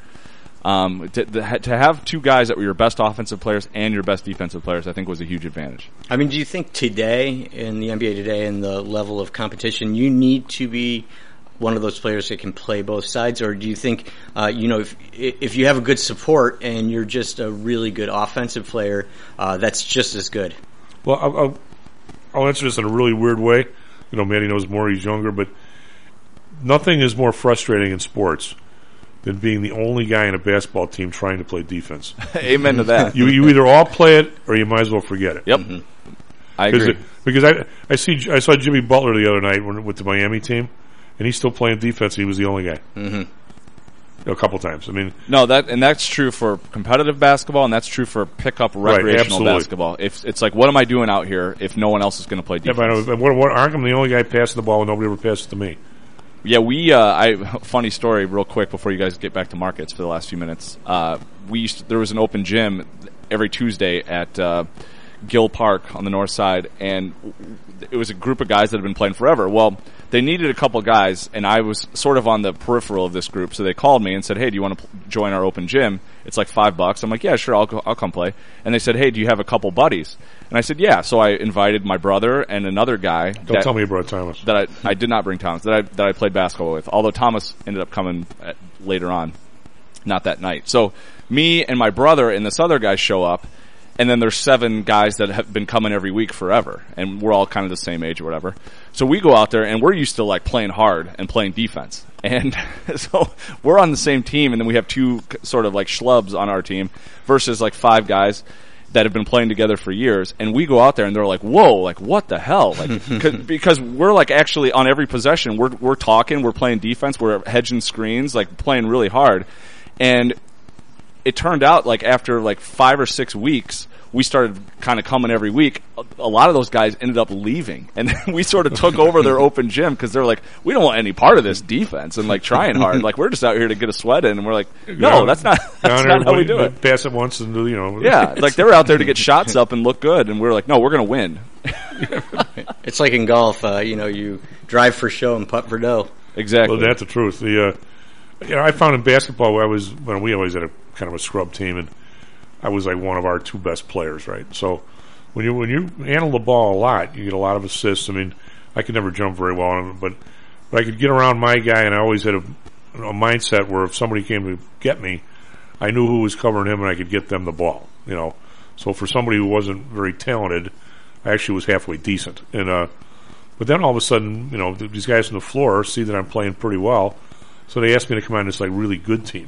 Um, to, to have two guys that were your best offensive players and your best defensive players, I think was a huge advantage. I mean, do you think today, in the N B A today, and the level of competition, you need to be one of those players that can play both sides, or do you think, uh, you know, if if you have a good support and you're just a really good offensive player, uh, that's just as good? Well, I'll, I'll, I'll answer this in a really weird way. You know, Matty knows more; he's younger, but nothing is more frustrating in sports than being the only guy in a basketball team trying to play defense. Amen to that. You you either all play it or you might as well forget it. Yep, I agree. It, because I I see I saw Jimmy Butler the other night when, with the Miami team, and he's still playing defense. And he was the only guy. Mm-hmm. A couple times. I mean, no, that and that's true for competitive basketball, and that's true for pickup recreational absolutely. basketball. If it's like, what am I doing out here if no one else is going to play yeah, defense? but I know, what, what, how come the only guy passing the ball and nobody ever passes to me? Yeah, we. Uh, I funny story, real quick, before you guys get back to markets for the last few minutes. Uh, we used to, there was an open gym every Tuesday at uh, Gill Park on the north side, and it was a group of guys that had been playing forever. Well, they needed a couple guys, and I was sort of on the peripheral of this group, so they called me and said, "Hey, do you want to p- join our open gym? It's like five bucks." I'm like, "Yeah, sure, I'll go, I'll come play." And they said, "Hey, do you have a couple buddies?" And I said, "Yeah." So I invited my brother and another guy. Don't that, tell me you brought Thomas. That I I did not bring Thomas. That I that I played basketball with. Although Thomas ended up coming at, later on, not that night. So me and my brother and this other guy show up. And then there's seven guys that have been coming every week forever, and we're all kind of the same age or whatever. So we go out there, and we're used to like playing hard and playing defense. And so we're on the same team, and then we have two sort of like schlubs on our team versus like five guys that have been playing together for years. And we go out there, and they're like, "Whoa, like what the hell?" Like cause, because we're like actually on every possession, we're we're talking, we're playing defense, we're hedging screens, like playing really hard, and it turned out like after like five or six weeks, we started kind of coming every week. A, a lot of those guys ended up leaving, and then we sort of took over their open gym because they're like, we don't want any part of this defense and like trying hard. Like we're just out here to get a sweat in, and we're like, no, Yeah. that's not that's Down not there, how we wait, do it. Pass it once and do, you know. Yeah, like they were out there to get shots up and look good, and we we're like, no, we're going to win. It's like in golf, uh, you know, you drive for show and putt for dough. Exactly. Well, that's the truth. The uh, you know, I found in basketball, I was when we always had a kind of a scrub team, and I was like one of our two best players, right? So when you when you handle the ball a lot, you get a lot of assists. I mean, I could never jump very well, but but I could get around my guy, and I always had a, a mindset where if somebody came to get me, I knew who was covering him, and I could get them the ball. You know, so for somebody who wasn't very talented, I actually was halfway decent. And uh, but then all of a sudden, you know, th- these guys on the floor see that I'm playing pretty well, so they asked me to come on this like really good team.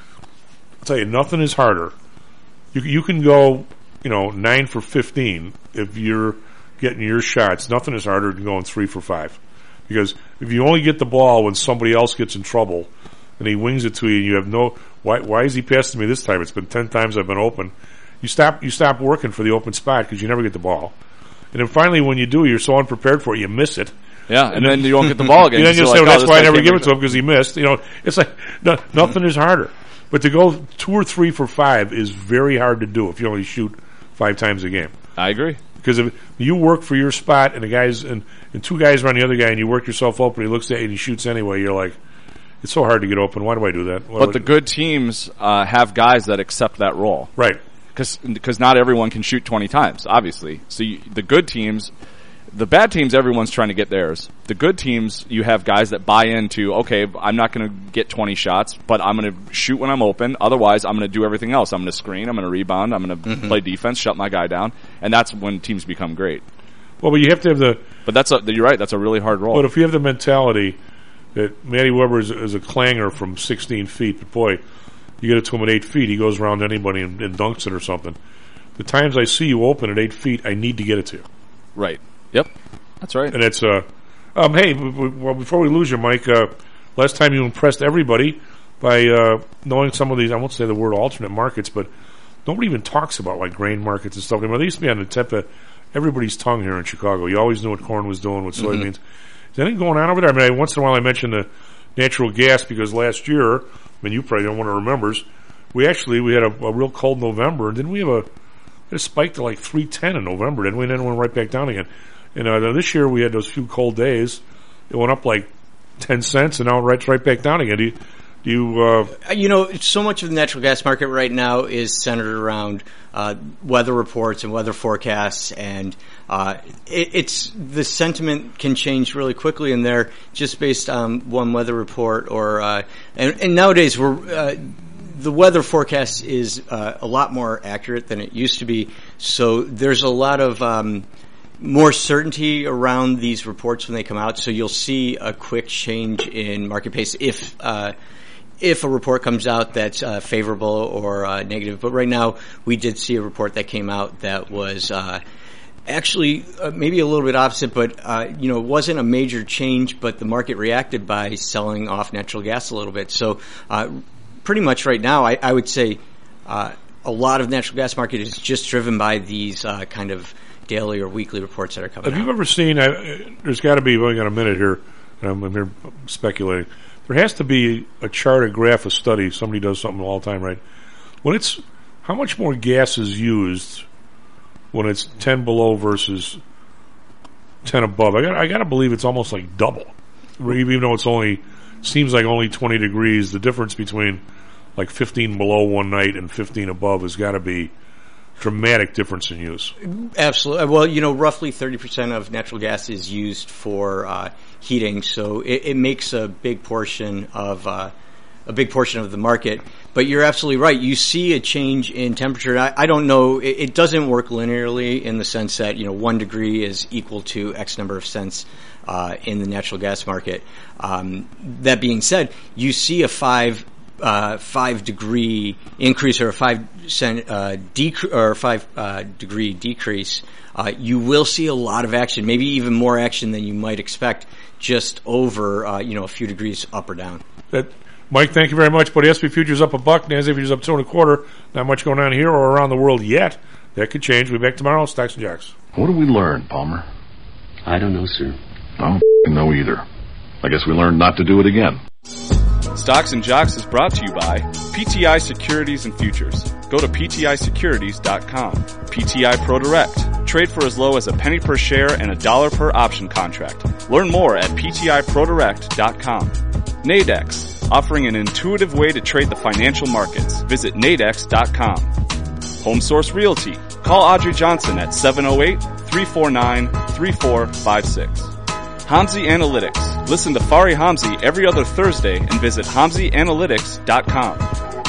I'll tell you, nothing is harder. You you can go, you know, nine for fifteen if you're getting your shots. Nothing is harder than going three for five, because if you only get the ball when somebody else gets in trouble, and he wings it to you, and you have no why why is he passing me this time? It's been ten times I've been open. You stop you stop working for the open spot because you never get the ball, and then finally when you do, you're so unprepared for it, you miss it. Yeah, and, and then, then you don't get the ball again. And then you so say, like, well, oh, that's why I never give it it to him because he missed. You know, it's like no, nothing is harder. But to go two or three for five is very hard to do if you only shoot five times a game. I agree. Because if you work for your spot and the guys and, and two guys are on the other guy and you work yourself open, he looks at you and he shoots anyway, you're like, it's so hard to get open. Why do I do that? Why but the good teams uh, have guys that accept that role. Right. Because not everyone can shoot twenty times, obviously. So you, the good teams, the bad teams, everyone's trying to get theirs. The good teams, you have guys that buy into, okay, I'm not going to get twenty shots, but I'm going to shoot when I'm open. Otherwise, I'm going to do everything else. I'm going to screen, I'm going to rebound, I'm going to mm-hmm. play defense, shut my guy down. And that's when teams become great. Well, but you have to have the... But that's a, you're right, that's a really hard role. But if you have the mentality that Matty Weber is, is a clanger from sixteen feet, but boy, you get it to him at eight feet, he goes around anybody and, and dunks it or something. The times I see you open at eight feet, I need to get it to you. Right. Yep. That's right. And it's, uh, um, hey, w- w- well, before we lose you, Mike, uh, last time you impressed everybody by uh, knowing some of these, I won't say the word alternate markets, but nobody even talks about like grain markets and stuff. I mean, they used to be on the tip of everybody's tongue here in Chicago. You always knew what corn was doing, what soybeans. Mm-hmm. Is anything going on over there? I mean, I, once in a while I mention the natural gas because last year, I mean, you probably don't want to remember, we actually, we had a, a real cold November, and didn't we have a, it spiked to like three ten in November, didn't we? And then it went right back down again. And uh, this year we had those few cold days. It went up like ten cents, and now it's right back down again. Do you, do you, uh, you know, so much of the natural gas market right now is centered around uh, weather reports and weather forecasts, and uh, it, it's the sentiment can change really quickly in there just based on one weather report. Or uh, and, and nowadays we're uh, the weather forecast is uh, a lot more accurate than it used to be. So there's a lot of um, more certainty around these reports when they come out, so you'll see a quick change in market pace if uh, if a report comes out that's uh, favorable or uh, negative. But right now, we did see a report that came out that was uh, actually uh, maybe a little bit opposite, but uh, you know, it wasn't a major change, but the market reacted by selling off natural gas a little bit. So uh, pretty much right now, I, I would say uh, a lot of natural gas market is just driven by these uh, kind of daily or weekly reports that are coming Have out. you ever seen, uh, there's got to be, we only got a minute here, and I'm, I'm here speculating. There has to be a chart, a graph, a study. Somebody does something all the time, right? When it's how much more gas is used when it's ten below versus ten above. I got I got to believe it's almost like double, even though it's only seems like only twenty degrees. The difference between like fifteen below one night and fifteen above has got to be dramatic difference in use. Absolutely. Well, you know, roughly thirty percent of natural gas is used for uh, heating, so it, it makes a big portion of uh, a big portion of the market. But you're absolutely right. You see a change in temperature. I, I don't know. It, it doesn't work linearly in the sense that, you know, one degree is equal to X number of cents uh, in the natural gas market. Um, that being said, you see a five uh, five degree increase or a five cent uh, decrease or five uh, degree decrease. Uh, you will see a lot of action, maybe even more action than you might expect, just over uh, you know a few degrees up or down. That. Mike, thank you very much. But S and P futures up a buck, NASDAQ futures up two and a quarter. Not much going on here or around the world yet. That could change. We'll be back tomorrow. Stocks and Jocks. What did we learn, Palmer? I don't know, sir. I don't know either. I guess we learned not to do it again. Stocks and Jocks is brought to you by P T I Securities and Futures. Go to P T I securities dot com. P T I ProDirect. Trade for as low as a penny per share and a dollar per option contract. Learn more at P T I Pro Direct dot com. Nadex. Offering an intuitive way to trade the financial markets. Visit nadex dot com. Home Source Realty. Call Audrey Johnson at seven oh eight, three four nine, three four five six. Hamzy Analytics. Listen to Fari Hamzy every other Thursday and visit hamzy analytics dot com.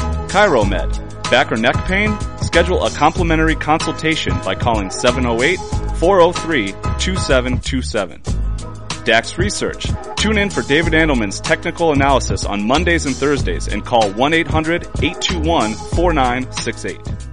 ChiroMed. Back or neck pain? Schedule a complimentary consultation by calling seven oh eight, four oh three, two seven two seven. DAX Research. Tune in for David Andelman's technical analysis on Mondays and Thursdays and call one eight hundred, eight two one, four nine six eight.